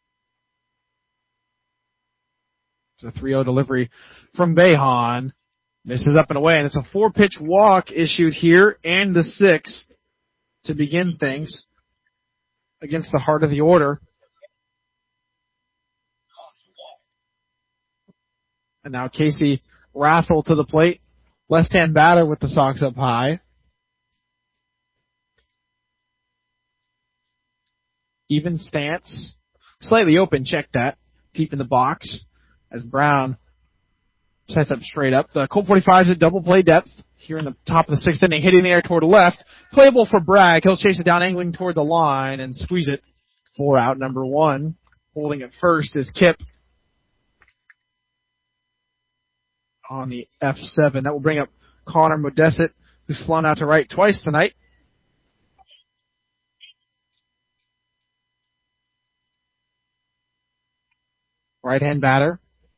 It's a three oh delivery from Behan. Misses up and away, and it's a four-pitch walk issued here and the sixth to begin things against the heart of the order. And now Casey Rathel to the plate Left-hand batter with the Sox up high. Even stance. Slightly open, check that. Deep in the box as Brown sets up straight up. The Colt forty-five is at double play depth here in the top of the sixth inning, hitting the air toward the left. Playable for Bragg. He'll chase it down, angling toward the line and squeeze it for out number one. Holding it first is Kip on the F seven. That will bring up Connor Modesett, who's flown out to right twice tonight. Right-hand batter.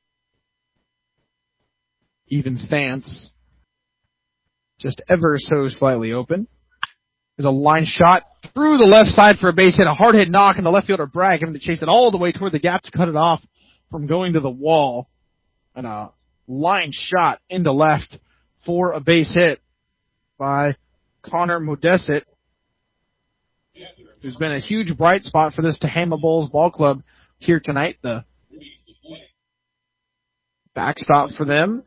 Even stance. Just ever so slightly open. There's a line shot through the left side for a base hit. A hard hit knock, and the left fielder Bragg having to chase it all the way toward the gap to cut it off from going to the wall. And a line shot into left for a base hit by Connor Modesett, who's been a huge bright spot for this Tehama Bulls ball club here tonight. The backstop for them,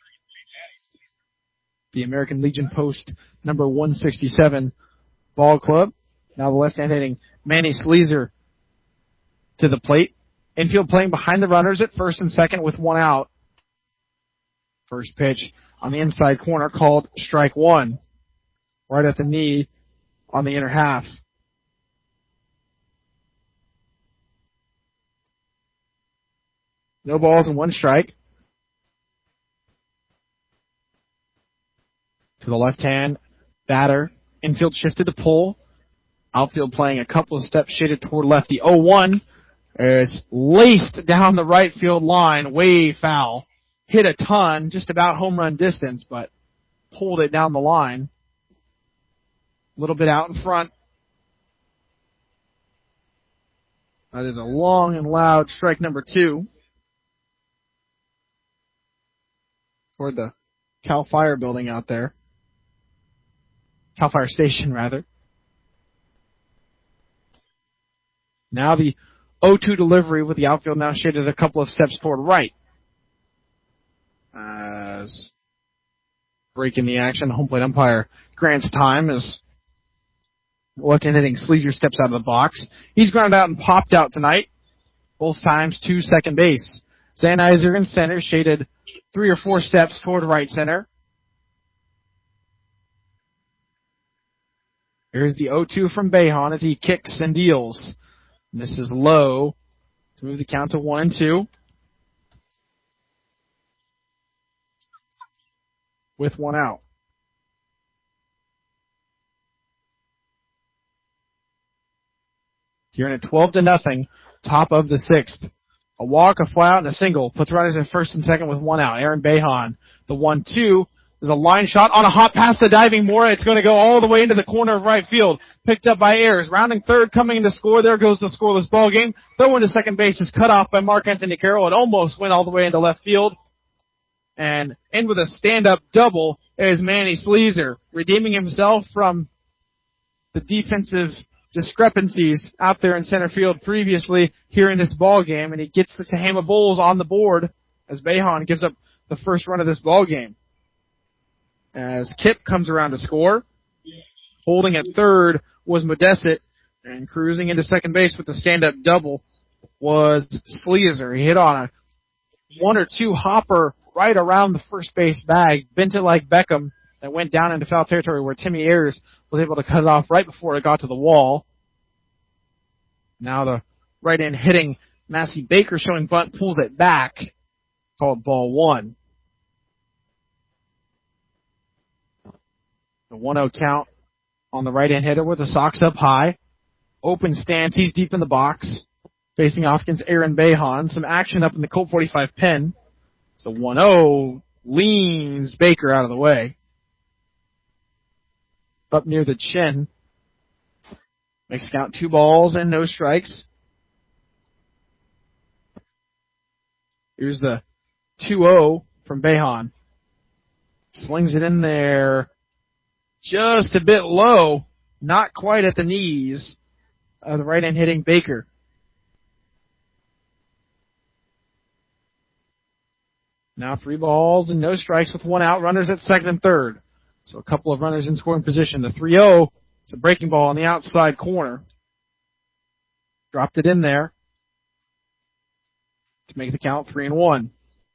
the American Legion Post number one sixty-seven ball club. Now the left-hand hitting Manny Sleezer to the plate. Infield playing behind the runners at first and second with one out. First pitch on the inside corner called strike one. Right at the knee on the inner half. No balls and one strike. To the left-hand batter. Infield shifted to pull. Outfield playing a couple of steps shaded toward left. The oh one is laced down the right field line, way foul. Hit a ton, just about home run distance, but pulled it down the line. A little bit out in front. That is a long and loud strike number two. Toward the Cal Fire building out there. Cal Fire Station, rather. Now the oh two delivery with the outfield now shaded a couple of steps toward right. As breaking the action, the home plate umpire grants time as left-hand hitting Sleezer steps out of the box. He's grounded out and popped out tonight, both times to second base. Zanizer in center, shaded three or four steps toward right center. Here's the oh two from Behan as he kicks and deals. This is low to move the count to one and two. With one out. Here in a twelve to nothing, top of the sixth. A walk, a fly out, and a single. Puts runners in first and second with one out. Aaron Behan, the one two. There's a line shot on a hot pass to diving Mora. It's going to go all the way into the corner of right field. Picked up by Ayers. Rounding third, coming to score. There goes the scoreless ball game. Throw into second base is cut off by Mark Anthony Carroll. It almost went all the way into left field. And in with a stand-up double is Manny Sleezer, redeeming himself from the defensive discrepancies out there in center field previously here in this ball game, and he gets the Tehama Bulls on the board as Behan gives up the first run of this ball game. As Kip comes around to score, holding at third was Modesett, and cruising into second base with the stand-up double was Sleezer. He hit on a one or two hopper right around the first base bag, bent it like Beckham, and went down into foul territory where Timmy Ayers was able to cut it off right before it got to the wall. Now the right-hand hitting Massey Baker showing bunt pulls it back, called ball one. The one oh count on the right-hand hitter with the Sox up high. Open stance, he's deep in the box, facing off against Aaron Behan. Some action up in the Colt forty-five pen. So one oh leans Baker out of the way. Up near the chin. Makes count two balls and no strikes. Here's the two oh from Behan. Slings it in there just a bit low. Not quite at the knees of the right-hand hitting Baker. Now three balls and no strikes with one out. Runners at second and third. So a couple of runners in scoring position. The three oh, it's a breaking ball on the outside corner. Dropped it in there to make the count three and one.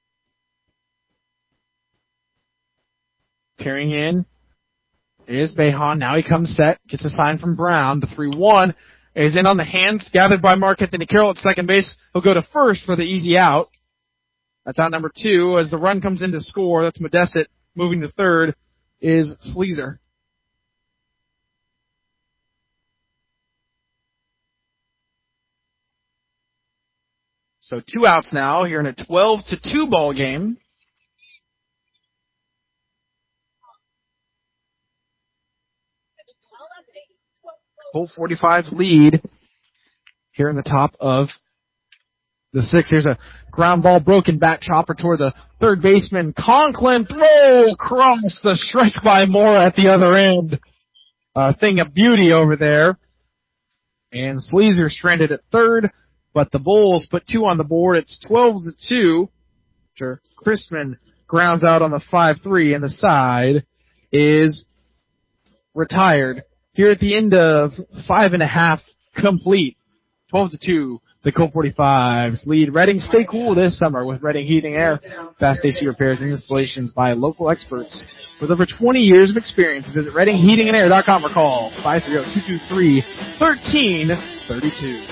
Carrying in is Behan. Now he comes set. Gets a sign from Brown. The three one is in on the hands. Gathered by Mark Anthony Carroll at second base. He'll go to first for the easy out. That's out number two. As the run comes in to score, that's Modesit. Moving to third is Sleezer. So two outs now here in a twelve to two ball game. Colt forty-five's lead here in the top of the sixth. Here's a ground ball, broken back chopper toward the third baseman. Conklin throw across the stretch by Mora at the other end. A thing of beauty over there. And Sleezer stranded at third, but the Bulls put two on the board. It's twelve to two. Sure. Chrisman grounds out on the five three, and the side is retired. Here at the end of five and a half complete. twelve to two. The Colt forty-fives lead Reading. Stay cool this summer with Reading Heating Air. Fast A C repairs and installations by local experts with over twenty years of experience. Visit reading heating and air dot com or call five three zero, two two three, one three three two.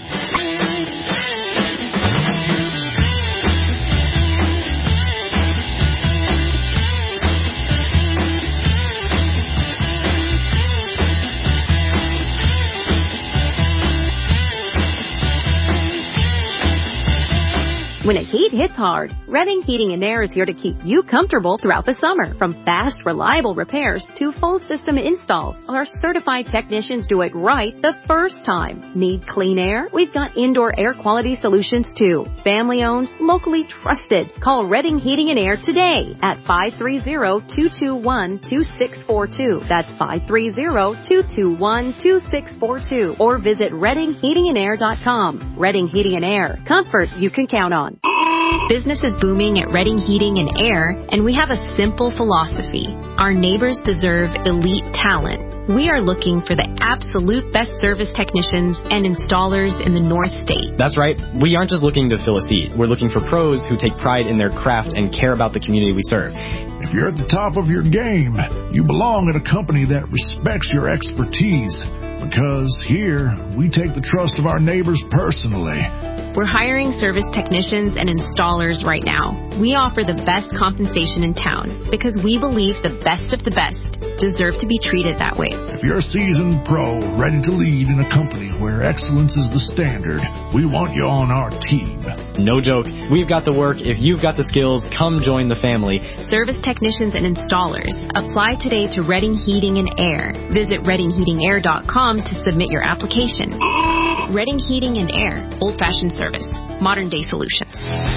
When a heat hits hard, Reading Heating and Air is here to keep you comfortable throughout the summer. From fast, reliable repairs to full system installs, our certified technicians do it right the first time. Need clean air? We've got indoor air quality solutions too. Family owned, locally trusted. Call Reading Heating and Air today at five three zero, two two one, two six four two. That's five three zero, two two one, two six four two. Or visit reading heating and air dot com. Reading Heating and Air. Comfort you can count on. Business is booming at Reading Heating and Air, and we have a simple philosophy. Our neighbors deserve elite talent. We are looking for the absolute best service technicians and installers in the North State. That's right. We aren't just looking to fill a seat. We're looking for pros who take pride in their craft and care about the community we serve. If you're at the top of your game, you belong at a company that respects your expertise. Because here, we take the trust of our neighbors personally. We're hiring service technicians and installers right now. We offer the best compensation in town because we believe the best of the best deserve to be treated that way. If you're a seasoned pro ready to lead in a company where excellence is the standard, we want you on our team. No joke. We've got the work. If you've got the skills, come join the family. Service technicians and installers. Apply today to Reading Heating and Air. Visit reading heating air dot com to submit your application. Reading Heating and Air. Old-fashioned service. Modern day solutions.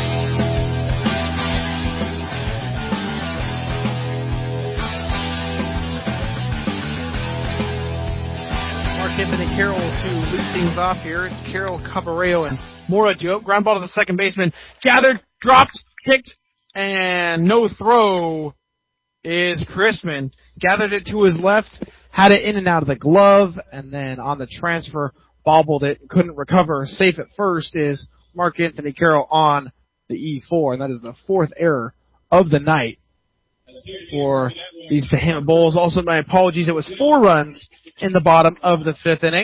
Mark Anthony Carroll to lead things off here. It's Carroll, Caballero, and Mora Joe. Ground ball to the second baseman. Gathered, dropped, kicked, and no throw is Chrisman. Gathered it to his left, had it in and out of the glove, and then on the transfer, bobbled it, couldn't recover. Safe at first is Mark Anthony Carroll on the E four, and that is the fourth error of the night for these Tehama Bulls. Also, my apologies, it was four runs in the bottom of the fifth inning.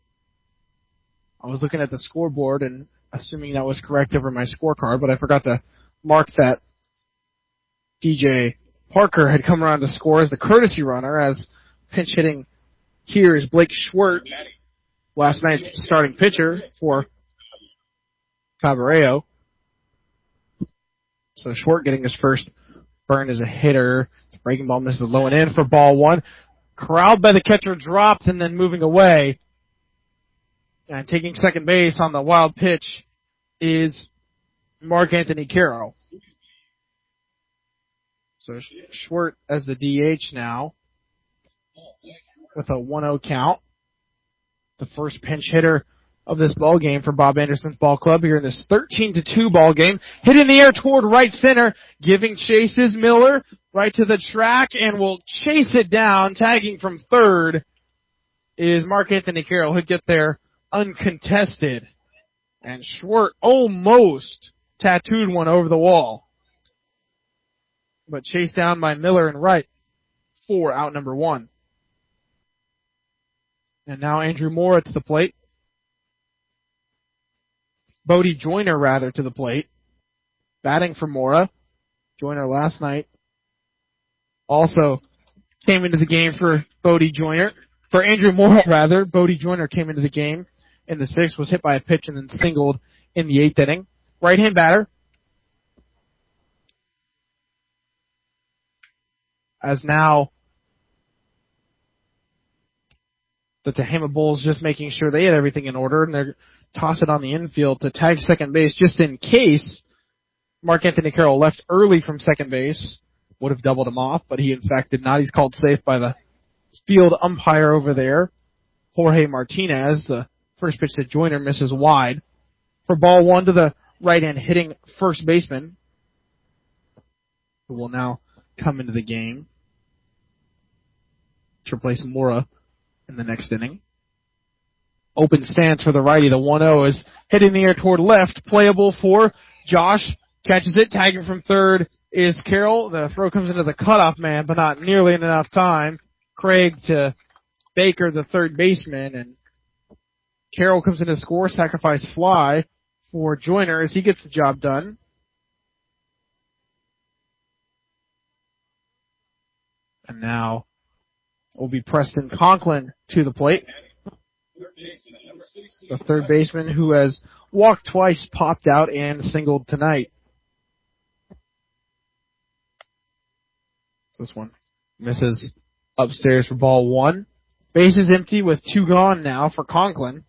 I was looking at the scoreboard and assuming that was correct over my scorecard, but I forgot to mark that D J Parker had come around to score as the courtesy runner, as pinch hitting here is Blake Schwert, last night's starting pitcher for Caballero. So Schwert getting his first burn as a hitter. It's a breaking ball, misses low and in for ball one. Corralled by the catcher, dropped, and then moving away. And taking second base on the wild pitch is Mark Anthony Carroll. So Schwert as the D H now with a one oh count. The first pinch hitter of this ball game for Bob Anderson's ball club here in this thirteen to two ball game. Hit in the air toward right center, giving chase is Miller right to the track and will chase it down. Tagging from third is Mark Anthony Carroll, who'd get there uncontested. And Schwartz almost tattooed one over the wall, but chased down by Miller and right for out number one. And now Andrew Mora to the plate. Bodie Joyner, rather, to the plate. Batting for Mora. Joyner last night also came into the game for Bodie Joyner. For Andrew Mora, rather, Bodie Joyner came into the game in the sixth, was hit by a pitch and then singled in the eighth inning. Right-hand batter. As now the Tehama Bulls just making sure they had everything in order, and they're tossing it on the infield to tag second base just in case Mark Anthony Carroll left early from second base. Would have doubled him off, but he in fact did not. He's called safe by the field umpire over there, Jorge Martinez. The first pitch to Joyner misses wide. For ball one to the right-hand hitting first baseman, who will now come into the game to replace Mora in the next inning. Open stance for the righty. The one oh is hit in the air toward left. Playable for Josh. Catches it. Tagging from third is Carroll. The throw comes into the cutoff man, but not nearly enough time. Craig to Baker, the third baseman, and Carroll comes in to score. Sacrifice fly for Joyner as he gets the job done. And now will be Preston Conklin to the plate. The third baseman who has walked twice, popped out, and singled tonight. This one misses upstairs for ball one. Base is empty with two gone now for Conklin.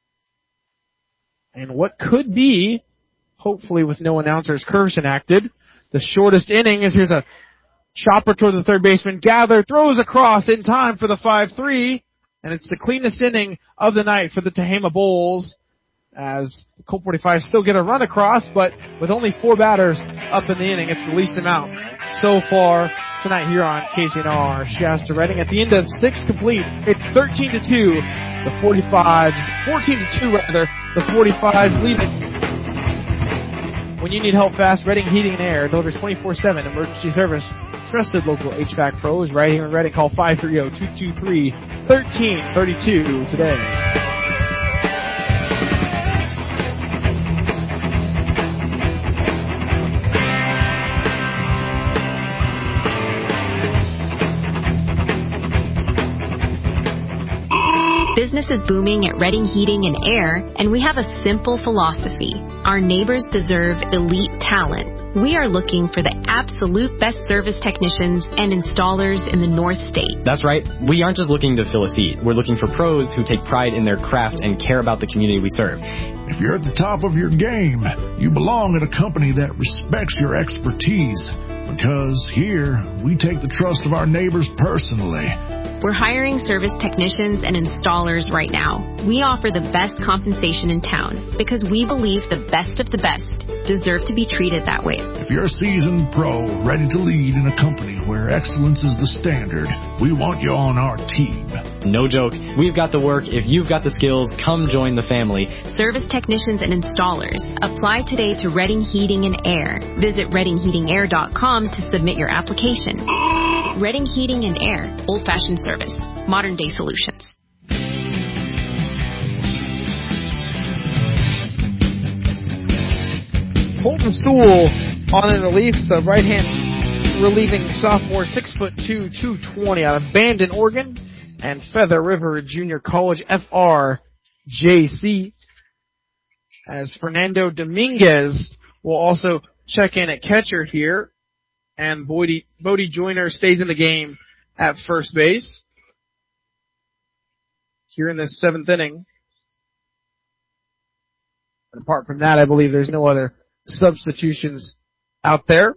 And what could be, hopefully with no announcer's curse enacted, the shortest inning is here's a chopper toward the third baseman. Gather, throws across in time for the five three. And it's the cleanest inning of the night for the Tehama Bulls, as Colt forty-five still get a run across, but with only four batters up in the inning, it's the least amount so far tonight here on K C N R. Shasta Redding at the end of six complete. It's thirteen to two. The forty-fives, fourteen to two rather. The forty-fives lead it. When you need help fast, Redding Heating and Air delivers twenty-four seven emergency service. Trusted local H V A C pros right here in Redding. Call five three zero, two two three, one three three two today. Business is booming at Redding Heating and Air, and we have a simple philosophy. Our neighbors deserve elite talent. We are looking for the absolute best service technicians and installers in the North State. That's right. We aren't just looking to fill a seat. We're looking for pros who take pride in their craft and care about the community we serve. If you're at the top of your game, you belong at a company that respects your expertise. Because here, we take the trust of our neighbors personally. We're hiring service technicians and installers right now. We offer the best compensation in town because we believe the best of the best deserve to be treated that way. If you're a seasoned pro ready to lead in a company where excellence is the standard, we want you on our team. No joke. We've got the work. If you've got the skills, come join the family. Service technicians and installers. Apply today to Redding Heating and Air. Visit redding heating air dot com to submit your application. Redding Heating and Air. Old-fashioned service. Modern-day solutions. Colton Stool on in relief. The right-hand relieving sophomore, six foot two, two twenty out of Bandon, Oregon, and Feather River Junior College, F R J C. As Fernando Dominguez will also check in at catcher here, and Bodie, Bodie Joyner stays in the game at first base here in this seventh inning. And apart from that, I believe there's no other substitutions out there.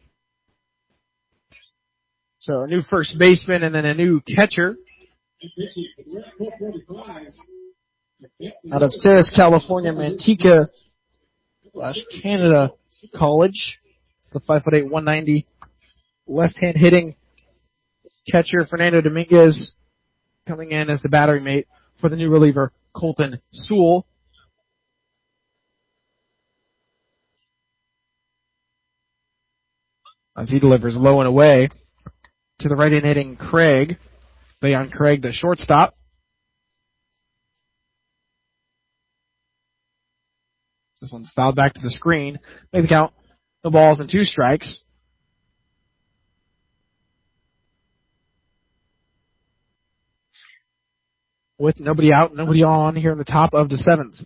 So a new first baseman and then a new catcher. out of Ceres, California, Manteca slash Canada College. It's the five foot eight, one ninety left-hand hitting catcher Fernando Dominguez coming in as the battery mate for the new reliever Colton Sewell. As he delivers low and away to the right-hand hitting Craig. Bayon Craig, the shortstop. This one's fouled back to the screen. Make the count. No balls and two strikes. With nobody out, nobody on here in the top of the seventh.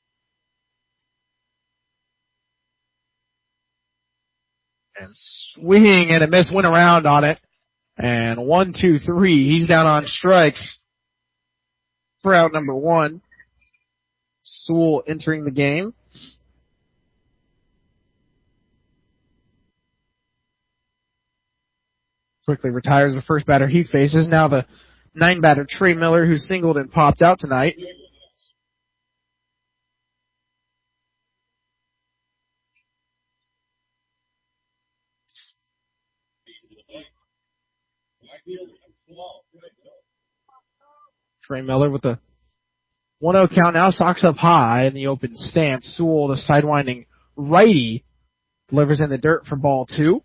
And swinging and a miss, went around on it. And one, two, three. He's down on strikes for out number one. Sewell entering the game. Quickly retires the first batter he faces. Now the nine batter Trey Miller, who singled and popped out tonight. Trey Miller with the one oh count now, socks up high in the open stance. Sewell, the sidewinding righty, delivers in the dirt for ball two.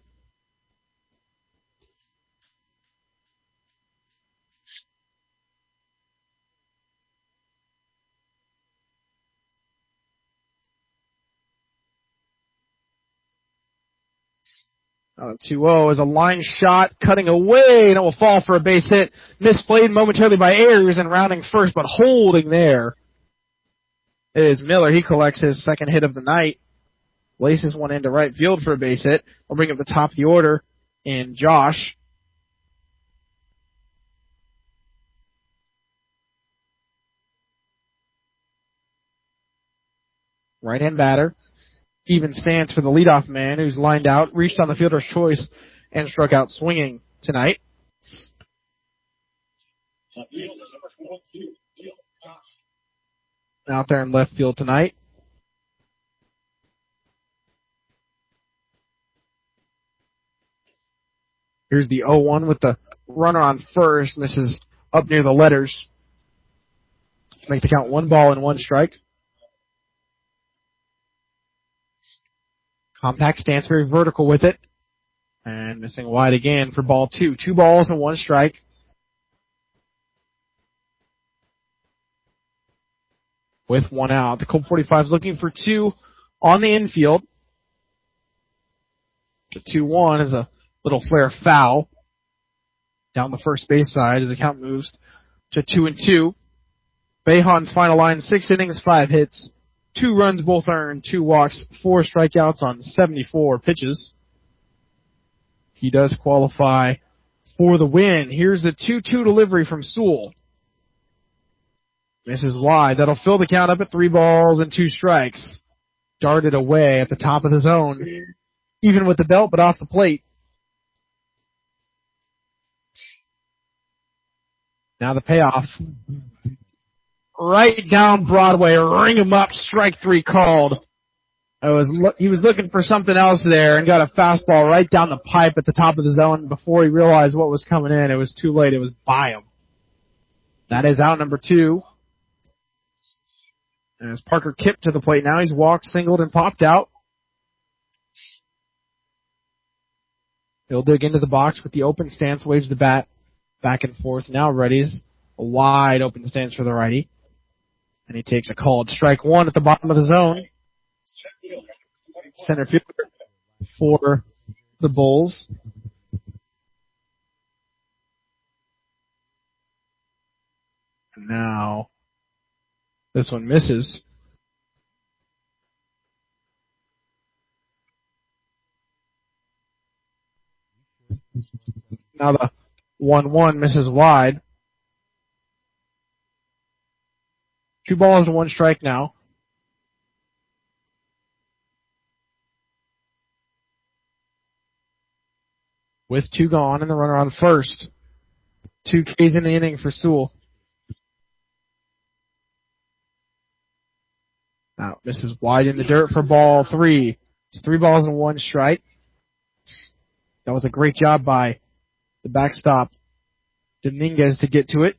Uh, two oh is a line shot, cutting away, and it will fall for a base hit. Misplayed momentarily by Ayers and rounding first, but holding there is Miller. He collects his second hit of the night. Laces one into right field for a base hit. We'll bring up the top of the order in Josh. Right-hand batter. Even stance for the leadoff man who's lined out, reached on the fielder's choice, and struck out swinging tonight. Out there in left field tonight. Here's the oh one with the runner on first. This is up near the letters. To make the count one ball and one strike. Compact stance, very vertical with it. And missing wide again for ball two. Two balls and one strike. With one out. The Colt forty-five is looking for two on the infield. The two one is a little flare foul down the first base side as the count moves to two and two. Bayhan's final line, six innings, five hits. Two runs, both earned, two walks, four strikeouts on seventy-four pitches. He does qualify for the win. Here's the two two delivery from Sewell. Misses wide. That'll fill the count up at three balls and two strikes. Darted away at the top of the zone. Even with the belt, but off the plate. Now the payoff. Right down Broadway, ring him up, strike three called. I was lo- he was looking for something else there and got a fastball right down the pipe at the top of the zone. Before he realized what was coming in, it was too late. It was by him. That is out number two. And as Parker kipped to the plate now, he's walked, singled, and popped out. He'll dig into the box with the open stance, waves the bat back and forth. Now readies a wide open stance for the righty. And he takes a called strike one at the bottom of the zone. Center fielder for the Bulls. Now, this one misses. Now the one one misses wide. Two balls and one strike now. With two gone and the runner on first. Two Ks in the inning for Sewell. Now, misses wide in the dirt for ball three. It's three balls and one strike. That was a great job by the backstop, Dominguez, to get to it.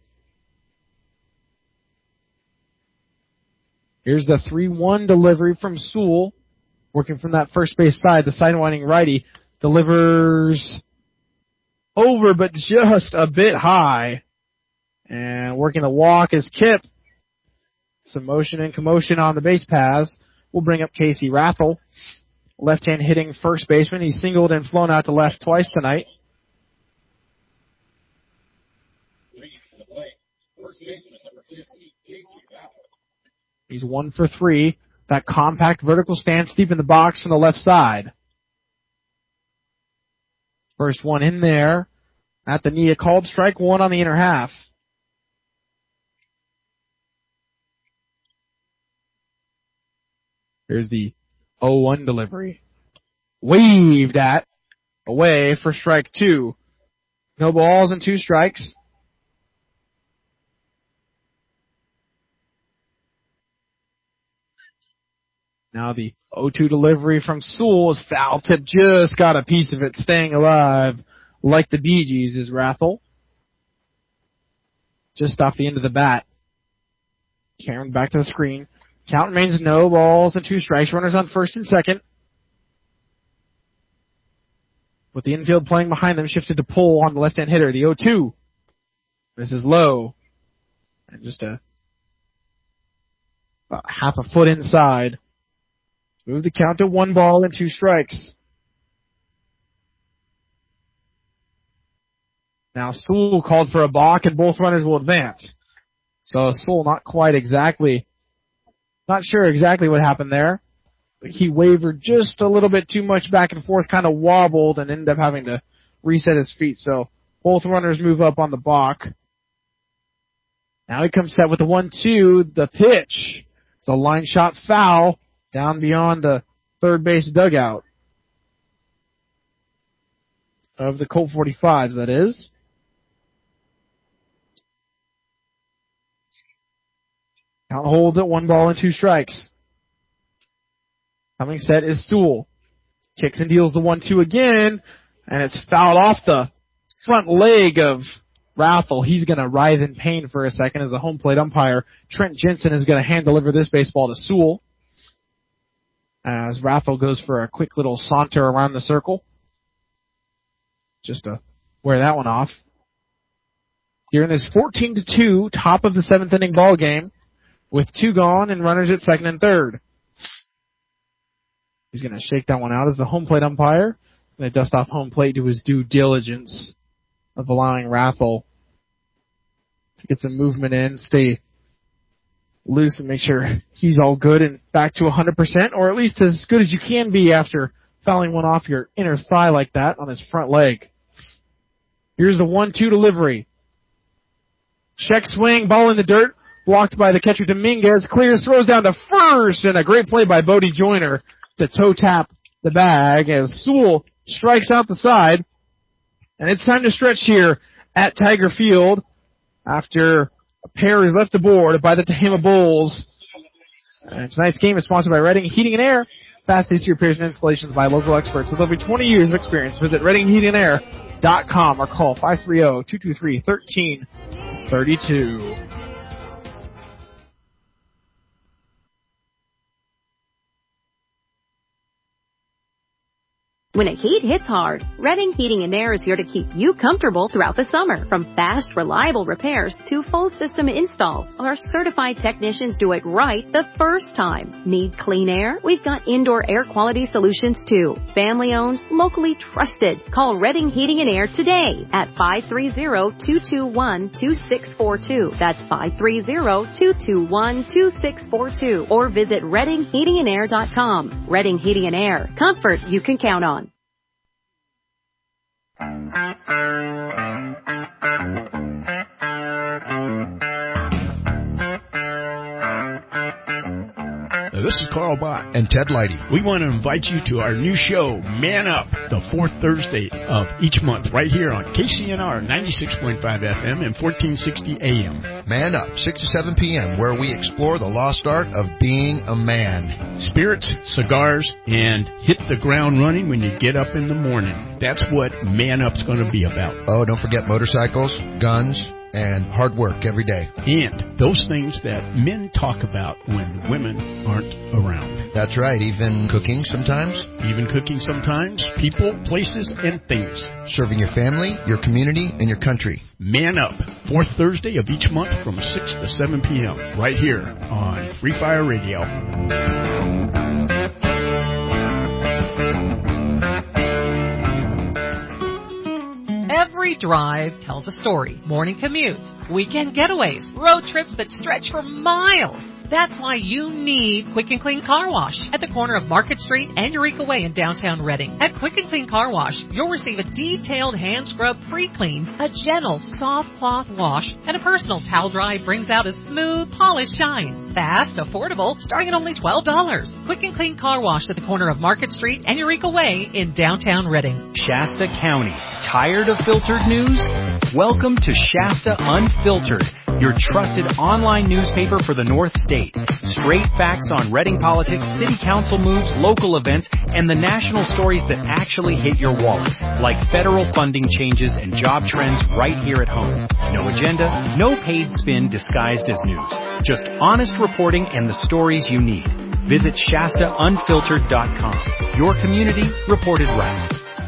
Here's the three one delivery from Sewell, working from that first base side. The sidewinding righty delivers over, but just a bit high. And working the walk is Kip. Some motion and commotion on the base paths will bring up Casey Rathel. Left-hand hitting first baseman. He's singled and flown out to left twice tonight. He's one for three. That compact vertical stance deep in the box from the left side. First one in there. At the knee, a called strike one on the inner half. Here's the oh one delivery. Waved at. Away for strike two. No balls and two strikes. Now the oh two delivery from Sewell is foul tip. Just got a piece of it, staying alive like the Bee Gees is Rathel. Just off the end of the bat. Cameron back to the screen. Count remains no balls and two strikes. Runners on first and second. With the infield playing behind them, shifted to pull on the left-hand hitter. The oh two. This is low. And just a about half a foot inside. Move the count to one ball and two strikes. Now Sewell called for a balk and both runners will advance. So Sewell not quite exactly, not sure exactly what happened there. But he wavered just a little bit too much back and forth, kind of wobbled and ended up having to reset his feet. So both runners move up on the balk. Now he comes set with the one two, the pitch. It's a line shot foul. Down beyond the third base dugout of the Colt forty-fives, that is. Count holds at one ball and two strikes. Coming set is Sewell. Kicks and deals the one two again, and it's fouled off the front leg of Rathel. He's going to writhe in pain for a second as a home plate umpire. Trent Jensen is going to hand deliver this baseball to Sewell. As Rathel goes for a quick little saunter around the circle. Just to wear that one off. Here in this fourteen to two, top of the seventh inning ball game, with two gone and runners at second and third. He's going to shake that one out as the home plate umpire. He's going to dust off home plate, do his due diligence of allowing Rathel to get some movement in, stay loose and make sure he's all good and back to one hundred percent, or at least as good as you can be after fouling one off your inner thigh like that on his front leg. Here's the one two delivery. Check swing, ball in the dirt, blocked by the catcher Dominguez, clears, throws down to first, and a great play by Bodie Joyner to toe tap the bag as Sewell strikes out the side. And it's time to stretch here at Tiger Field after a pair is left aboard by the Tehama Bulls. And tonight's game is sponsored by Redding Heating and Air. Fast easy repairs and installations by local experts with over twenty years of experience. Visit redding heating and air dot com or call five three zero, two two three, one three three two. When a heat hits hard, Redding Heating and Air is here to keep you comfortable throughout the summer. From fast, reliable repairs to full system installs, our certified technicians do it right the first time. Need clean air? We've got indoor air quality solutions too. Family owned, locally trusted. Call Redding Heating and Air today at five three zero, two two one, two six four two. That's five three zero, two two one, two six four two. Or visit redding heating and air dot com. Redding Heating and Air. Comfort you can count on. this is Carl Bach and Ted Leidy. We want to invite you to our new show, Man Up, the fourth Thursday of each month, right here on K C N R ninety-six point five F M and fourteen sixty A M. Man Up, six to seven p.m., where we explore the lost art of being a man. Spirits, cigars, and hit the ground running when you get up in the morning. That's what Man Up's going to be about. Oh, don't forget motorcycles, guns, and hard work every day. And those things that men talk about when women aren't around. That's right, even cooking sometimes. Even cooking sometimes. People, places, and things. Serving your family, your community, and your country. Man Up, fourth Thursday of each month from six to seven p.m. right here on Free Fire Radio. Every drive tells a story. Morning commutes, weekend getaways, road trips that stretch for miles. That's why you need Quick and Clean Car Wash at the corner of Market Street and Eureka Way in downtown Reading. At Quick and Clean Car Wash, you'll receive a detailed hand scrub pre-clean, a gentle soft cloth wash, and a personal towel dry brings out a smooth, polished shine. Fast, affordable, starting at only twelve dollars. Quick and Clean Car Wash at the corner of Market Street and Eureka Way in downtown Reading. Shasta County. Tired of filtered news? Welcome to Shasta Unfiltered, your trusted online newspaper for the North State. Straight facts on Reading politics, city council moves, local events, and the national stories that actually hit your wallet, like federal funding changes and job trends right here at home. No agenda, no paid spin disguised as news. Just honest reporting and the stories you need. Visit Shasta Unfiltered dot com. Your community reported right.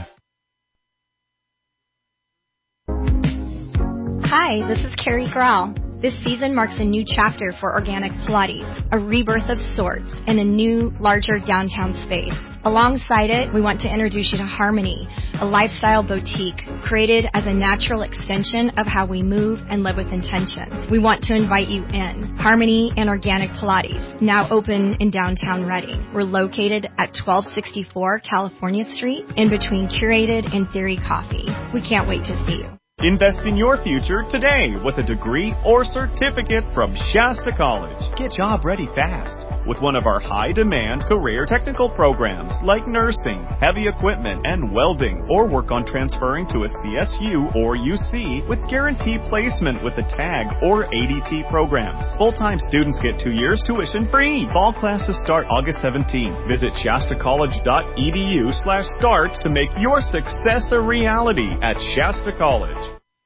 Hi, this is Carrie Grau. This season marks a new chapter for Organic Pilates, a rebirth of sorts in a new, larger downtown space. Alongside it, we want to introduce you to Harmony, a lifestyle boutique created as a natural extension of how we move and live with intention. We want to invite you in. Harmony and Organic Pilates, now open in downtown Reading. We're located at twelve sixty-four California Street, in between Curated and Theory Coffee. We can't wait to see you. Invest in your future today with a degree or certificate from Shasta College. Get job ready fast with one of our high-demand career technical programs like nursing, heavy equipment, and welding, or work on transferring to a C S U or U C with guaranteed placement with the TAG or A D T programs. Full-time students get two years tuition free. Fall classes start August seventeenth. Visit shastacollege.edu slash start to make your success a reality at Shasta College.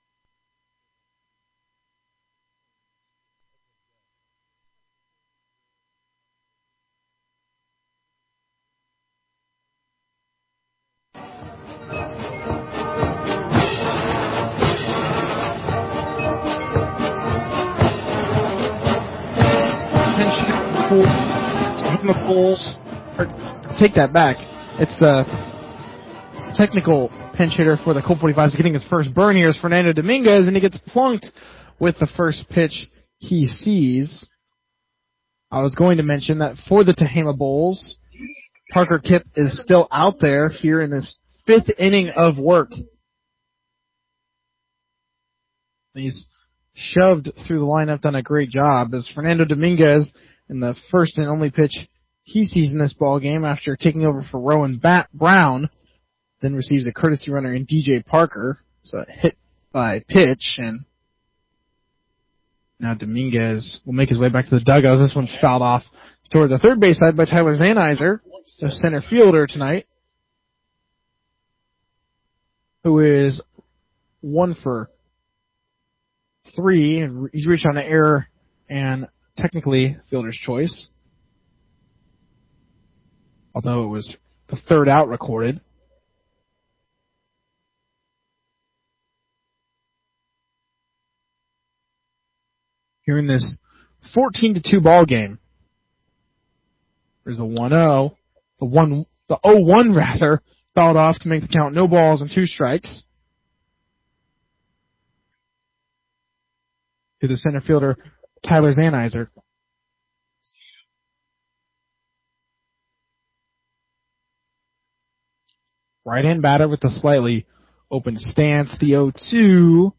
Technicals, or take that back. It's the technical pinch hitter for the Colt forty-fives getting his first burn here is Fernando Dominguez, and he gets plunked with the first pitch he sees. I was going to mention that for the Tehama Bulls, Parker Kipp is still out there here in this fifth inning of work. He's shoved through the lineup, done a great job as Fernando Dominguez in the first and only pitch he sees in this ball game after taking over for Rowan Bat- Brown, then receives a courtesy runner in D J Parker. So a hit by pitch, and now Dominguez will make his way back to the dugout. This one's fouled off toward the third base side by Tyler Zanizer, the center fielder tonight, who is one for three, and he's reached on an error and technically fielder's choice, although it was the third out recorded. Here in this fourteen to two ball game, there's a one oh, the one, the oh one rather, fouled off to make the count no balls and two strikes. To the center fielder, Tyler Zanizer. Right-hand batter with the slightly open stance. The oh two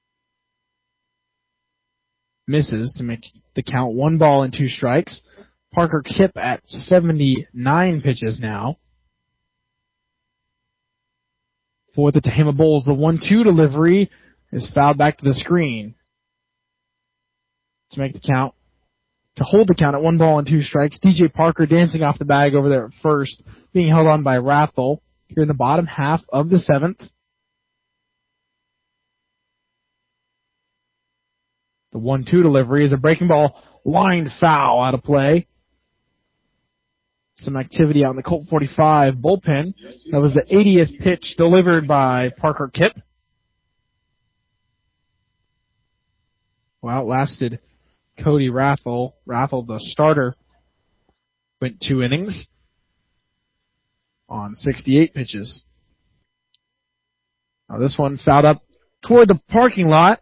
misses to make the count one ball and two strikes. Parker Kipp at seventy-nine pitches now. For the Tehama Bulls, the one two delivery is fouled back to the screen. To make the count, to hold the count at one ball and two strikes. D J Parker dancing off the bag over there at first, being held on by Rathel here in the bottom half of the seventh. The one two delivery is a breaking ball, lined foul out of play. Some activity out in the Colt forty-five bullpen. That was the eightieth pitch delivered by Parker Kipp. Well, outlasted Cody Rathel. Rathel, the starter, went two innings on sixty-eight pitches. Now this one fouled up toward the parking lot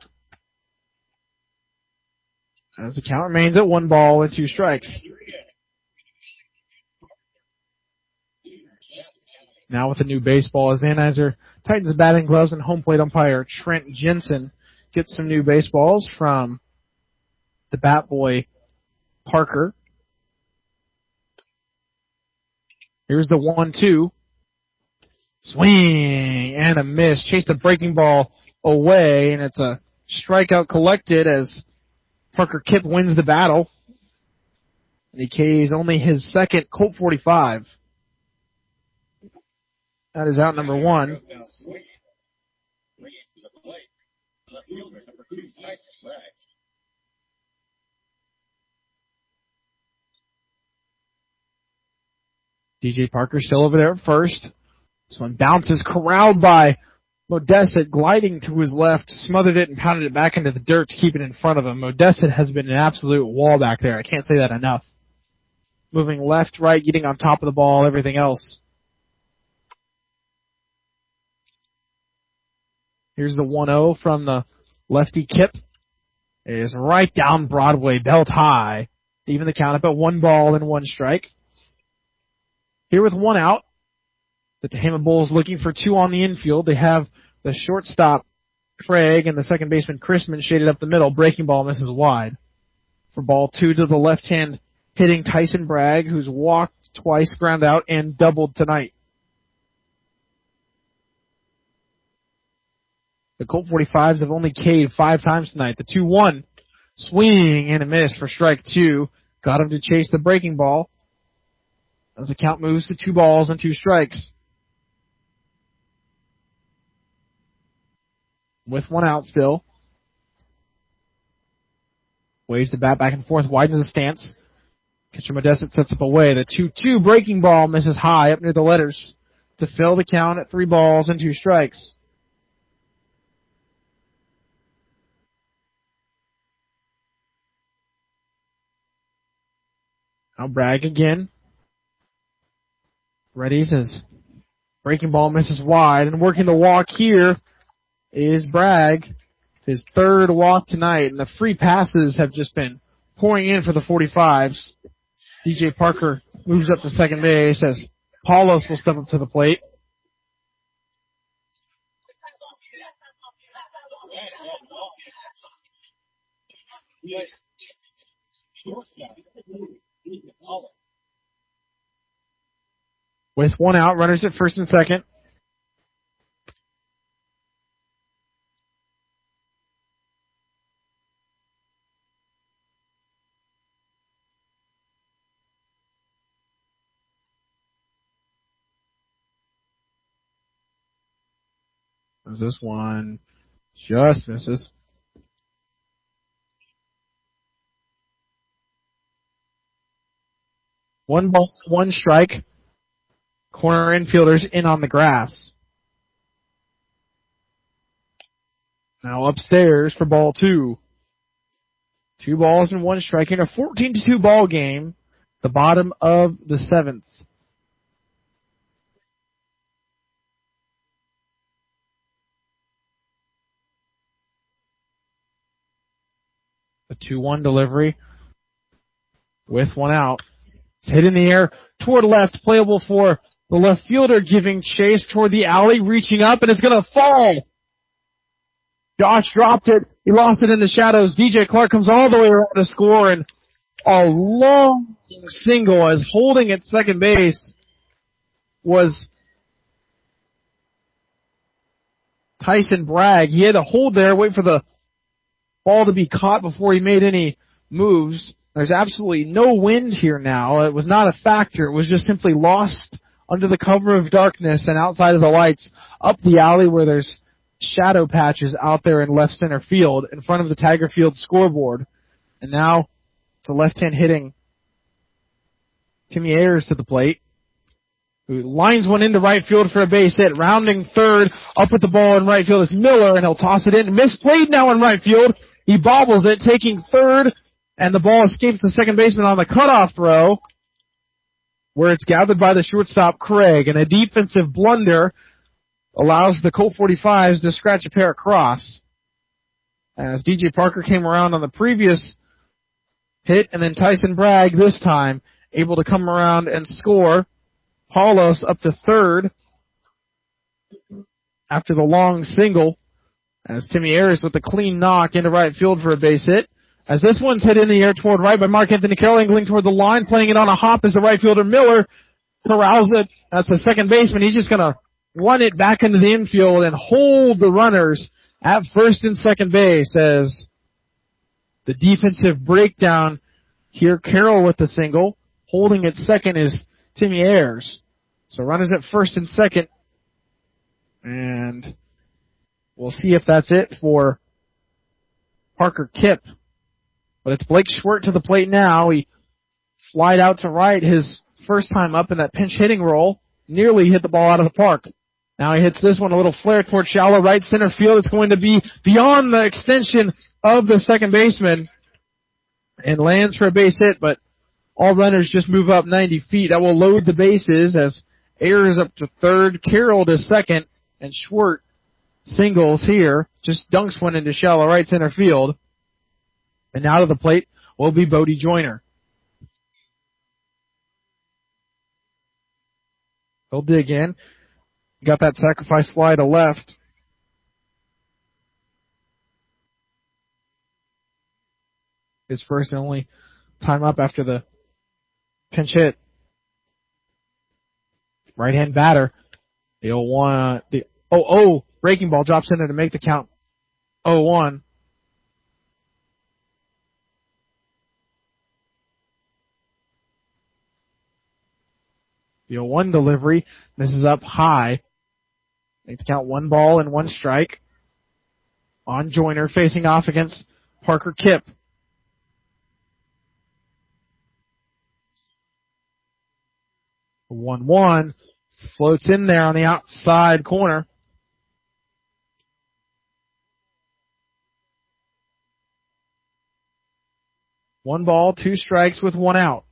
as the count remains at one ball and two strikes. Now with a new baseball, as Anheuser tightens the batting gloves, and home plate umpire Trent Jensen gets some new baseballs from the bat boy Parker. Here's the one two. Swing and a miss. Chased the breaking ball away, and it's a strikeout collected as Parker Kipp wins the battle. And he K's only his second Colt forty-five. That is out number one. D J Parker still over there at first. This one bounces, corralled by Modesett, gliding to his left, smothered it and pounded it back into the dirt to keep it in front of him. Modesett has been an absolute wall back there. I can't say that enough. Moving left, right, getting on top of the ball, everything else. Here's the one oh from the lefty Kipp. It is right down Broadway, belt high, to even the count up at one ball and one strike. Here with one out, the Tehama Bulls looking for two on the infield. They have the shortstop, Craig, and the second baseman, Chrisman, shaded up the middle. Breaking ball misses wide. For ball two to the left hand, hitting Tyson Bragg, who's walked twice, ground out, and doubled tonight. The Colt forty-fives have only K'd five times tonight. The two one, swing and a miss for strike two. Got him to chase the breaking ball as the count moves to two balls and two strikes. With one out still. Waves the bat back and forth, widens the stance. Catcher Modesett sets up away. The two two breaking ball misses high up near the letters to fill the count at three balls and two strikes. Now Bragg again. Ready says breaking ball misses wide, and working the walk here is Bragg. His third walk tonight, and the free passes have just been pouring in for the forty-fives. D J Parker moves up to second base as Paulos will step up to the plate. With one out, runners at first and second. As this one just misses. One ball, one strike. Corner infielders in on the grass. Now upstairs for ball two. Two balls and one strike in a fourteen to two ball game. The bottom of the seventh. A two one delivery with one out. It's hit in the air toward left, playable for the left fielder, giving chase toward the alley, reaching up, and it's going to fall. Josh dropped it. He lost it in the shadows. D J Clark comes all the way around to score, and a long single as holding at second base was Tyson Bragg. He had to hold there, wait for the ball to be caught before he made any moves. There's absolutely no wind here now. It was not a factor. It was just simply lost under the cover of darkness and outside of the lights up the alley where there's shadow patches out there in left center field in front of the Tiger Field scoreboard. And now it's a left-hand hitting Timmy Ayers to the plate, who lines one into right field for a base hit. Rounding third, up with the ball in right field is Miller, and he'll toss it in. Misplayed now in right field. He bobbles it, taking third, and the ball escapes the second baseman on the cutoff throw, where it's gathered by the shortstop, Craig. And a defensive blunder allows the Colt forty-fives to scratch a pair across, as D J Parker came around on the previous hit, and then Tyson Bragg this time able to come around and score. Paulos up to third after the long single, as Timmy Ayers with a clean knock into right field for a base hit. As this one's hit in the air toward right by Mark Anthony Carroll, angling toward the line, playing it on a hop as the right fielder Miller corrals it. That's the second baseman. He's just going to run it back into the infield and hold the runners at first and second base as the defensive breakdown here. Carroll with the single. Holding at second is Timmy Ayers. So runners at first and second. And we'll see if that's it for Parker Kipp. But it's Blake Schwert to the plate now. He flied out to right his first time up in that pinch hitting role. Nearly hit the ball out of the park. Now he hits this one, a little flare toward shallow right center field. It's going to be beyond the extension of the second baseman and lands for a base hit, but all runners just move up ninety feet. That will load the bases as Ayers up to third, Carroll to second, and Schwert singles here. Just dunks one into shallow right center field. And now to the plate will be Bodie Joyner. He'll dig in. Got that sacrifice fly to left. His first and only time up after the pinch hit. Right hand batter. The oh one, the oh oh breaking ball drops in there to make the count oh one. The oh one delivery misses up high. Make the count one ball and one strike. On Joyner facing off against Parker Kipp. one one floats in there on the outside corner. One ball, two strikes with one out.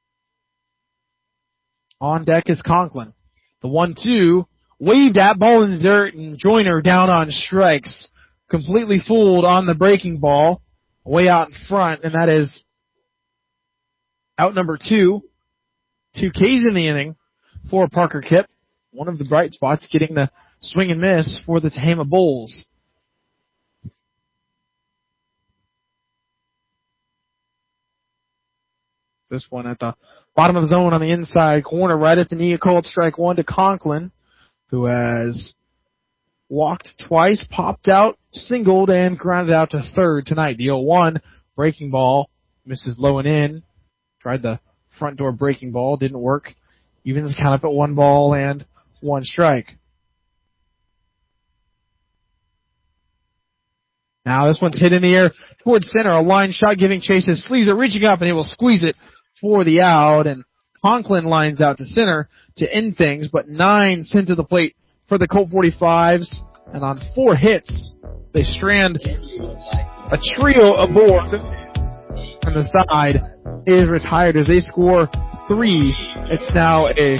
On deck is Conklin. The one two waved at, ball in the dirt, and Joyner down on strikes. Completely fooled on the breaking ball. Way out in front, and that is out number two. Two Ks in the inning for Parker Kipp. One of the bright spots getting the swing and miss for the Tehama Bulls. This one at the bottom of the zone on the inside corner, right at the knee, called strike one to Conklin, who has walked twice, popped out, singled, and grounded out to third tonight. The oh one breaking ball misses low and in. Tried the front door breaking ball, didn't work. Evens count up at one ball and one strike. Now this one's hit in the air towards center. A line shot giving chase. His sleeves are reaching up and he will squeeze it for the out. And Conklin lines out to center to end things, but nine sent to the plate for the Colt forty-fives. And on four hits, they strand a trio aboard. And the side is retired as they score three. It's now a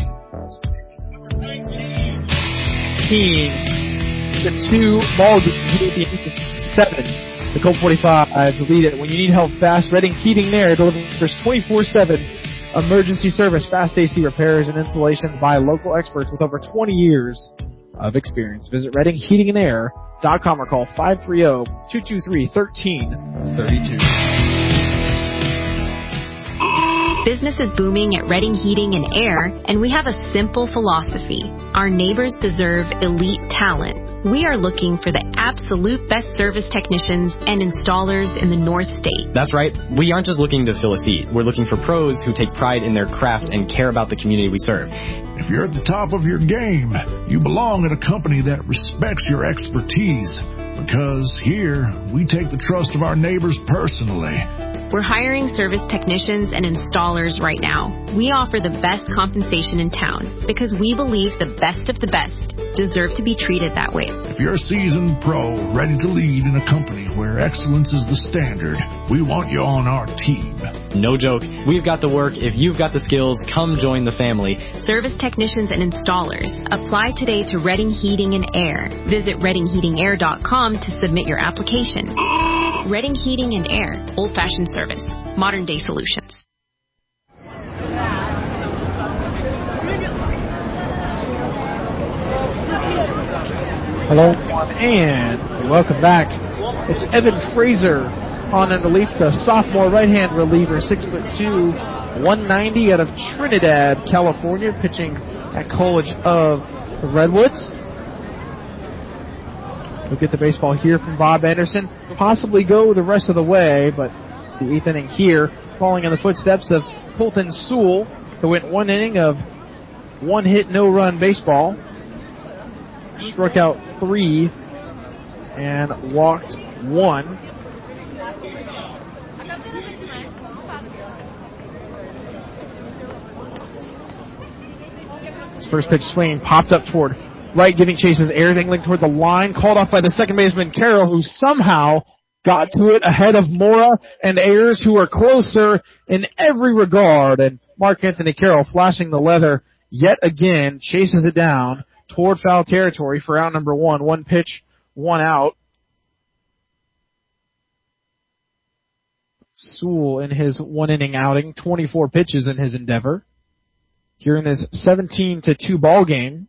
team to two ball game, seven. The Colt forty-fives lead it. When you need help fast, Redding Heating and Air delivers twenty-four seven emergency service, fast A C repairs and installations by local experts with over twenty years of experience. Visit redding heating and air dot com or call five three zero, two two three, one three three two. Business is booming at Reading Heating and Air, and we have a simple philosophy. Our neighbors deserve elite talent. We are looking for the absolute best service technicians and installers in the North State. That's right. We aren't just looking to fill a seat. We're looking for pros who take pride in their craft and care about the community we serve. If you're at the top of your game, you belong at a company that respects your expertise. Because here, we take the trust of our neighbors personally. We're hiring service technicians and installers right now. We offer the best compensation in town because we believe the best of the best deserve to be treated that way. If you're a seasoned pro ready to lead in a company where excellence is the standard, we want you on our team. No joke. We've got the work. If you've got the skills, come join the family. Service technicians and installers. Apply today to Reading Heating and Air. Visit reading heating air dot com to submit your application. Reading Heating and Air. Old-fashioned service. Modern-day solutions. Hello, and welcome back. It's Evan Fraser on in relief, the sophomore right-hand reliever, six foot two, one ninety out of Trinidad, California, pitching at College of the Redwoods. We'll get the baseball here from Bob Anderson. Possibly go the rest of the way, but the eighth inning here, following in the footsteps of Colton Sewell, who went one inning of one hit, no run baseball. Struck out three and walked one. His first pitch swinging popped up toward right, giving chase as Ayers angling toward the line, called off by the second baseman Carroll, who somehow got to it ahead of Mora and Ayers, who are closer in every regard. And Mark Anthony Carroll, flashing the leather yet again, chases it down toward foul territory for out number one. One pitch, one out. Sewell in his one inning outing, twenty-four pitches in his endeavor. Here in this seventeen to two ball game.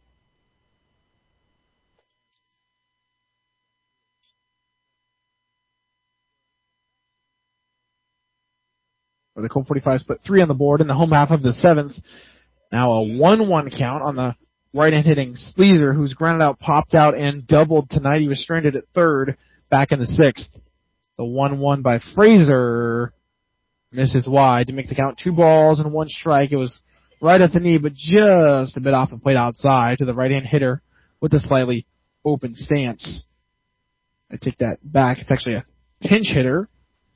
The Colt forty-fives put three on the board in the home half of the seventh. Now a one one count on the right-hand hitting Sleazer, who's grounded out, popped out, and doubled tonight. He was stranded at third back in the sixth. The one one by Fraser misses wide to make the count two balls and one strike. It was right at the knee, but just a bit off the plate outside to the right-hand hitter with a slightly open stance. I take that back. It's actually a pinch hitter.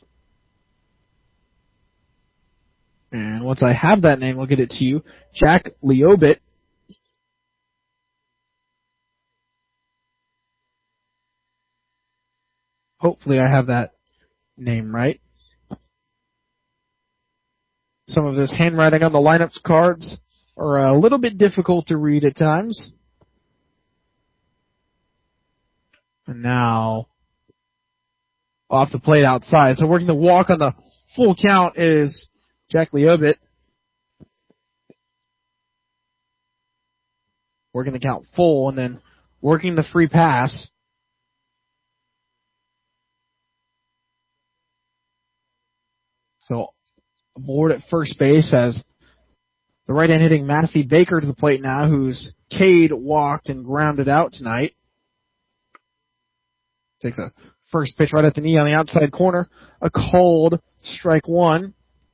And once I have that name, I'll get it to you. Jack Liobit. Hopefully I have that name right. Some of this handwriting on the lineups cards are a little bit difficult to read at times. And now off the plate outside. So working the walk on the full count is Jack Liobit. Working the count full and then working the free pass. So aboard at first base as the right-hand hitting Massey Baker to the plate now, who's Cade walked and grounded out tonight. Takes a first pitch right at the knee on the outside corner. A cold strike one.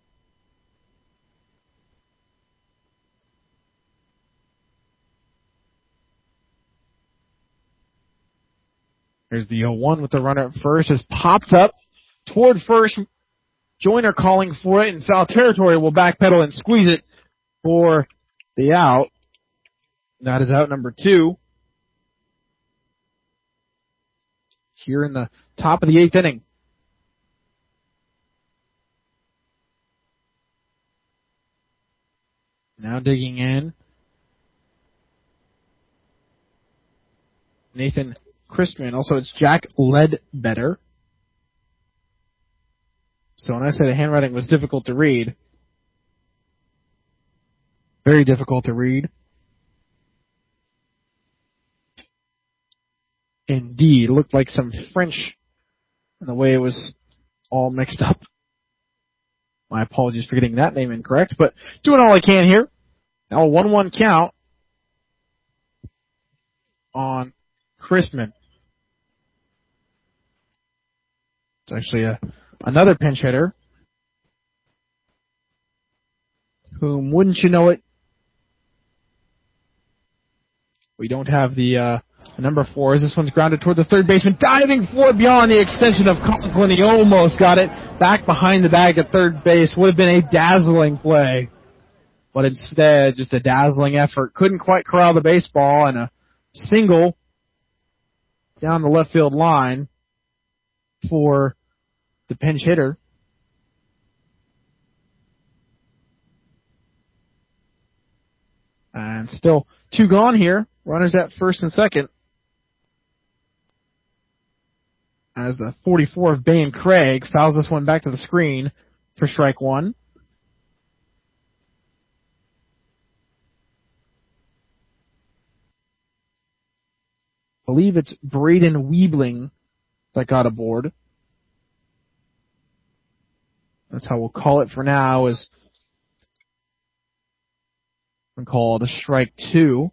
There's the oh one with the runner at first. Has popped up toward first. Joyner calling for it in foul territory. Will backpedal and squeeze it for the out. That is out number two. Here in the top of the eighth inning. Now digging in. Nathan Christman. Also, it's Jack Ledbetter. So when I say the handwriting was difficult to read, very difficult to read. Indeed, it looked like some French in the way it was all mixed up. My apologies for getting that name incorrect, but doing all I can here. Now a one one count on Chrisman. It's actually a, another pinch hitter whom, wouldn't you know it, we don't have the uh, number four as this one's grounded toward the third baseman, diving for it beyond the extension of Conklin. He almost got it back behind the bag at third base. Would have been a dazzling play, but instead just a dazzling effort. Couldn't quite corral the baseball, and a single down the left field line for the pinch hitter. And still two gone here. Runners at first and second. As the forty-four of Bain Craig fouls this one back to the screen for strike one. I believe it's Braden Weebling that got aboard. That's how we'll call it for now, is we'll call it a strike two.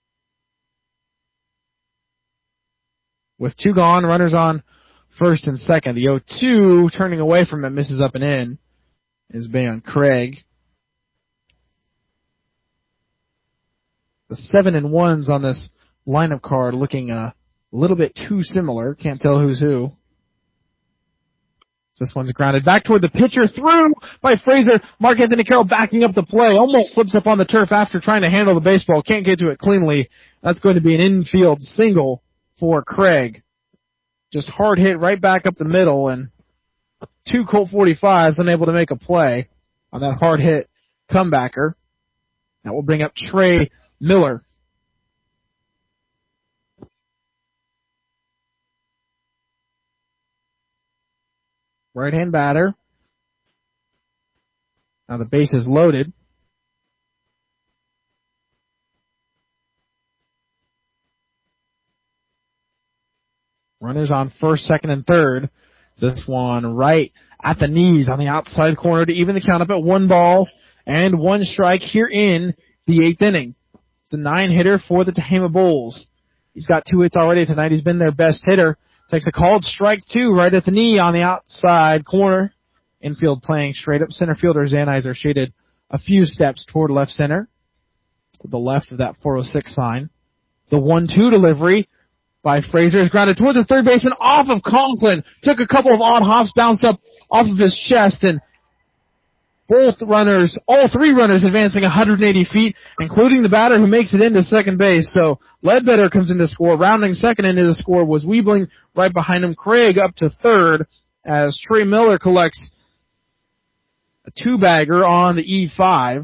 With two gone, runners on first and second. The oh two turning away from it, misses up and in, is Bayon Craig. The seven and ones on this lineup card looking a little bit too similar. Can't tell who's who. This one's grounded back toward the pitcher, through by Fraser. Mark Anthony Carroll backing up the play. Almost slips up on the turf after trying to handle the baseball. Can't get to it cleanly. That's going to be an infield single for Craig. Just hard hit right back up the middle, and two Colt forty-fives unable to make a play on that hard hit comebacker. That will bring up Trey Miller. Right-hand batter. Now the base is loaded. Runners on first, second, and third. This one right at the knees on the outside corner to even the count up at one ball and one strike here in the eighth inning. The nine hitter for the Tehama Bulls. He's got two hits already tonight. He's been their best hitter. Takes a called strike two right at the knee on the outside corner. Infield playing straight up. Center fielder Zanizer shaded a few steps toward left center to the left of that four oh six sign. The one two delivery by Fraser is grounded toward the third baseman off of Conklin. Took a couple of odd hops, bounced up off of his chest, and both runners, all three runners advancing one hundred eighty feet, including the batter who makes it into second base. So Ledbetter comes in to score. Rounding second into the score was Weebling. Right behind him, Craig up to third as Trey Miller collects a two-bagger on the E five.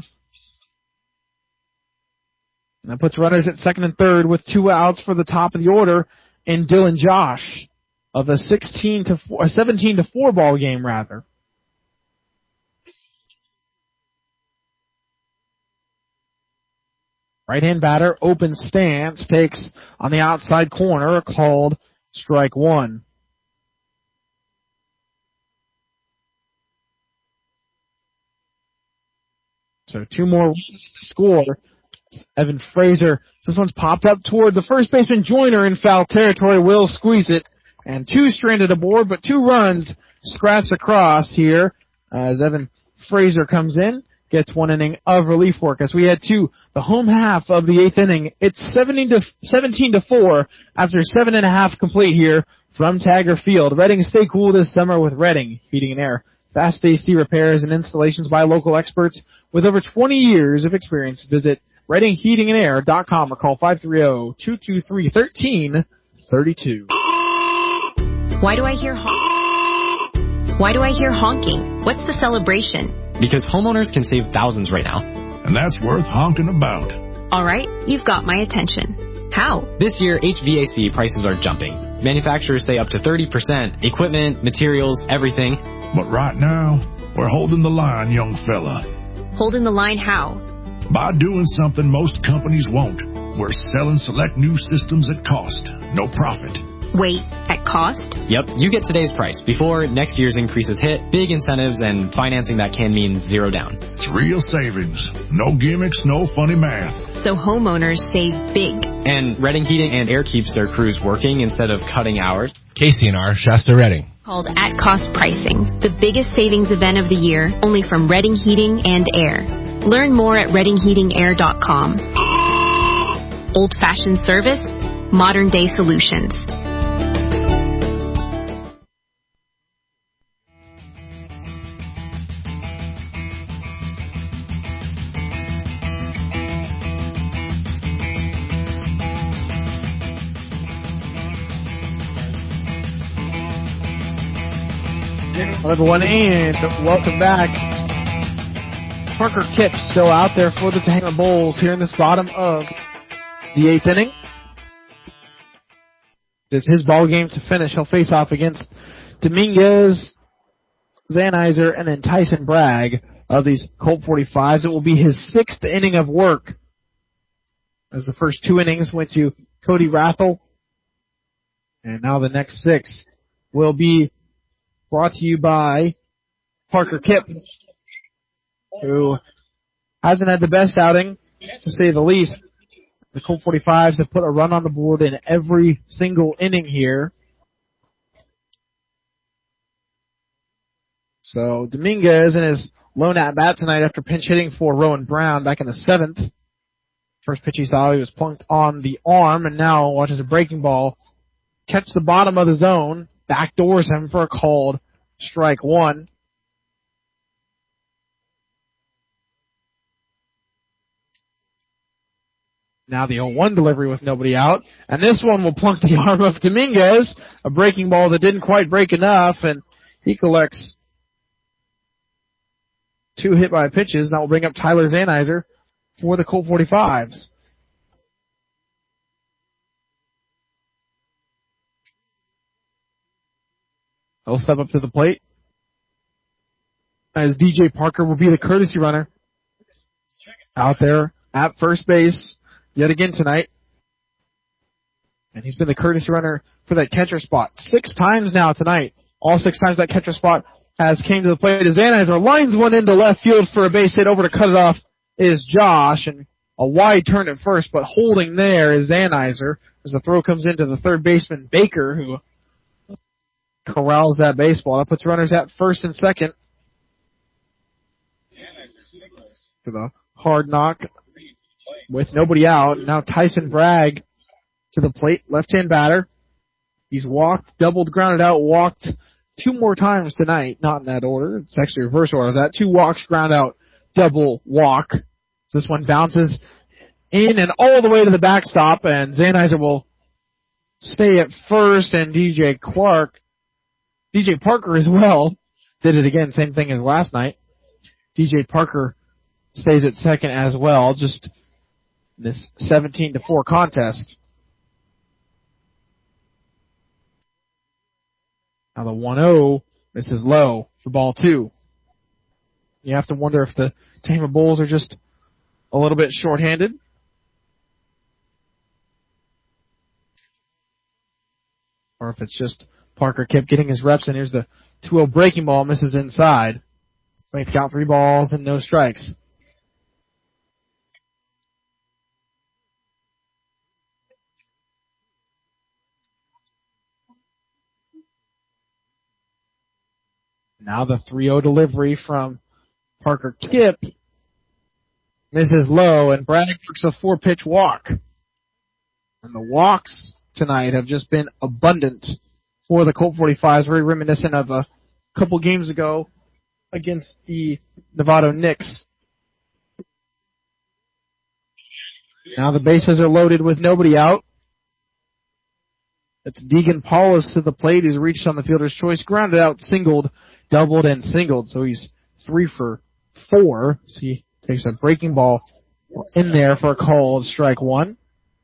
And that puts runners at second and third with two outs for the top of the order in Dylan Josh of a sixteen to four, a seventeen to four ball game rather. Right-hand batter, open stance, takes on the outside corner, a called strike one. So two more to score. Evan Fraser. This one's popped up toward the first baseman Joyner in foul territory. Will squeeze it. And two stranded aboard, but two runs scratched across here as Evan Fraser comes in. Gets one inning of relief work as we head to the home half of the eighth inning. It's seventeen to four after seven and a half complete here from Taggart Field. Reading, stay cool this summer with Reading Heating and Air. Fast A C repairs and installations by local experts with over twenty years of experience. Visit reading heating and air dot com or call five three zero, two two three, one three three two. Why do I hear honk? Why do I hear honking? What's the celebration? Because homeowners can save thousands right now. And that's worth honking about. All right, you've got my attention. How? This year, H V A C prices are jumping. Manufacturers say up to thirty percent. Equipment, materials, everything. But right now, we're holding the line, young fella. Holding the line how? By doing something most companies won't. We're selling select new systems at cost. No profit. Wait, at cost? Yep, you get today's price before next year's increases hit, big incentives, and financing that can mean zero down. It's real savings. No gimmicks, no funny math. So homeowners save big. And Reading Heating and Air keeps their crews working instead of cutting hours. K C N R, Shasta Reading. Called At Cost Pricing, the biggest savings event of the year, only from Reading Heating and Air. Learn more at reading heating air dot com. Old-fashioned service, modern-day solutions. Hello, everyone, and welcome back. Parker Kipp still out there for the Tehama Bulls here in this bottom of the eighth inning. It is his ball game to finish. He'll face off against Dominguez, Zanizer, and then Tyson Bragg of these Colt forty-fives. It will be his sixth inning of work, as the first two innings went to Cody Rathel. And now the next six will be brought to you by Parker Kipp, who hasn't had the best outing, to say the least. The Colt forty-fives have put a run on the board in every single inning here. So Dominguez in his lone at-bat tonight after pinch hitting for Rowan Brown back in the seventh. First pitch he saw, he was plunked on the arm, and now watches a breaking ball catch the bottom of the zone, backdoors him for a called strike one. Now the oh one delivery with nobody out. And this one will plunk the arm of Dominguez. A breaking ball that didn't quite break enough, and he collects two hit by pitches. That will bring up Tyler Zanizer for the Colt forty-fives. He'll step up to the plate as D J Parker will be the courtesy runner out there at first base yet again tonight. And he's been the courtesy runner for that catcher spot six times now tonight. All six times that catcher spot has came to the plate as Zanizer lines one into left field for a base hit. Over to cut it off is Josh, and a wide turn at first, but holding there is Zanizer as the throw comes into the third baseman Baker, who corrals that baseball. That puts runners at first and second. For the hard knock with nobody out. Now Tyson Bragg to the plate, left-hand batter. He's walked, doubled, grounded out, walked two more times tonight. Not in that order. It's actually reverse order of that. Two walks, ground out, double walk. So this one bounces in and all the way to the backstop, and Zanizer will stay at first, and D J Clark D J Parker as well did it again, same thing as last night. D J Parker stays at second as well, just this seventeen to four contest. Now the one oh misses low for ball two. You have to wonder if the Tehama Bulls are just a little bit shorthanded. Or if it's just Parker kept getting his reps, and here's the two oh breaking ball, misses inside. Make the count three balls and no strikes. Now the three oh delivery from Parker Kipp misses low, and Bragg works a four-pitch walk. And the walks tonight have just been abundant for the Colt forty-fives, very reminiscent of a couple games ago against the Novato Knicks. Now the bases are loaded with nobody out. It's Deegan Paulus to the plate. He's reached on the fielder's choice, grounded out, singled, doubled, and singled. So he's three for four. So he takes a breaking ball in there for a called strike one.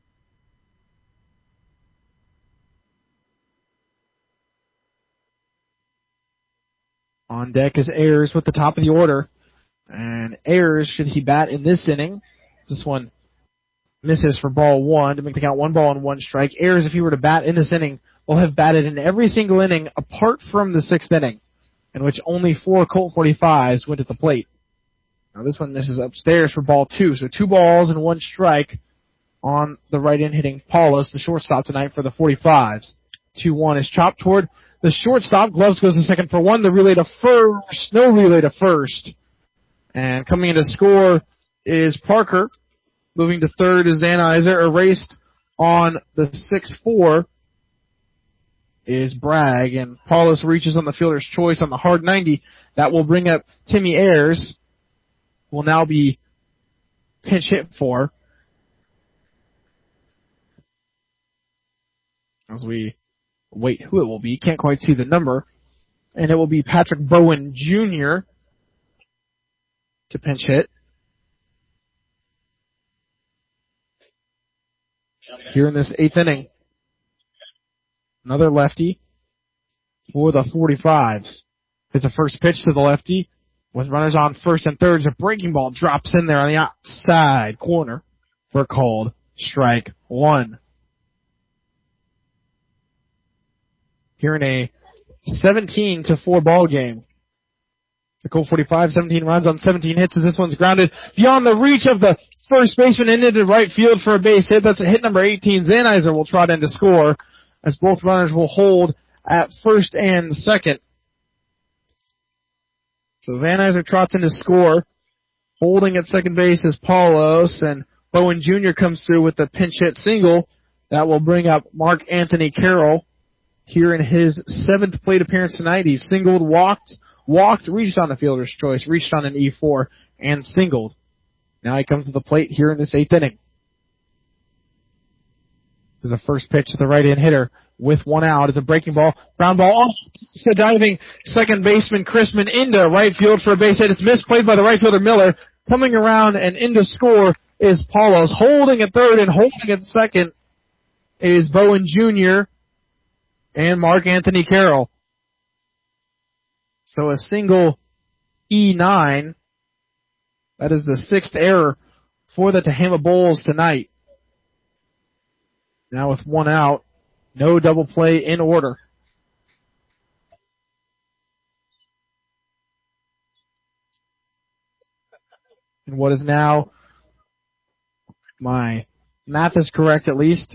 On deck is Ayers with the top of the order. And Ayers, should he bat in this inning, this one misses for ball one to make the count one ball and one strike. Ayers, if he were to bat in this inning, will have batted in every single inning apart from the sixth inning, in which only four Colt forty-fives went at the plate. Now this one misses upstairs for ball two, so two balls and one strike on the right-in hitting Paulos, the shortstop tonight for the forty-fives. two one is chopped toward the shortstop. Gloves goes to second for one. The relay to first. No relay to first. And coming in to score is Parker. Moving to third is Zanizer. Erased on the six four is Bragg. And Paulos reaches on the fielder's choice on the hard ninety. That will bring up Timmy Ayers. Will now be pinch hit for. As we wait who it will be. Can't quite see the number. And it will be Patrick Bowen Junior to pinch hit. Here in this eighth inning. Another lefty for the forty-fives. It's a first pitch to the lefty. With runners on first and third, a breaking ball drops in there on the outside corner for called strike one. Here in a seventeen to four ball game. The Colt forty-five, seventeen runs on seventeen hits as this one's grounded beyond the reach of the first baseman and into right field for a base hit. That's a hit number eighteen. Zanizer will trot in to score as both runners will hold at first and second. So Zanizer trots in to score. Holding at second base is Paulos, and Bowen Junior comes through with the pinch hit single. That will bring up Mark Anthony Carroll here in his seventh plate appearance tonight. He's singled, walked, walked, reached on the fielder's choice, reached on an E four, and singled. Now he comes to the plate here in this eighth inning. This is a first pitch to the right-hand hitter with one out. It's a breaking ball. Ground ball off to diving second baseman Chrisman into right field for a base hit. It's misplayed by the right fielder Miller. Coming around and into score is Paulos. Holding at third and holding at second is Bowen Junior and Mark Anthony Carroll. So a single E nine. That is the sixth error for the Tehama Bulls tonight. Now with one out, no double play in order. And what is now, my math is correct at least,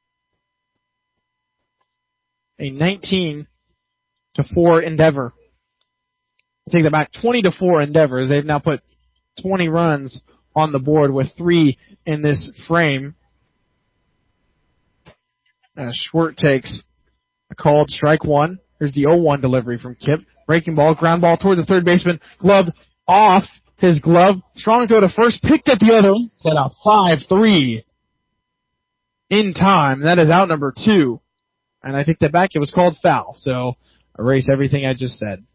a nineteen to four Endeavor. I take that back, twenty to four Endeavor, as they've now put twenty runs on the board with three in this frame. As Schwartz takes a called strike one. Here's the oh one delivery from Kip. Breaking ball, ground ball toward the third baseman. Glove off his glove. Strong throw to first, picked at the other. Set a five three in time. That is out number two. And I take that back. It was called foul. So erase everything I just said.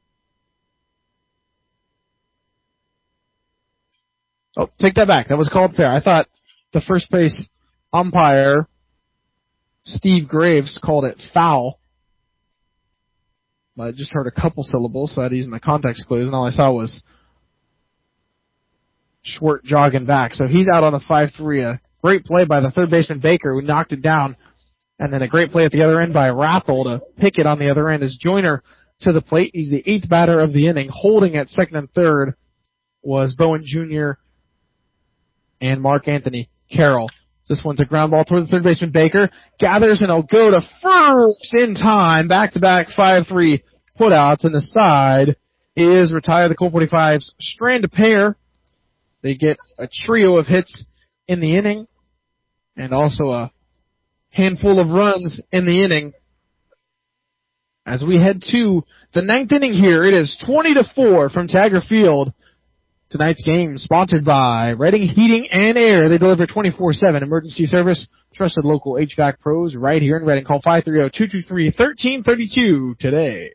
Oh, take that back. That was called fair. I thought the first base umpire, Steve Graves, called it foul. I just heard a couple syllables, so I had to use my context clues, and all I saw was Schwartz jogging back. So he's out on the five three. A great play by the third baseman Baker, who knocked it down. And then a great play at the other end by Rathel to pick it on the other end as Joyner to the plate. He's the eighth batter of the inning. Holding at second and third was Bowen Junior and Mark Anthony Carroll. This one's a ground ball toward the third baseman Baker. Gathers and will go to first in time. Back-to-back five three putouts. And the side is retired. The Colt forty-fives strand a pair. They get a trio of hits in the inning and also a handful of runs in the inning. As we head to the ninth inning here, it is twenty to four from Taggart Field. Tonight's game sponsored by Reading Heating and Air. They deliver twenty-four seven emergency service. Trusted local H V A C pros right here in Reading. Call five three zero, two two three, one three three two today.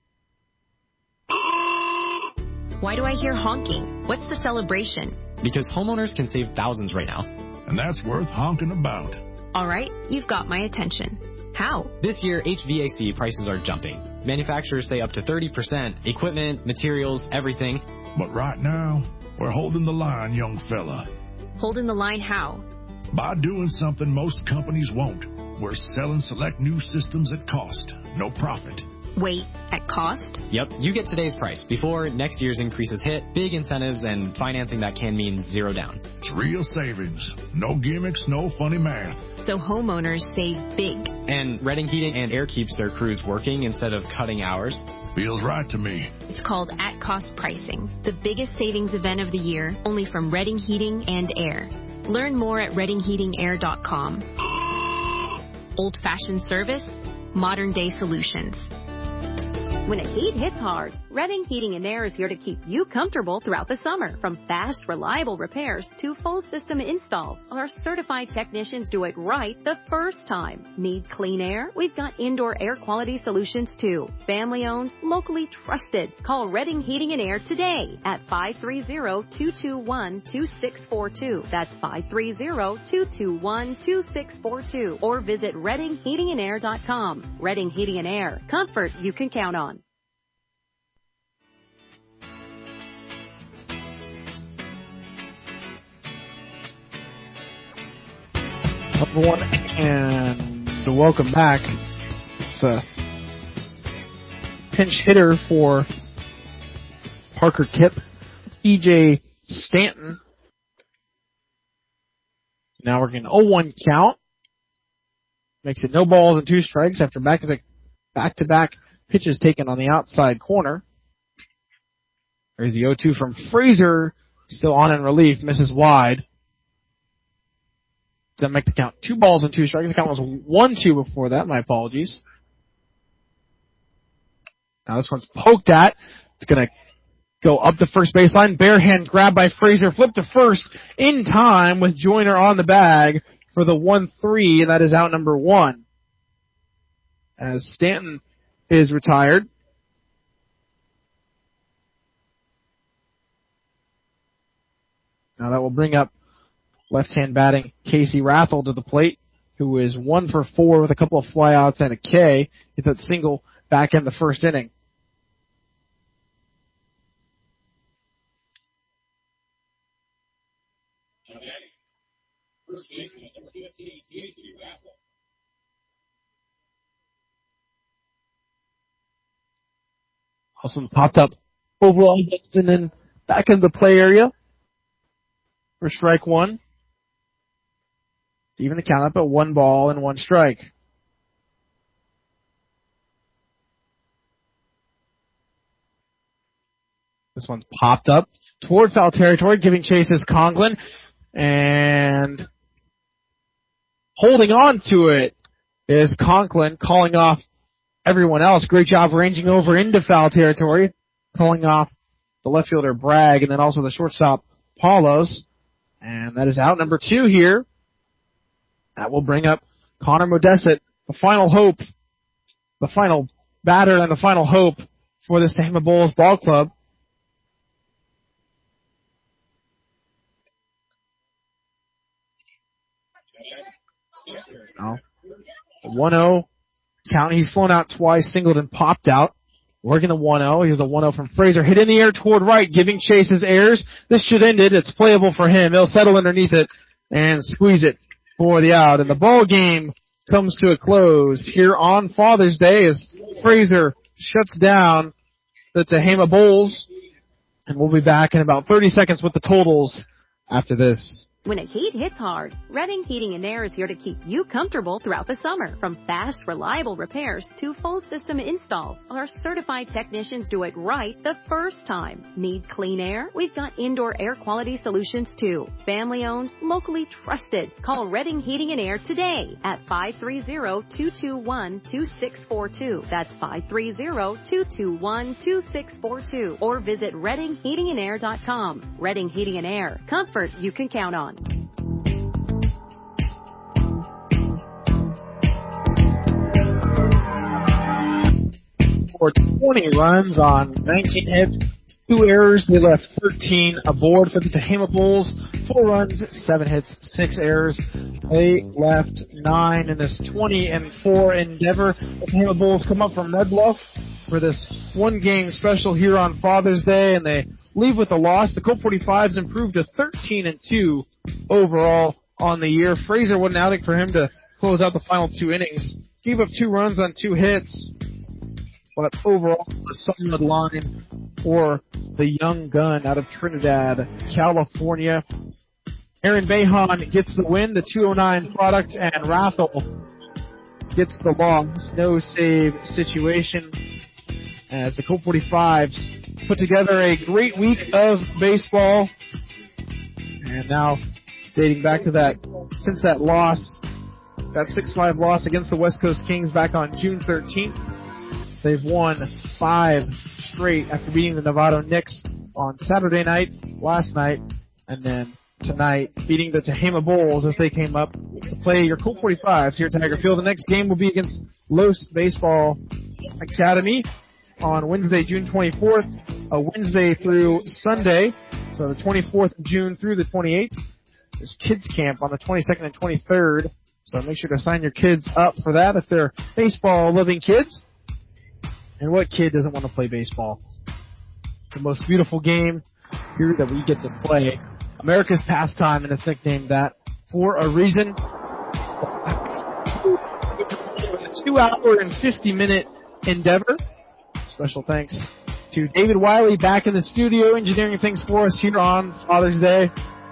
Why do I hear honking? What's the celebration? Because homeowners can save thousands right now. And that's worth honking about. All right, you've got my attention. How? This year, H V A C prices are jumping. Manufacturers say up to thirty percent. Equipment, materials, everything. But right now, we're holding the line, young fella. Holding the line how? By doing something most companies won't. we're selling select new systems at cost, no profit. Wait, at cost? Yep, you get today's price before next year's increases hit, big incentives, and financing that can mean zero down. It's real savings. No gimmicks, no funny math. So homeowners save big. And Reading Heating and Air keeps their crews working instead of cutting hours. Feels right to me. It's called at-cost pricing, the biggest savings event of the year, only from Reading Heating and Air. Learn more at reading heating air dot com. Old-fashioned service, modern-day solutions. When a heat hits hard, Reading Heating and Air is here to keep you comfortable throughout the summer. From fast, reliable repairs to full system installs, our certified technicians do it right the first time. Need clean air? We've got indoor air quality solutions too. Family owned, locally trusted. Call Reading Heating and Air today at five three zero, two two one, two six four two. That's five three zero, two two one, two six four two. Or visit reading heating and air dot com. Reading Heating and Air. Comfort you can count on. Everyone, and welcome back. It's a pinch hitter for Parker Kipp, E J Stanton. Now we're getting oh one count. Makes it no balls and two strikes after back-to-back, back-to-back pitches taken on the outside corner. There's the oh two from Fraser, still on in relief, misses wide. Does that make the count two balls and two strikes? The count was one two before that. My apologies. Now this one's poked at. It's going to go up the first baseline. Bare hand grab by Fraser. Flip to first in time with Joyner on the bag for the one three. That is out number one. As Stanton is retired. Now that will bring up left-hand batting Casey Rathel to the plate, who is one for four with a couple of flyouts and a K. Hit that single back in the first inning. Awesome popped up overall and then back in the play area for strike one. Even the count up at one ball and one strike. This one's popped up toward foul territory, giving chase is Conklin, and holding on to it is Conklin, calling off everyone else. Great job ranging over into foul territory, calling off the left fielder Bragg, and then also the shortstop Paulos, and that is out number two here. That will bring up Connor Modestet, the final hope, the final batter and the final hope for this Tehama Bulls ball club. Now, one oh count. He's flown out twice, singled and popped out. Working the one oh. Here's the one oh from Fraser. Hit in the air toward right, giving chase his airs. This should end it. It's playable for him. He'll settle underneath it and squeeze it for the out. And the ball game comes to a close here on Father's Day as Fraser shuts down the Tehama Bulls. And we'll be back in about thirty seconds with the totals after this. When a heat hits hard, Reading Heating and Air is here to keep you comfortable throughout the summer. From fast, reliable repairs to full system installs, our certified technicians do it right the first time. Need clean air? We've got indoor air quality solutions too. Family owned, locally trusted. Call Reading Heating and Air today at five three zero, two two one, two six four two. That's five three zero, two two one, two six four two. Or visit reading heating and air dot com. Reading Heating and Air. Comfort you can count on. For twenty runs on nineteen hits, two errors. They left thirteen aboard for the Tehama Bulls. Four runs, seven hits, six errors. They left nine in this twenty and four endeavor. The Tehama Bulls come up from Red Bluff for this one-game special here on Father's Day, and they leave with a loss. The Colt forty-fives improved to thirteen and two overall on the year. Fraser, what an outing for him to close out the final two innings. Gave up two runs on two hits, but overall a solid line for the young gun out of Trinidad, California. Aaron Behan gets the win, the two oh nine product, and Rathel gets the loss. No save situation as the Colt forty-fives put together a great week of baseball. And now, dating back to that, since that loss, that six five loss against the West Coast Kings back on June thirteenth, they've won five straight after beating the Novato Knicks on Saturday night, last night, and then tonight beating the Tehama Bulls as they came up to play your Colt forty-fives here at Tiger Field. The next game will be against Los Baseball Academy on Wednesday, June twenty-fourth, a Wednesday through Sunday, so the twenty-fourth of June through the twenty-eighth. There's kids camp on the twenty-second and twenty-third, so make sure to sign your kids up for that if they're baseball-loving kids. And what kid doesn't want to play baseball? The most beautiful game here that we get to play. America's pastime, and it's nicknamed that for a reason. It's a two hour and fifty minute endeavor. Special thanks to David Wiley back in the studio engineering things for us here on Father's Day.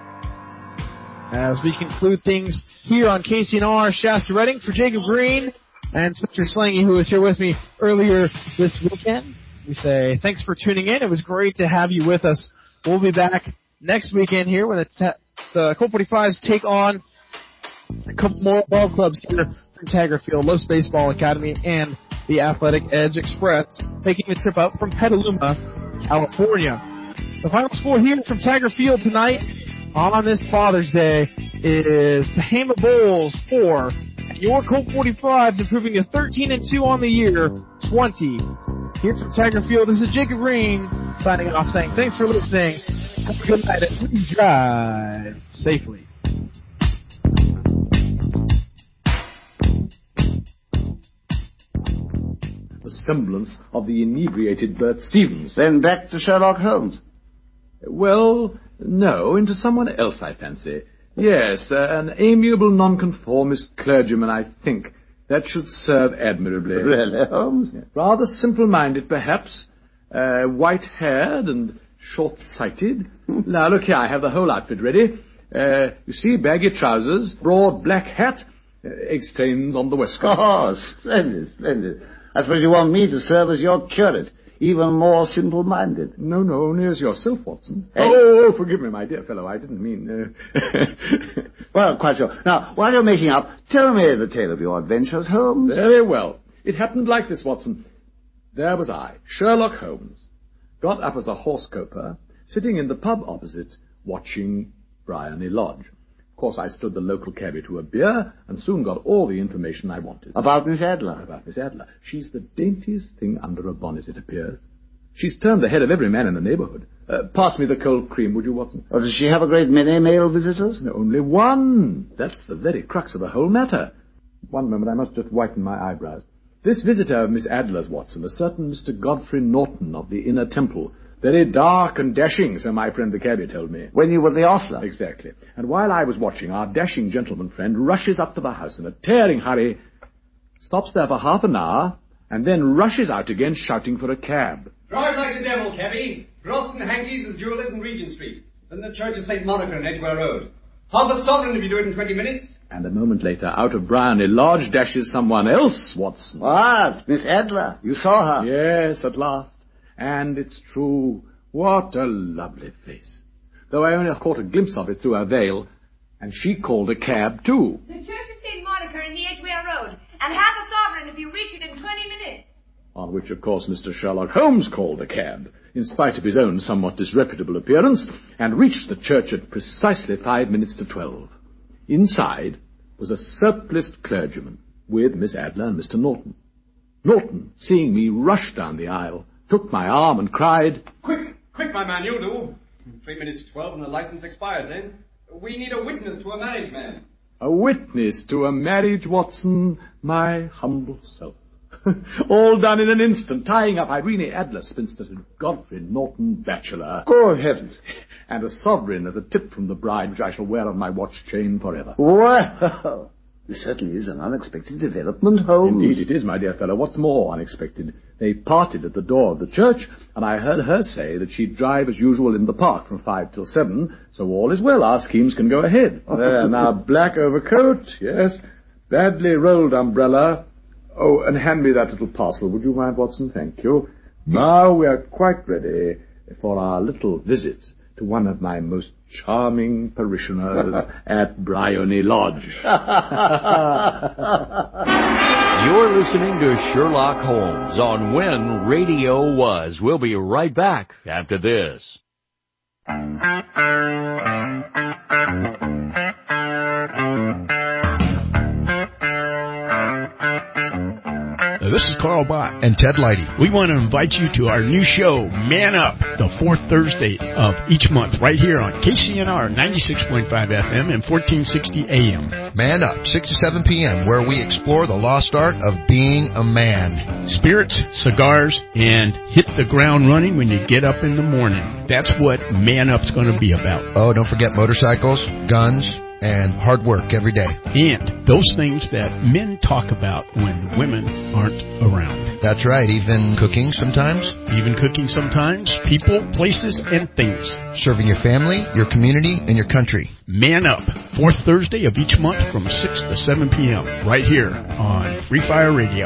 As we conclude things here on K C N R Shasta Redding, for Jacob Green and Spencer Slangy, who was here with me earlier this weekend, we say thanks for tuning in. It was great to have you with us. We'll be back next weekend here when the, t- the Colt forty-fives take on a couple more ball clubs here from Tiger Field, Los Baseball Academy, and the Athletic Edge Express, making a trip up from Petaluma, California. The final score here from Tiger Field tonight on this Father's Day is Tehama Bulls four, and your Colt forty-fives improving to thirteen and two on the year, twenty. Here from Tiger Field, this is Jacob Green signing off, saying thanks for listening. Have a good night and please drive safely. The semblance of the inebriated Bert Stevens. Then back to Sherlock Holmes. Well, no, into someone else, I fancy. Yes, uh, an amiable nonconformist clergyman, I think. That should serve admirably. Really, Holmes? Yeah. Rather simple-minded, perhaps. Uh, white-haired and short-sighted. Now, look here, I have the whole outfit ready. Uh, you see, baggy trousers, broad black hat, uh, egg stains on the waistcoat. Oh, splendid, splendid. I suppose you want me to serve as your curate, even more simple-minded. No, no, only as yourself, Watson. Hey. Oh, oh, forgive me, my dear fellow, I didn't mean... Uh... Well, quite sure. Now, while you're making up, tell me the tale of your adventures, Holmes. Very well. It happened like this, Watson. There was I, Sherlock Holmes, got up as a horse-coper, sitting in the pub opposite, watching Bryony Lodge. Of course, I stood the local cabby to a beer, and soon got all the information I wanted. About Miss Adler? About Miss Adler. She's the daintiest thing under a bonnet, it appears. She's turned the head of every man in the neighborhood. Uh, pass me the cold cream, would you, Watson? Or does she have a great many male visitors? No, only one. That's the very crux of the whole matter. One moment, I must just whiten my eyebrows. This visitor of Miss Adler's, Watson, a certain Mister Godfrey Norton of the Inner Temple. Very dark and dashing, so my friend the cabby told me. When you were the ostler? Exactly. And while I was watching, our dashing gentleman friend rushes up to the house in a tearing hurry, stops there for half an hour, and then rushes out again shouting for a cab. Drive like the devil, cabby. Gross and Hankey's and Jewellers in Regent Street. Then the Church of Saint Monica in Edgware Road. Half a sovereign if you do it in twenty minutes. And a moment later, out of Bryony Lodge dashes someone else, Watson. Ah, Miss Adler. You saw her. Yes, at last. And it's true. What a lovely face. Though I only caught a glimpse of it through her veil, and she called a cab, too. The Church of Saint Monica in the Edgware Road, and half a sovereign if you reach it in twenty minutes. On which, of course, Mister Sherlock Holmes called a cab, in spite of his own somewhat disreputable appearance, and reached the church at precisely five minutes to twelve. Inside was a surpliced clergyman with Miss Adler and Mister Norton. Norton, seeing me rush down the aisle, took my arm and cried, Quick, quick, my man, you do. Three minutes to twelve and the license expired then. We need a witness to a marriage, man. A witness to a marriage, Watson, my humble self. All done in an instant, tying up Irene Adler, spinster, to Godfrey Norton, bachelor. Good heavens. And a sovereign as a tip from the bride, which I shall wear on my watch chain forever. Well, This certainly is an unexpected development, Holmes. Indeed it is, my dear fellow. What's more unexpected? They parted at the door of the church, and I heard her say that she'd drive as usual in the park from five till seven, so all is well. Our schemes can go ahead. There, now, black overcoat, yes. Badly rolled umbrella. Oh, and hand me that little parcel, would you mind, Watson? Thank you. Now we are quite ready for our little visit to one of my most charming parishioners at Bryony Lodge. You're listening to Sherlock Holmes on When Radio Was. We'll be right back after this. This is Carl Bott and Ted Leidy. We want to invite you to our new show, Man Up, the fourth Thursday of each month, right here on K C N R ninety-six point five F M and fourteen sixty A M. Man Up, six to seven P M, where we explore the lost art of being a man. Spirits, cigars, and hit the ground running when you get up in the morning. That's what Man Up's going to be about. Oh, don't forget motorcycles, guns, and hard work every day. And those things that men talk about when women aren't around. That's right, even cooking sometimes. Even cooking sometimes. People, places, and things. Serving your family, your community, and your country. Man Up, fourth Thursday of each month from six to seven P M right here on Free Fire Radio.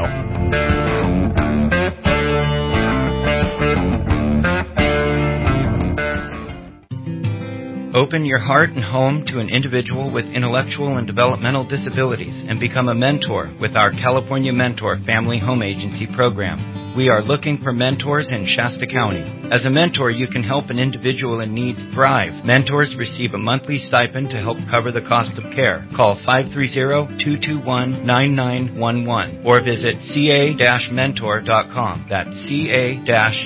Open your heart and home to an individual with intellectual and developmental disabilities and become a mentor with our California Mentor Family Home Agency program. We are looking for mentors in Shasta County. As a mentor, you can help an individual in need thrive. Mentors receive a monthly stipend to help cover the cost of care. Call five three zero, two two one, nine nine one one or visit c a dash mentor dot com. That's c a dash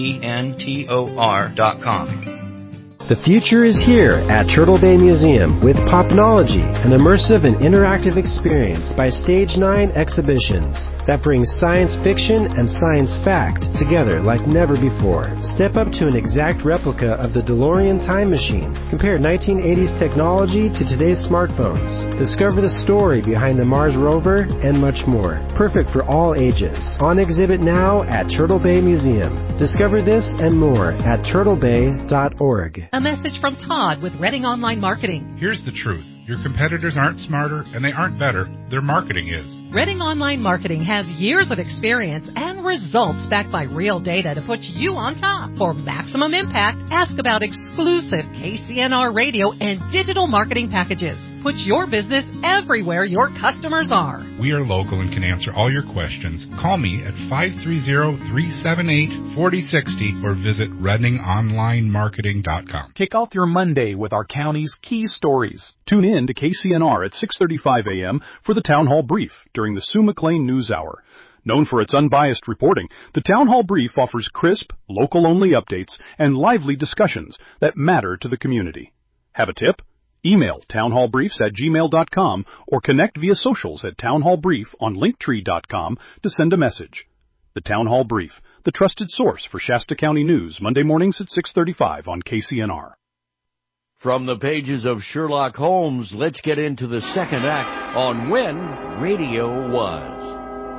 mentor dot com. The future is here at Turtle Bay Museum with Popnology, an immersive and interactive experience by Stage nine Exhibitions that brings science fiction and science fact together like never before. Step up to an exact replica of the DeLorean time machine. Compare nineteen eighties technology to today's smartphones. Discover the story behind the Mars rover and much more. Perfect for all ages. On exhibit now at Turtle Bay Museum. Discover this and more at turtle bay dot org. A message from Todd with Reading Online Marketing. Here's the truth. Your competitors aren't smarter and they aren't better. Their marketing is. Reading Online Marketing has years of experience and results backed by real data to put you on top. For maximum impact, ask about exclusive K C N R radio and digital marketing packages. Put your business everywhere your customers are. We are local and can answer all your questions. Call me at five three zero, three seven eight, four zero six zero or visit reading online marketing dot com. Kick off your Monday with our county's key stories. Tune in to K C N R at six thirty-five A M for the Town Hall Brief during the Sue McLean News Hour. Known for its unbiased reporting, the Town Hall Brief offers crisp, local-only updates and lively discussions that matter to the community. Have a tip? Email townhallbriefs at gmail dot com or connect via socials at townhallbrief on linktree dot com to send a message. The Town Hall Brief, the trusted source for Shasta County news, Monday mornings at six thirty-five on K C N R. From the pages of Sherlock Holmes, let's get into the second act on When Radio Was.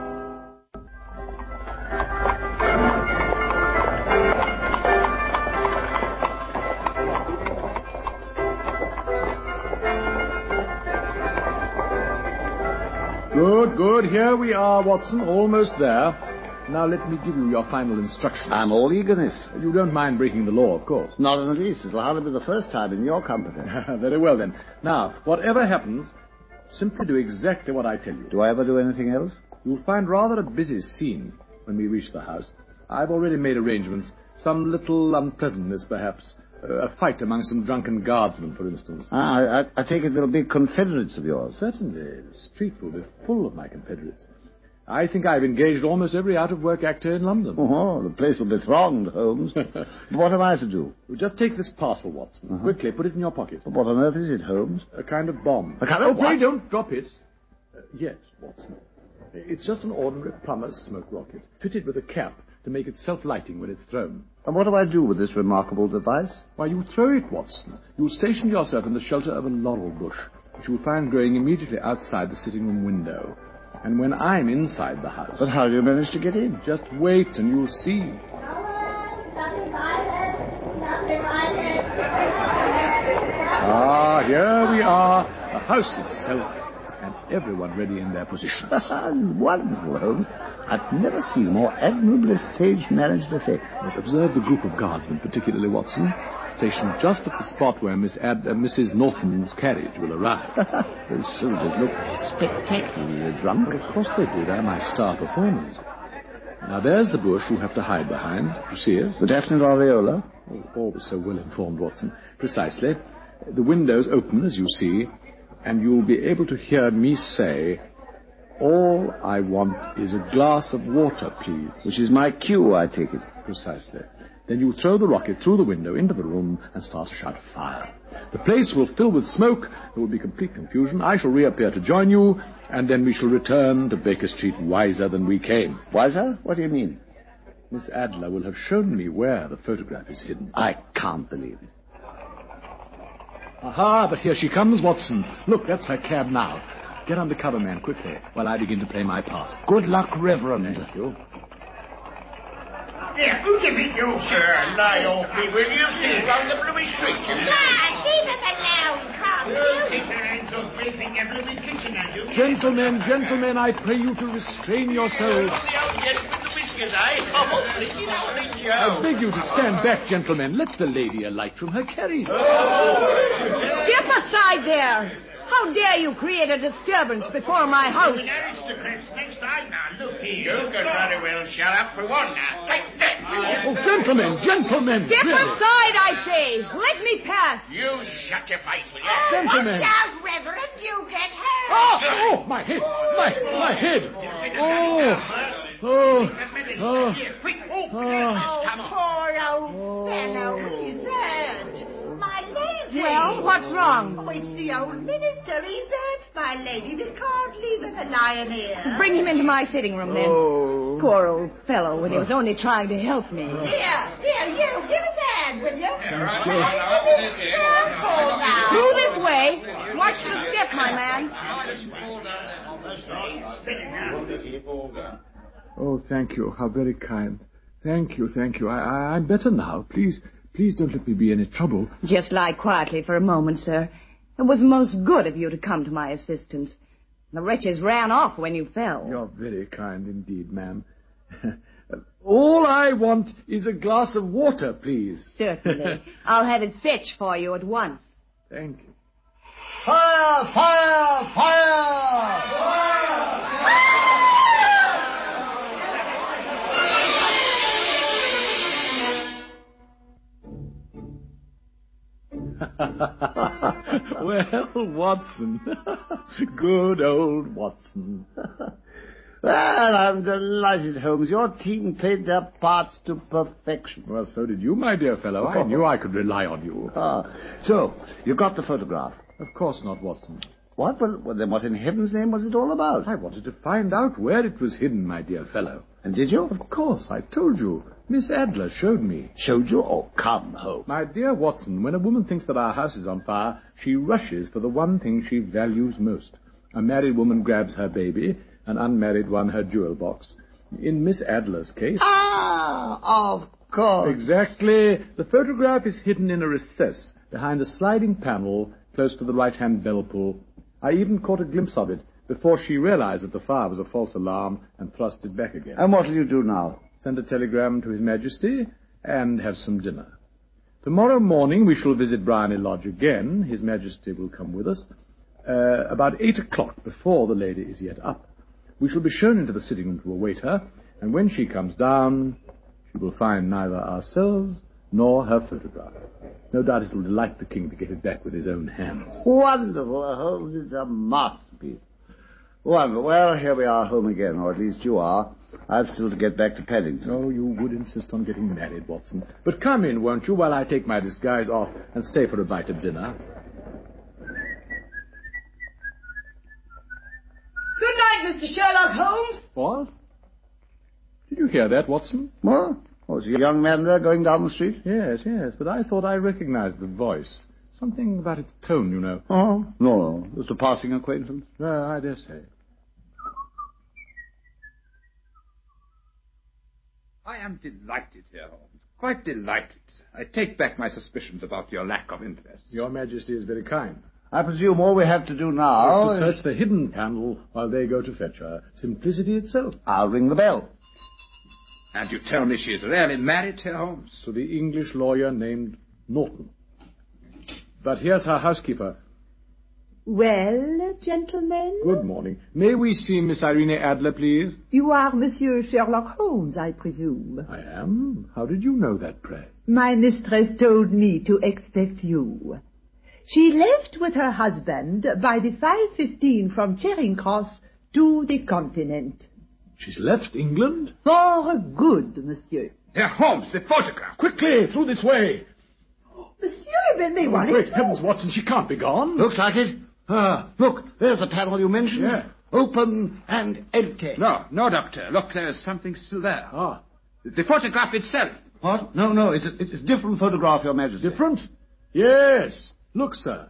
Good, good. Here we are, Watson. Almost there. Now let me give you your final instructions. I'm all eagerness. You don't mind breaking the law, of course. Not in the least. It'll hardly be the first time in your company. Very well, then. Now, whatever happens, simply do exactly what I tell you. Do I ever do anything else? You'll find rather a busy scene when we reach the house. I've already made arrangements. Some little unpleasantness, perhaps. Uh, a fight among some drunken guardsmen, for instance. Ah, I, I take it they'll be confederates of yours. Certainly. The street will be full of my confederates. I think I've engaged almost every out-of-work actor in London. Oh, the place will be thronged, Holmes. What am I to do? Well, just take this parcel, Watson. Uh-huh. Quickly, put it in your pocket. But what on earth is it, Holmes? A kind of bomb. A kind of oh, what? Pray don't drop it. Uh, yet, Watson. It's just an ordinary plumber's smoke rocket, fitted with a cap to make it self-lighting when it's thrown. And what do I do with this remarkable device? Why, you throw it, Watson. You station yourself in the shelter of a laurel bush. which you will find growing immediately outside the sitting room window. And when I'm inside the house... But how do you manage to get in? Just wait and you'll see. Ah, here we are, the house itself, and everyone ready in their positions. Wonderful, Holmes. I've never seen a more admirably stage-managed effect. Let's observe the group of guardsmen, particularly Watson, stationed just at the spot where Miss Ad- uh, Missus Norton's carriage will arrive. Those soldiers look spectacularly drunk. Of course they do. They're my star performers. Now, there's the bush you have to hide behind. You see it? The definite aureola? Oh, always so well-informed, Watson. Precisely. The window's open, as you see, and you'll be able to hear me say, all I want is a glass of water, please. Which is my cue, I take it. Precisely. Then you throw the rocket through the window into the room and start to shout fire. The place will fill with smoke. There will be complete confusion. I shall reappear to join you, and then we shall return to Baker Street wiser than we came. Wiser? What do you mean? Miss Adler will have shown me where the photograph is hidden. I can't believe it. Aha, but here she comes, Watson. Look, that's her cab now. Get under cover, man, quickly, while I begin to play my part. Good luck, Reverend. Thank you. Here, who give it you, sir? Lie off me, will you? He's on the blooming street, you know. Lad, leave us alone, can't You you? keep your hands off me, think your blooming kitchen, have you? Gentlemen, gentlemen, I pray you to restrain yourselves. Oh, the old gent with the whiskers, eh? Oh, blinking holy Joe. I beg you to stand back, gentlemen. Let the lady alight from her carriage. Step aside there! How dare you create a disturbance before my house? An aristocrats next time now, look here. You can very well shut up for one now. Take that. Oh, gentlemen, gentlemen. Step really. aside, I say. Let me pass. You shut your face, will you? Gentlemen. Watch out, Reverend, you get hurt. Oh, oh, my head, my, my head. Oh, oh, oh, Oh, poor old fellow, he's hurt. My lady. Well, what's wrong? Oh, it's the old minister. He's hurt, my lady. They can't leave him lying here. Bring him into my sitting room, then. Oh. Poor old fellow, when he was only trying to help me. Here, here, you. Give us a hand, will you? Through this way. Watch the step, my man. Oh, thank you. How very kind. Thank you, thank you. I, I, I'm better now. Please, please don't let me be any trouble. Just lie quietly for a moment, sir. It was most good of you to come to my assistance. The wretches ran off when you fell. You're very kind indeed, ma'am. All I want is a glass of water, please. Certainly. I'll have it fetched for you at once. Thank you. Fire! Fire! Fire! Well, Watson. Good old Watson. Well, I'm delighted, Holmes. Your team played their parts to perfection. Well, so did you, my dear fellow. I knew I could rely on you. Ah, so, you got the photograph? Of course not, Watson. What? Well, well, then what in heaven's name was it all about? I wanted to find out where it was hidden, my dear fellow. And did you? Of course, I told you. Miss Adler showed me. Showed you? Oh, come home. My dear Watson, when a woman thinks that our house is on fire, she rushes for the one thing she values most. A married woman grabs her baby, an unmarried one her jewel box. In Miss Adler's case... Ah, of course. Exactly. The photograph is hidden in a recess behind a sliding panel close to the right-hand bell pull. I even caught a glimpse of it before she realized that the fire was a false alarm and thrust it back again. And what'll you do now? Send a telegram to His Majesty and have some dinner. Tomorrow morning we shall visit Bryony Lodge again. His Majesty will come with us. Uh, about eight o'clock, before the lady is yet up. We shall be shown into the sitting room to await her, and when she comes down, she will find neither ourselves nor her photograph. No doubt it will delight the king to get it back with his own hands. Wonderful, Holmes. It's a masterpiece. Wonderful. Well, here we are home again, or at least you are. I've still to get back to Paddington. Oh, you would insist on getting married, Watson. But come in, won't you, while I take my disguise off and stay for a bite of dinner? Good night, Mister Sherlock Holmes. What? Did you hear that, Watson? What? Was a young man there going down the street? Yes, yes, but I thought I recognized the voice. Something about its tone, you know. Oh, no, no. Just a passing acquaintance. Uh, I dare say. I am delighted, Herr Holmes. Quite delighted. I take back my suspicions about your lack of interest. Your Majesty is very kind. I presume all we have to do now is to is... search the hidden candle while they go to fetch her. Simplicity itself. I'll ring the bell. And you tell me she is really married, Herr Holmes? To the English lawyer named Norton. But here's her housekeeper. Well, gentlemen? Good morning. May we see Miss Irene Adler, please? You are Monsieur Sherlock Holmes, I presume. I am. How did you know that, pray? My mistress told me to expect you. She left with her husband by the five fifteen from Charing Cross to the continent. She's left England? For good, monsieur. Herr Holmes, the photograph! Quickly, through this way! Monsieur, ben mais Oh, what great is... heavens, Watson, she can't be gone. Looks like it. Ah, look, there's the panel you mentioned. Yeah. Open and empty. No, no, Doctor. Look, there's something still there. Ah. The photograph itself. What? No, no, it's a, it's a different photograph, Your Majesty. Different? Yes. Look, sir.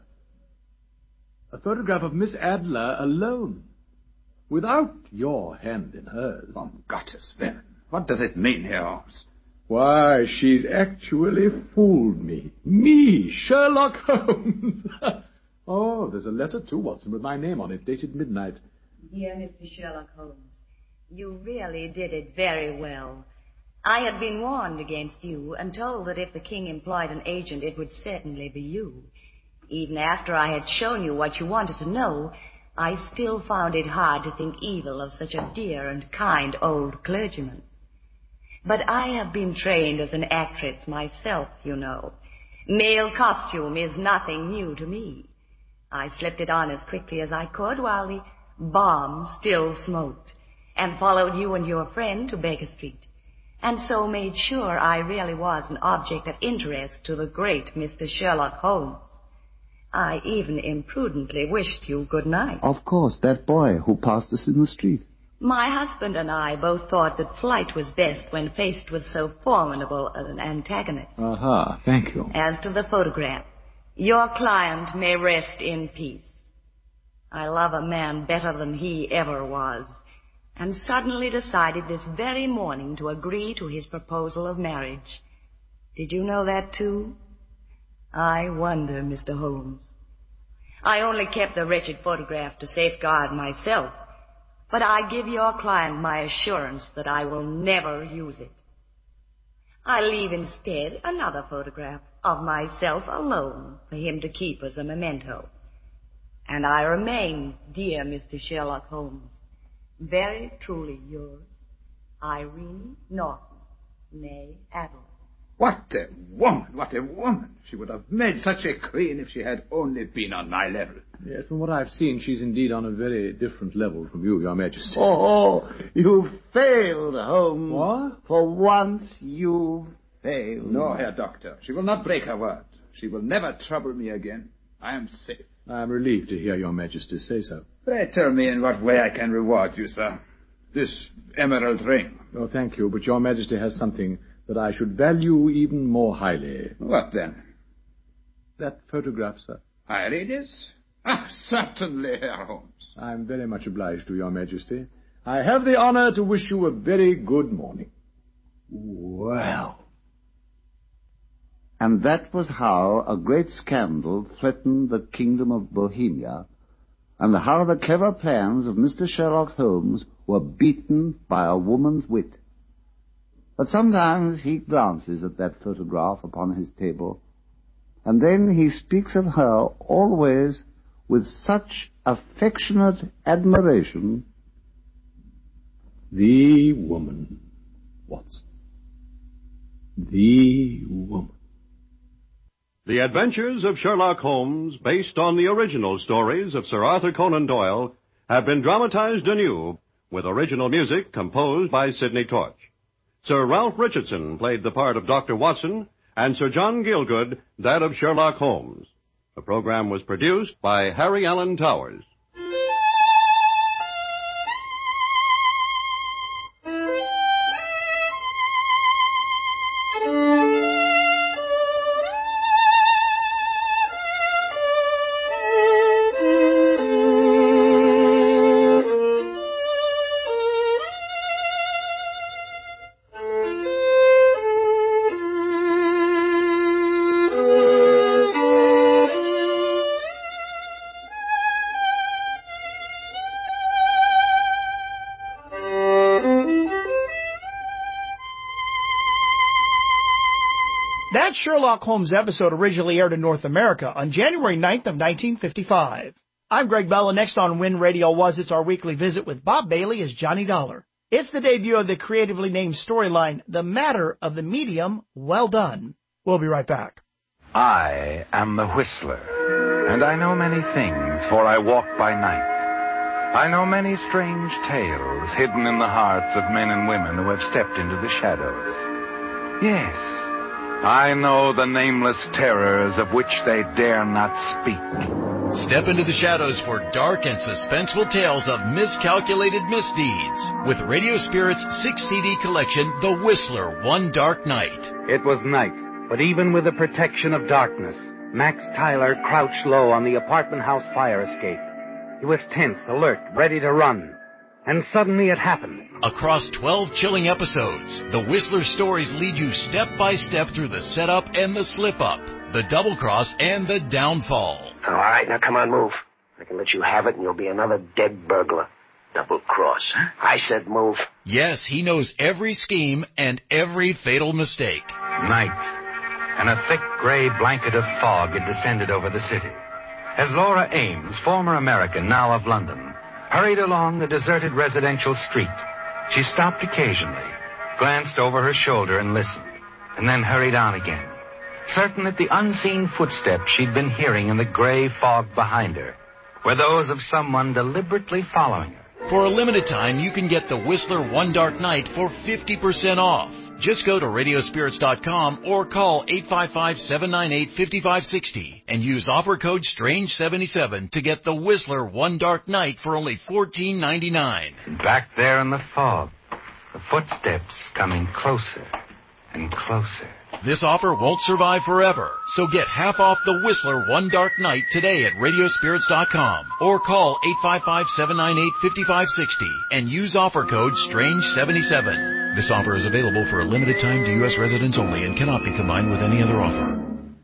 A photograph of Miss Adler alone. Without your hand in hers. Oh, Gottes Willen. What does it mean, Herr Holmes? Why, she's actually fooled me. Me, Sherlock Holmes. Oh, there's a letter too, Watson, with my name on it, dated midnight. Dear Mister Sherlock Holmes, you really did it very well. I had been warned against you and told that if the king employed an agent, it would certainly be you. Even after I had shown you what you wanted to know, I still found it hard to think evil of such a dear and kind old clergyman. But I have been trained as an actress myself, you know. Male costume is nothing new to me. I slipped it on as quickly as I could while the bomb still smoked, and followed you and your friend to Baker Street, and so made sure I really was an object of interest to the great Mister Sherlock Holmes. I even imprudently wished you good night. Of course, that boy who passed us in the street. My husband and I both thought that flight was best when faced with so formidable an antagonist. Aha, thank you. As to the photograph, your client may rest in peace. I love a man better than he ever was, and suddenly decided this very morning to agree to his proposal of marriage. Did you know that, too? I wonder, Mister Holmes. I only kept the wretched photograph to safeguard myself, but I give your client my assurance that I will never use it. I leave instead another photograph of myself alone for him to keep as a memento. And I remain, dear Mister Sherlock Holmes, very truly yours, Irene Norton, née Adler. What a woman, what a woman. She would have made such a queen if she had only been on my level. Yes, from what I've seen, she's indeed on a very different level from you, Your Majesty. Oh, oh you failed, Holmes. What? For once you failed. No, Herr Doctor. She will not break her word. She will never trouble me again. I am safe. I am relieved to hear Your Majesty say so. Pray tell me in what way I can reward you, sir. This emerald ring. Oh, thank you, but Your Majesty has something that I should value even more highly. What then? That photograph, sir. Irene's? Ah, certainly, Herr Holmes. I am very much obliged to Your Majesty. I have the honor to wish you a very good morning. Well. And that was how a great scandal threatened the kingdom of Bohemia, and how the clever plans of Mister Sherlock Holmes were beaten by a woman's wit. But sometimes he glances at that photograph upon his table, and then he speaks of her always with such affectionate admiration. The woman, Watson. The woman. The Adventures of Sherlock Holmes, based on the original stories of Sir Arthur Conan Doyle, have been dramatized anew with original music composed by Sidney Torch. Sir Ralph Richardson played the part of Doctor Watson, and Sir John Gielgud that of Sherlock Holmes. The program was produced by Harry Allen Towers. That Sherlock Holmes episode originally aired in North America on January ninth of nineteen fifty-five. I'm Greg Bella. Next on When Radio Was, it's our weekly visit with Bob Bailey as Johnny Dollar. It's the debut of the creatively named storyline, The Matter of the Medium. Well done. We'll be right back. I am the Whistler, and I know many things, for I walk by night. I know many strange tales hidden in the hearts of men and women who have stepped into the shadows. Yes, I know the nameless terrors of which they dare not speak. Step into the shadows for dark and suspenseful tales of miscalculated misdeeds with Radio Spirit's six C D collection, The Whistler, One Dark Night. It was night, but even with the protection of darkness, Max Tyler crouched low on the apartment house fire escape. He was tense, alert, ready to run. And suddenly it happened. Across twelve chilling episodes, the Whistler stories lead you step by step through the setup and the slip-up, the double-cross and the downfall. Oh, all right, now come on, move. I can let you have it and you'll be another dead burglar. Double-cross, huh? I said move. Yes, he knows every scheme and every fatal mistake. Night, and a thick gray blanket of fog had descended over the city. As Laura Ames, former American, now of London, hurried along the deserted residential street, she stopped occasionally, glanced over her shoulder and listened, and then hurried on again, certain that the unseen footsteps she'd been hearing in the gray fog behind her were those of someone deliberately following her. For a limited time, you can get the Whistler One Dark Night for fifty percent off. Just go to radio spirits dot com or call eight five five, seven nine eight, five five six zero and use offer code strange seventy-seven to get the Whistler One Dark Night for only fourteen ninety-nine. Back there in the fog, the footsteps coming closer and closer. This offer won't survive forever, so get half off the Whistler One Dark Night today at radio spirits dot com or call eight five five, seven nine eight, five five six zero and use offer code strange seventy-seven. This offer is available for a limited time to U S residents only and cannot be combined with any other offer.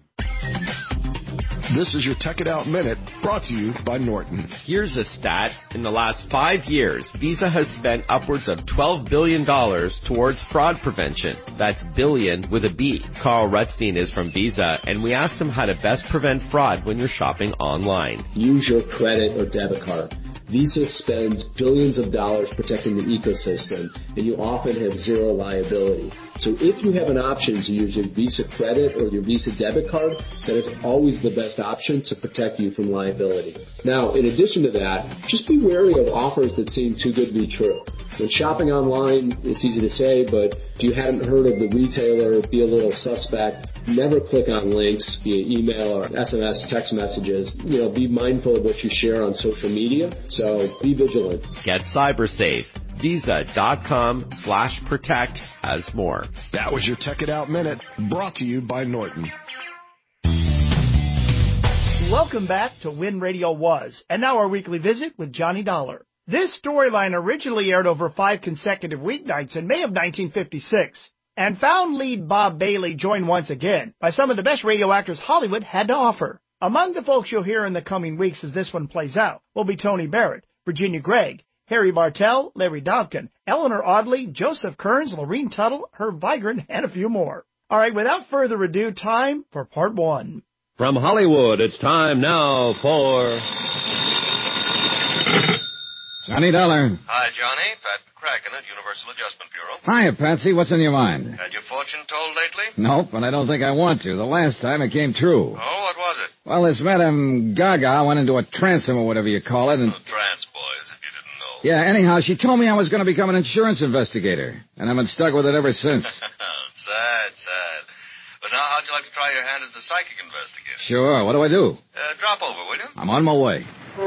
This is your Tech It Out Minute, brought to you by Norton. Here's a stat. In the last five years, Visa has spent upwards of twelve billion dollars towards fraud prevention. That's billion with a B. Carl Rutstein is from Visa, and we asked him how to best prevent fraud when you're shopping online. Use your credit or debit card. Visa spends billions of dollars protecting the ecosystem, and you often have zero liability. So if you have an option to use your Visa credit or your Visa debit card, that is always the best option to protect you from liability. Now, in addition to that, just be wary of offers that seem too good to be true. When shopping online, it's easy to say, but if you hadn't heard of the retailer, be a little suspect. Never click on links via email or S M S text messages. You know, be mindful of what you share on social media, so be vigilant. Get cyber safe. Visa.com slash protect has more. That was your Tech It Out Minute, brought to you by Norton. Welcome back to When Radio Was, and now our weekly visit with Johnny Dollar. This storyline originally aired over five consecutive weeknights in May of nineteen fifty-six, and found lead Bob Bailey joined once again by some of the best radio actors Hollywood had to offer. Among the folks you'll hear in the coming weeks as this one plays out will be Tony Barrett, Virginia Gregg, Harry Bartell, Larry Dobkin, Eleanor Audley, Joseph Kearns, Lorene Tuttle, Herb Vigran, and a few more. All right, without further ado, time for part one. From Hollywood, it's time now for... Johnny Dollar. Hi, Johnny. Pat McCracken at Universal Adjustment Bureau. Hiya, Patsy. What's on your mind? Had your fortune told lately? Nope, and I don't think I want to. The last time it came true. Oh, what was it? Well, this Madame Gaga went into a transom or whatever you call it, and... Oh, trance, boys, if you didn't know. Yeah, anyhow, she told me I was going to become an insurance investigator, and I've been stuck with it ever since. Sad, sad. But now, how'd you like to try your hand as a psychic investigator? Sure. What do I do? Uh, drop over, will you? I'm on my way.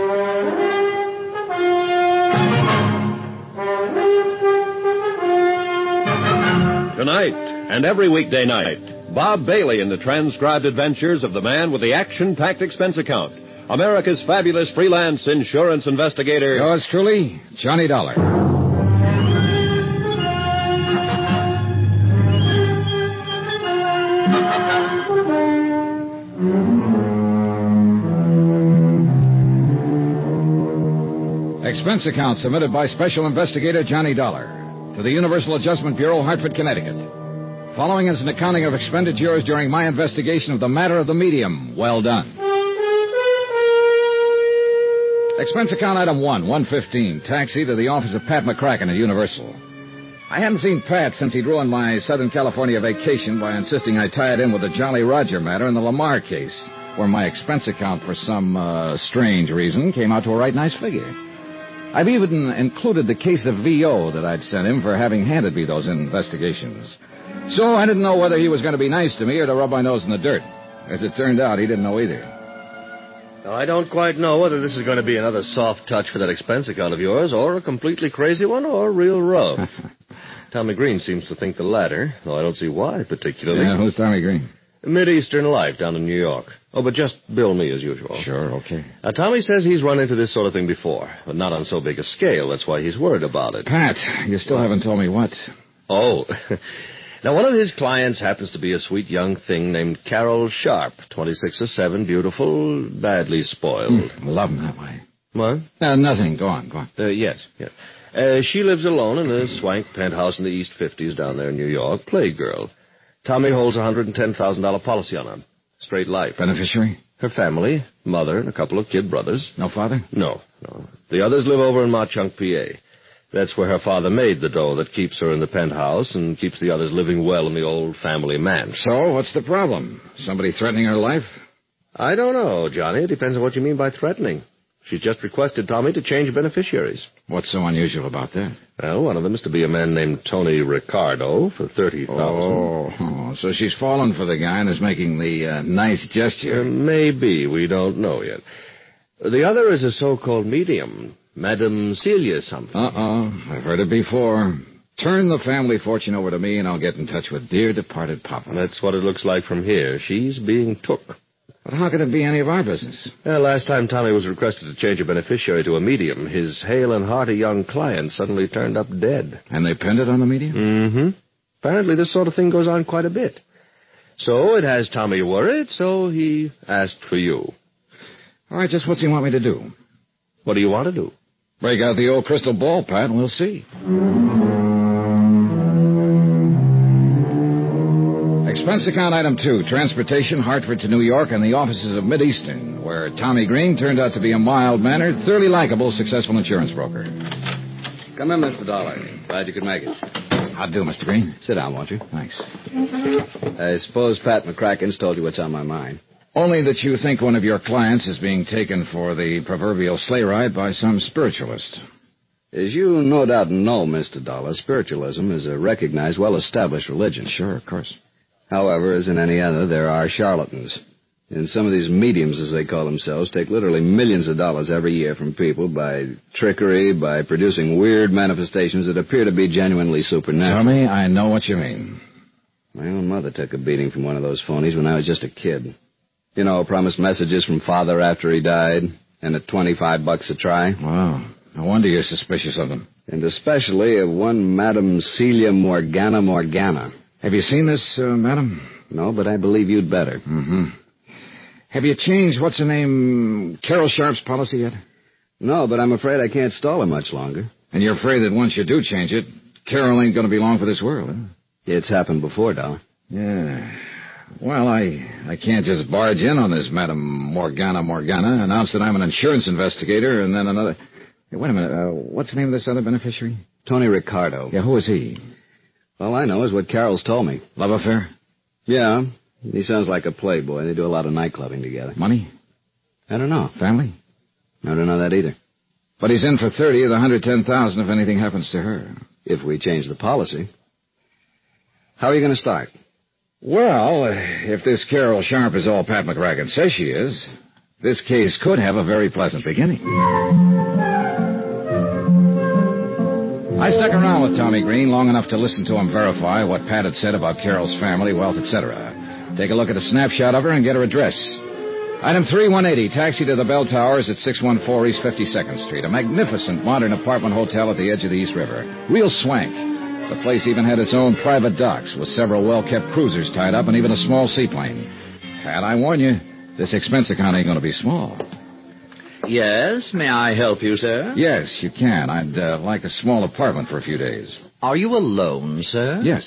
Tonight, and every weekday night, Bob Bailey in the transcribed adventures of the man with the action-packed expense account, America's fabulous freelance insurance investigator. Yours truly, Johnny Dollar. Expense account submitted by Special Investigator Johnny Dollar to the Universal Adjustment Bureau, Hartford, Connecticut. Following is an accounting of expenditures during my investigation of the matter of the medium. Well done. Expense account item one, one fifteen. Taxi to the office of Pat McCracken at Universal. I hadn't seen Pat since he'd ruined my Southern California vacation by insisting I tie it in with the Jolly Roger matter in the Lamar case, where my expense account, for some uh, strange reason, came out to a right nice figure. I've even included the case of V O that I'd sent him for having handed me those investigations. So I didn't know whether he was going to be nice to me or to rub my nose in the dirt. As it turned out, he didn't know either. Now, I don't quite know whether this is going to be another soft touch for that expense account of yours, or a completely crazy one, or real rough. Tommy Green seems to think the latter, though I don't see why particularly. Yeah, who's Tommy Green? Mid-Eastern Life down in New York. Oh, but just bill me as usual. Sure, okay. Now, Tommy says he's run into this sort of thing before, but not on so big a scale. That's why he's worried about it. Pat, you still haven't told me what. Oh. Now, one of his clients happens to be a sweet young thing named Carol Sharp, twenty-six or seven, beautiful, badly spoiled. Mm, love him that way. What? Uh, nothing. Go on, go on. Uh, yes, yes. Uh, she lives alone in a swank penthouse in the East fifties down there in New York, playgirl. Tommy holds a one hundred ten thousand dollars policy on her. Straight life. Beneficiary? Her family, mother, and a couple of kid brothers. No father? No, no. The others live over in Mauchunk, P A. That's where her father made the dough that keeps her in the penthouse and keeps the others living well in the old family mansion. So, what's the problem? Somebody threatening her life? I don't know, Johnny. It depends on what you mean by threatening. She's just requested Tommy to change beneficiaries. What's so unusual about that? Well, one of them is to be a man named Tony Ricardo for thirty thousand dollars. Oh, oh, so she's fallen for the guy and is making the uh, nice gesture. Uh, maybe. We don't know yet. The other is a so-called medium, Madame Celia something. Uh-oh. I've heard it before. Turn the family fortune over to me and I'll get in touch with dear departed Papa. That's what it looks like from here. She's being took. But how can it be any of our business? Well, last time Tommy was requested to change a beneficiary to a medium, his hale and hearty young client suddenly turned up dead. And they pinned it on the medium? Mm-hmm. Apparently this sort of thing goes on quite a bit. So it has Tommy worried, so he asked for you. All right, just what's he want me to do? What do you want to do? Break out the old crystal ball, Pat, and we'll see. Expense account item two, transportation, Hartford to New York, and the offices of Mid-Eastern, where Tommy Green turned out to be a mild-mannered, thoroughly likable, successful insurance broker. Come in, Mister Dollar. Glad you could make it. How do, Mister Green? Sit down, won't you? Thanks. I suppose Pat McCracken's told you what's on my mind. Only that you think one of your clients is being taken for the proverbial sleigh ride by some spiritualist. As you no doubt know, Mister Dollar, spiritualism is a recognized, well-established religion. Sure, of course. However, as in any other, there are charlatans. And some of these mediums, as they call themselves, take literally millions of dollars every year from people by trickery, by producing weird manifestations that appear to be genuinely supernatural. Tommy, I know what you mean. My own mother took a beating from one of those phonies when I was just a kid. You know, promised messages from father after he died, and at twenty-five bucks a try. Wow. No wonder you're suspicious of them. And especially of one Madame Celia Morgana Morgana. Have you seen this, uh, madam? No, but I believe you'd better. Mm-hmm. Have you changed, what's her name, Carol Sharp's policy yet? No, but I'm afraid I can't stall her much longer. And you're afraid that once you do change it, Carol ain't going to be long for this world, huh? It's happened before, Dollar. Yeah. Well, I I can't just barge in on this Madame Morgana Morgana, announce that I'm an insurance investigator, and then another... Hey, wait a minute, uh, what's the name of this other beneficiary? Tony Ricardo. Yeah, who is he? All I know is what Carol's told me. Love affair? Yeah. He sounds like a playboy. They do a lot of night clubbing together. Money? I don't know. Family? I don't know that either. But he's in for thirty of the one hundred ten thousand if anything happens to her. If we change the policy. How are you going to start? Well, if this Carol Sharp is all Pat McCracken says she is, this case could have a very pleasant beginning. I stuck around with Tommy Green long enough to listen to him verify what Pat had said about Carol's family, wealth, et cetera. Take a look at a snapshot of her and get her address. Item three one eighty, taxi to the Bell Towers at six one four East fifty-second Street. A magnificent modern apartment hotel at the edge of the East River. Real swank. The place even had its own private docks with several well-kept cruisers tied up and even a small seaplane. Pat, I warn you, this expense account ain't going to be small. Yes, may I help you, sir? Yes, you can. I'd uh, like a small apartment for a few days. Are you alone, sir? Yes.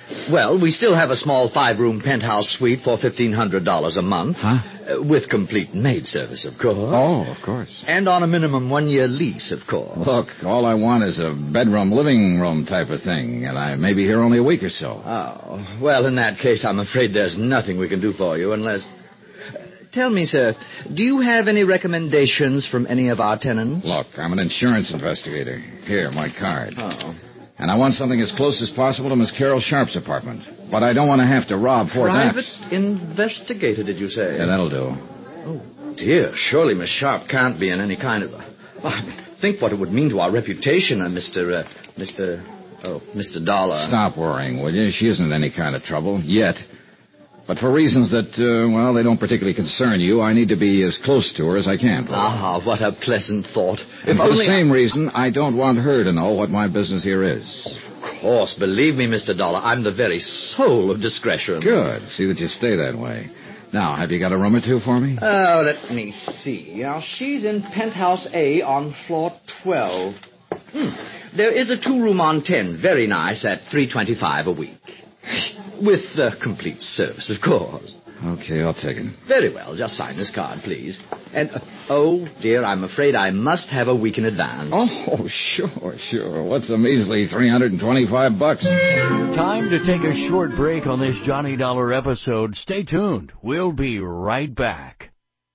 Well, we still have a small five-room penthouse suite for fifteen hundred dollars a month. Huh? Uh, with complete maid service, of course. Oh, of course. And on a minimum one-year lease, of course. Look, all I want is a bedroom, living room type of thing, and I may be here only a week or so. Oh, well, in that case, I'm afraid there's nothing we can do for you unless... Tell me, sir, do you have any recommendations from any of our tenants? Look, I'm an insurance investigator. Here, my card. Oh. And I want something as close as possible to Miss Carol Sharp's apartment. But I don't want to have to rob Fort Private Knox. investigator, did you say? Yeah, that'll do. Oh, dear. Surely Miss Sharp can't be in any kind of... I think what it would mean to our reputation, uh, Mister... Uh, Mister... Oh, Mister Dollar. Stop worrying, will you? She isn't in any kind of trouble, yet. But for reasons that, uh, well, they don't particularly concern you, I need to be as close to her as I can. Ah, what a pleasant thought. And If for the only same I... reason, I don't want her to know what my business here is. Of course, believe me, Mister Dollar, I'm the very soul of discretion. Good. See that you stay that way. Now, have you got a room or two for me? Oh, let me see. Now, she's in penthouse A on floor twelve. Hmm. There is a two-room on ten, very nice, at three twenty-five a week. With uh, complete service, of course. Okay, I'll take it. Very well. Just sign this card, please. And, uh, oh, dear, I'm afraid I must have a week in advance. Oh, sure, sure. What's a measly three hundred twenty-five bucks? Time to take a short break on this Johnny Dollar episode. Stay tuned. We'll be right back.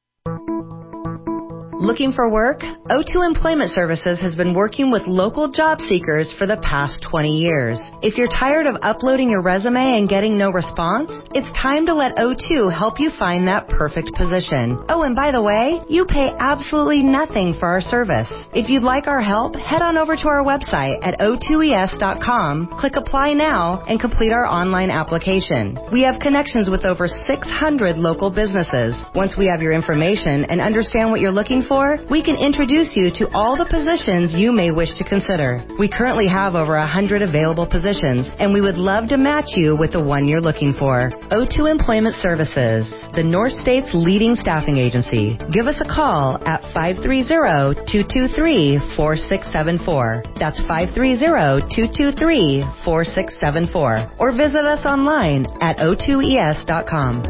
Looking for work? O two Employment Services has been working with local job seekers for the past twenty years. If you're tired of uploading your resume and getting no response, it's time to let O two help you find that perfect position. Oh, and by the way, you pay absolutely nothing for our service. If you'd like our help, head on over to our website at O two E S dot com, click Apply Now, and complete our online application. We have connections with over six hundred local businesses. Once we have your information and understand what you're looking for, we can introduce you to all the positions you may wish to consider. We currently have over one hundred available positions, and we would love to match you with the one you're looking for. O two Employment Services, the North State's leading staffing agency. Give us a call at five three zero, two two three, four six seven four. That's five three zero, two two three, four six seven four. Or visit us online at O two E S dot com.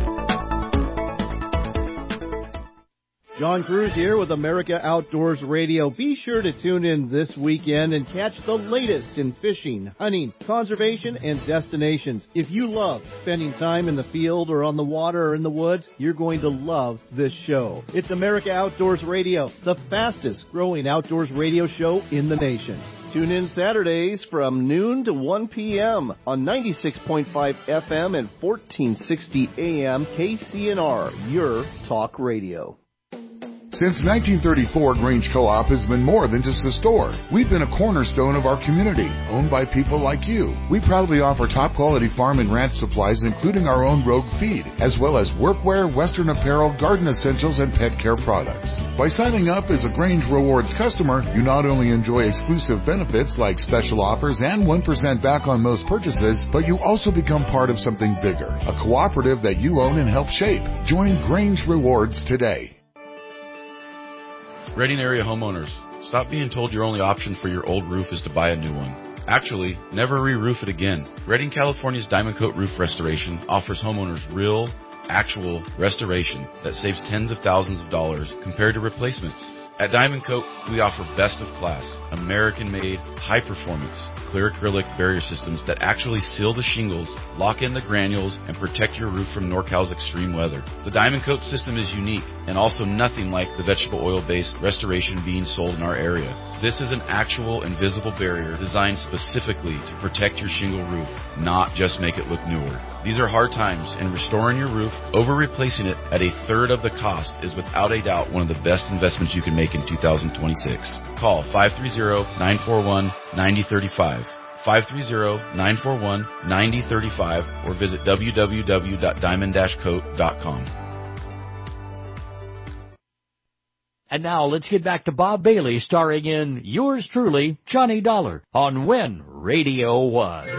John Cruz here with America Outdoors Radio. Be sure to tune in this weekend and catch the latest in fishing, hunting, conservation, and destinations. If you love spending time in the field or on the water or in the woods, you're going to love this show. It's America Outdoors Radio, the fastest growing outdoors radio show in the nation. Tune in Saturdays from noon to one p.m. on ninety-six point five F M and fourteen sixty A M K C N R, your talk radio. Since nineteen thirty-four, Grange Co-op has been more than just a store. We've been a cornerstone of our community, owned by people like you. We proudly offer top-quality farm and ranch supplies, including our own Rogue feed, as well as workwear, Western apparel, garden essentials, and pet care products. By signing up as a Grange Rewards customer, you not only enjoy exclusive benefits like special offers and one percent back on most purchases, but you also become part of something bigger, a cooperative that you own and help shape. Join Grange Rewards today. Reading area homeowners, stop being told your only option for your old roof is to buy a new one. Actually, never re-roof it again. Reading, California's Diamond Coat Roof Restoration offers homeowners real, actual restoration that saves tens of thousands of dollars compared to replacements. At Diamond Coat, we offer best of class, American-made, high-performance, clear acrylic barrier systems that actually seal the shingles, lock in the granules, and protect your roof from NorCal's extreme weather. The Diamond Coat system is unique and also nothing like the vegetable oil-based restoration being sold in our area. This is an actual invisible barrier designed specifically to protect your shingle roof, not just make it look newer. These are hard times, and restoring your roof over replacing it at a third of the cost is without a doubt one of the best investments you can make in two thousand twenty-six. Call five three zero, nine four one, nine zero three five, five three zero, nine four one, nine zero three five, or visit w w w dot diamond dash coat dot com. And now let's get back to Bob Bailey starring in yours truly, Johnny Dollar, on When Radio Was.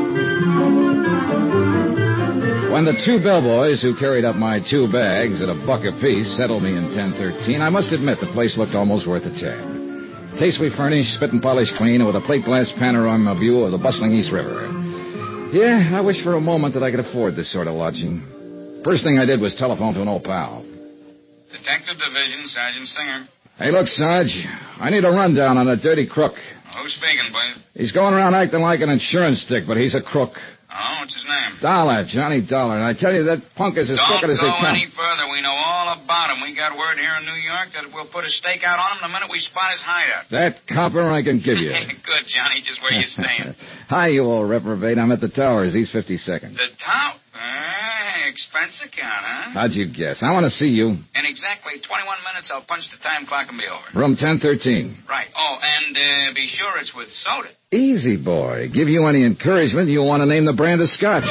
When the two bellboys who carried up my two bags at a buck apiece settled me in ten thirteen, I must admit the place looked almost worth a tab. Tastefully furnished, spit and polished clean, and with a plate glass panorama view of the bustling East River. Yeah, I wish for a moment that I could afford this sort of lodging. First thing I did was telephone to an old pal. Detective Division, Sergeant Singer. Hey, look, Sarge, I need a rundown on a dirty crook. Who's speaking, please? He's going around acting like an insurance stick, but he's a crook. Oh, what's his name? Dollar, Johnny Dollar. And I tell you, that punk is as Don't crooked as they go come. any further. We know all about him. We got word here in New York that we'll put a stakeout on him the minute we spot his hideout. That copper I can give you. Good, Johnny. Just where you staying? Hi, you old reprobate. I'm at the Towers, East fifty-second. The town? Uh, expense account, huh? How'd you guess? I want to see you. In exactly twenty-one minutes, I'll punch the time clock and be over. Room ten thirteen. Right. Oh, and uh, be sure it's with soda. Easy, boy. Give you any encouragement, you'll want to name the brand of scotch.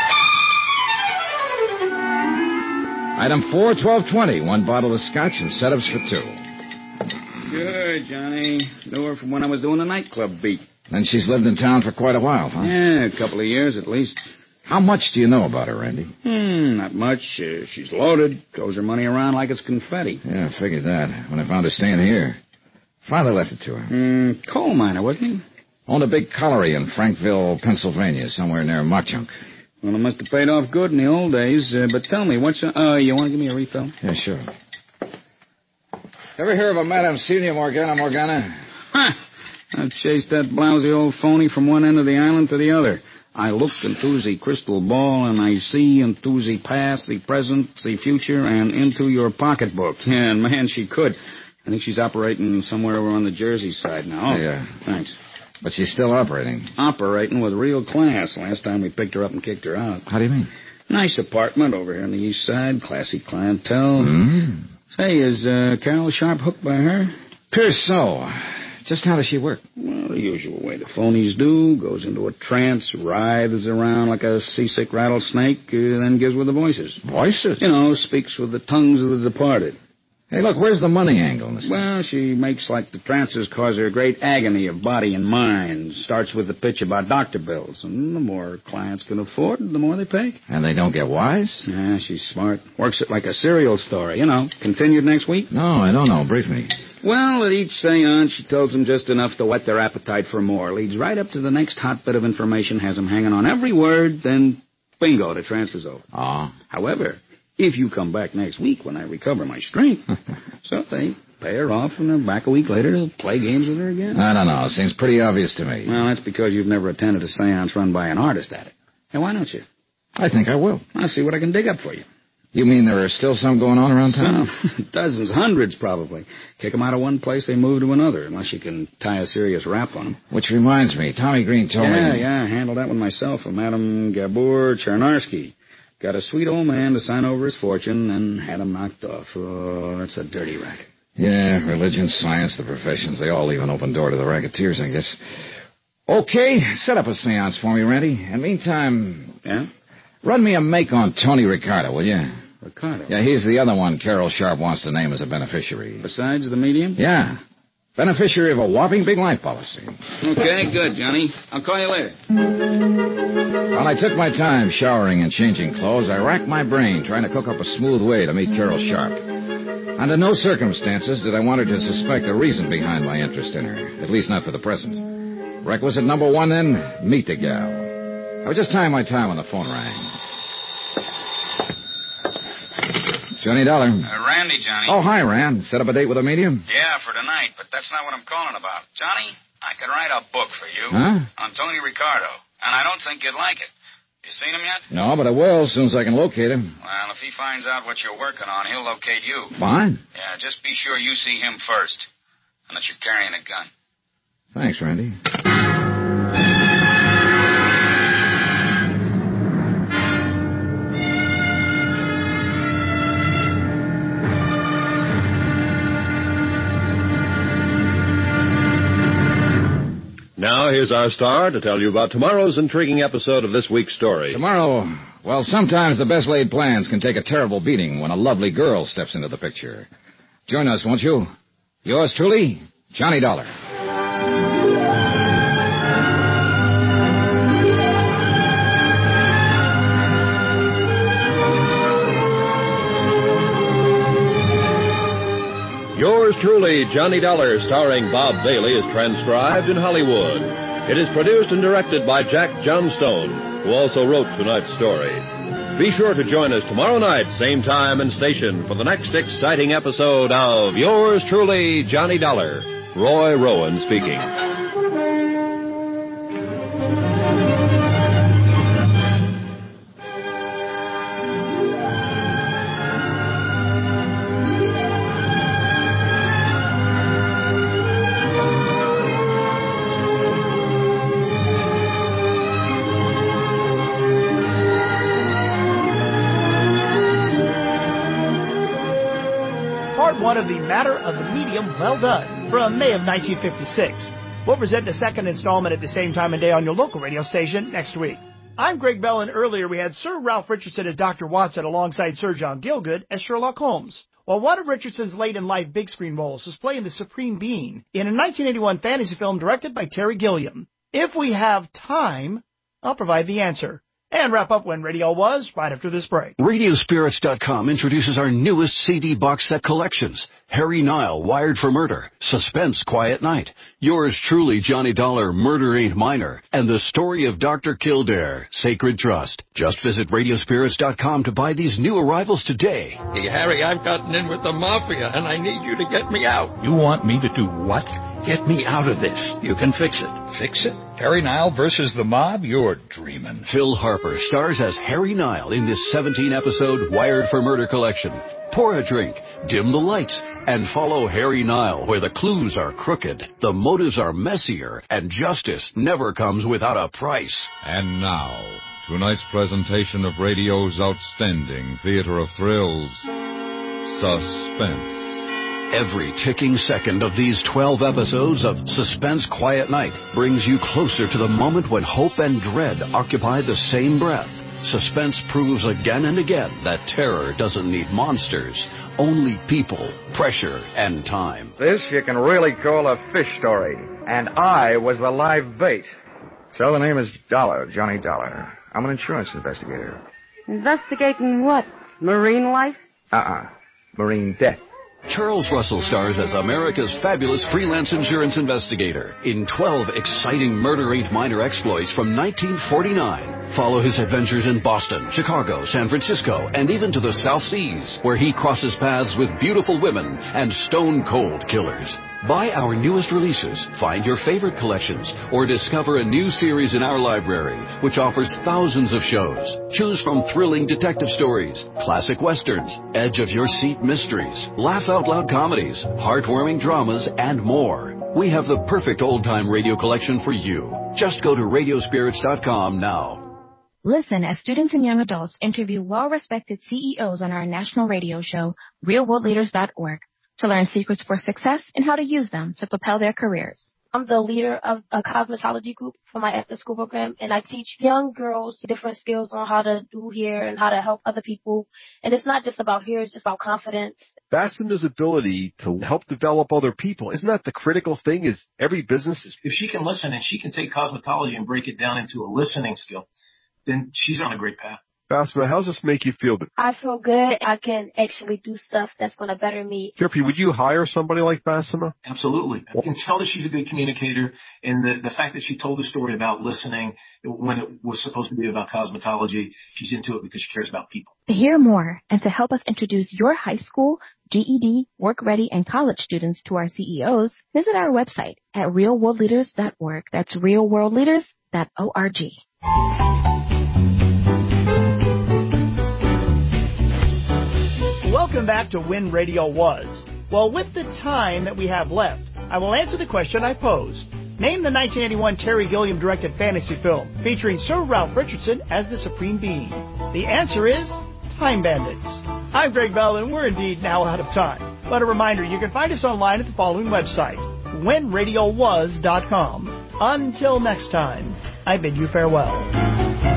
Item four, twelve twenty. One bottle of scotch and setups for two. Good, Johnny. Knew her from when I was doing the nightclub beat. And she's lived in town for quite a while, huh? Yeah, a couple of years at least. How much do you know about her, Randy? Hmm, not much. Uh, she's loaded. Throws her money around like it's confetti. Yeah, I figured that when I found her staying here. Father left it to her. Hmm, coal miner, wasn't he? Owned a big colliery in Frankville, Pennsylvania, somewhere near Mockjunk. Well, it must have paid off good in the old days. Uh, but tell me, what's... Uh, uh, you want to give me a refill? Yeah, sure. Ever hear of a Madame Celia Morgana Morgana? Huh. I've chased that blousy old phony from one end of the island to the other. I look into the crystal ball, and I see into the past, the present, the future, and into your pocketbook. Yeah, and man, she could. I think she's operating somewhere over on the Jersey side now. Oh, yeah. Thanks. But she's still operating. Operating with real class. Last time we picked her up and kicked her out. How do you mean? Nice apartment over here on the east side. Classy clientele. Mm. Say, is uh, Carol Sharp hooked by her? Appears so. Just how does she work? Well, the usual way the phonies do. Goes into a trance, writhes around like a seasick rattlesnake, uh, then gives with the voices. Voices? You know, speaks with the tongues of the departed. Hey, look, where's the money angle in this Well, she makes like the trances cause her great agony of body and mind. Starts with the pitch about doctor bills. And the more clients can afford, the more they pay. And they don't get wise? Yeah, she's smart. Works it like a serial story, you know. Continued next week? No, I don't know. Brief me. Well, at each seance, she tells them just enough to whet their appetite for more. Leads right up to the next hot bit of information, has them hanging on every word, then bingo, the trance is over. Ah. However, if you come back next week when I recover my strength, so they pay her off and they're back a week later to play games with her again. I don't know. It seems pretty obvious to me. Well, that's because you've never attended a seance run by an artist at it. Hey, why don't you? I think I will. I'll see what I can dig up for you. You mean there are still some going on around town? Oh, dozens, hundreds probably. Kick them out of one place, they move to another, unless you can tie a serious rap on them. Which reminds me, Tommy Green told yeah, me... Yeah, yeah, I handled that one myself, a Madame Gabor Charnarsky. Got a sweet old man to sign over his fortune and had him knocked off. Oh, that's a dirty racket. Yeah, religion, science, the professions, they all leave an open door to the racketeers, I guess. Okay, set up a seance for me, Randy. And meantime... Yeah? Run me a make on Tony Ricardo, will you? Ricardo? Yeah, he's the other one Carol Sharp wants to name as a beneficiary. Besides the medium? Yeah. Beneficiary of a whopping big life policy. Okay, good, Johnny. I'll call you later. While I took my time showering and changing clothes, I racked my brain trying to cook up a smooth way to meet Carol Sharp. Under no circumstances did I want her to suspect the reason behind my interest in her, at least not for the present. Requisite number one, then, meet the gal. I was just tying my tie when the phone rang. Johnny Dollar. Uh, Randy, Johnny. Oh, hi, Rand. Set up a date with a medium? Yeah, for tonight, but that's not what I'm calling about. Johnny, I could write a book for you. Huh? On Tony Ricardo, and I don't think you'd like it. You seen him yet? No, but I will as soon as I can locate him. Well, if he finds out what you're working on, he'll locate you. Fine. Yeah, just be sure you see him first, and that you're carrying a gun. Thanks, Randy. Now, here's our star to tell you about tomorrow's intriguing episode of this week's story. Tomorrow, well, sometimes the best laid plans can take a terrible beating when a lovely girl steps into the picture. Join us, won't you? Yours truly, Johnny Dollar. Yours truly, Johnny Dollar, starring Bob Bailey, is transcribed in Hollywood. It is produced and directed by Jack Johnstone. who also wrote tonight's story. Be sure to join us tomorrow night, same time and station, for the next exciting episode of Yours Truly, Johnny Dollar. Roy Rowan speaking. One of the Matter of the Medium, Well Done, from May of nineteen fifty-six. We'll present the second installment at the same time and day on your local radio station next week. I'm Greg Bell, and earlier we had Sir Ralph Richardson as Doctor Watson alongside Sir John Gielgud as Sherlock Holmes. While one of Richardson's late-in-life big screen roles was playing the Supreme Being in a nineteen eighty-one fantasy film directed by Terry Gilliam. If we have time, I'll provide the answer. And wrap up When Radio Was right after this break. Radio Spirits dot com introduces our newest C D box set collections. Harry Nile, Wired for Murder, Suspense, Quiet Night, Yours Truly, Johnny Dollar, Murder Ain't Minor, and The Story of Doctor Kildare, Sacred Trust. Just visit Radio Spirits dot com to buy these new arrivals today. Hey, Harry, I've gotten in with the Mafia, and I need you to get me out. You want me to do what? Get me out of this. You can fix it. Fix it? Harry Nile versus the mob? You're dreaming. Phil Harper stars as Harry Nile in this seventeen-episode Wired for Murder collection. Pour a drink, dim the lights, and follow Harry Nile where the clues are crooked, the motives are messier, and justice never comes without a price. And now, tonight's presentation of radio's outstanding theater of thrills, Suspense. Every ticking second of these twelve episodes of Suspense Quiet Night brings you closer to the moment when hope and dread occupy the same breath. Suspense proves again and again that terror doesn't need monsters, only people, pressure, and time. This you can really call a fish story, and I was the live bait. So the name is Dollar, Johnny Dollar. I'm an insurance investigator. Investigating what? Marine life? Uh-uh. Marine death. Charles Russell stars as America's fabulous freelance insurance investigator in twelve exciting Murder Ain't Minor exploits from nineteen forty-nine. Follow his adventures in Boston, Chicago, San Francisco, and even to the South Seas, where he crosses paths with beautiful women and stone-cold killers. Buy our newest releases, find your favorite collections, or discover a new series in our library, which offers thousands of shows. Choose from thrilling detective stories, classic westerns, edge-of-your-seat mysteries, laugh-out-loud comedies, heartwarming dramas, and more. We have the perfect old-time radio collection for you. Just go to Radio Spirits dot com now. Listen as students and young adults interview well-respected C E Os on our national radio show, Real World Leaders dot org. To learn secrets for success and how to use them to propel their careers. I'm the leader of a cosmetology group for my after-school program, and I teach young girls different skills on how to do hair and how to help other people. And it's not just about hair, it's just about confidence. Fastender's ability to help develop other people, isn't that the critical thing? Is every business... If she can listen and she can take cosmetology and break it down into a listening skill, then she's on a great path. Fassima, how does this make you feel? I feel good. I can actually do stuff that's going to better me. Jeffrey, would you hire somebody like Fassima? Absolutely. I can tell that she's a good communicator, and the, the fact that she told the story about listening when it was supposed to be about cosmetology, she's into it because she cares about people. To hear more and to help us introduce your high school, G E D, work-ready, and college students to our C E Os, visit our website at Real World Leaders dot org. That's Real World Leaders dot org. Welcome back to When Radio Was. Well, with the time that we have left, I will answer the question I posed. Name the nineteen eighty-one Terry Gilliam directed fantasy film featuring Sir Ralph Richardson as the Supreme Being. The answer is Time Bandits. I'm Greg Bell, and we're indeed now out of time. But a reminder, you can find us online at the following website, when radio was dot com. Until next time, I bid you farewell.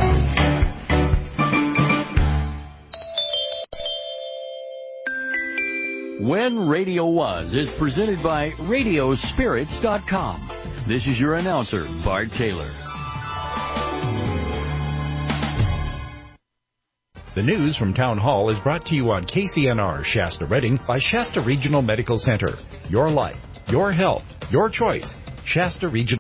When Radio Was is presented by Radio Spirits dot com. This is your announcer, Bart Taylor. The news from Town Hall is brought to you on K C N R Shasta Redding by Shasta Regional Medical Center. Your life, your health, your choice. Shasta Regional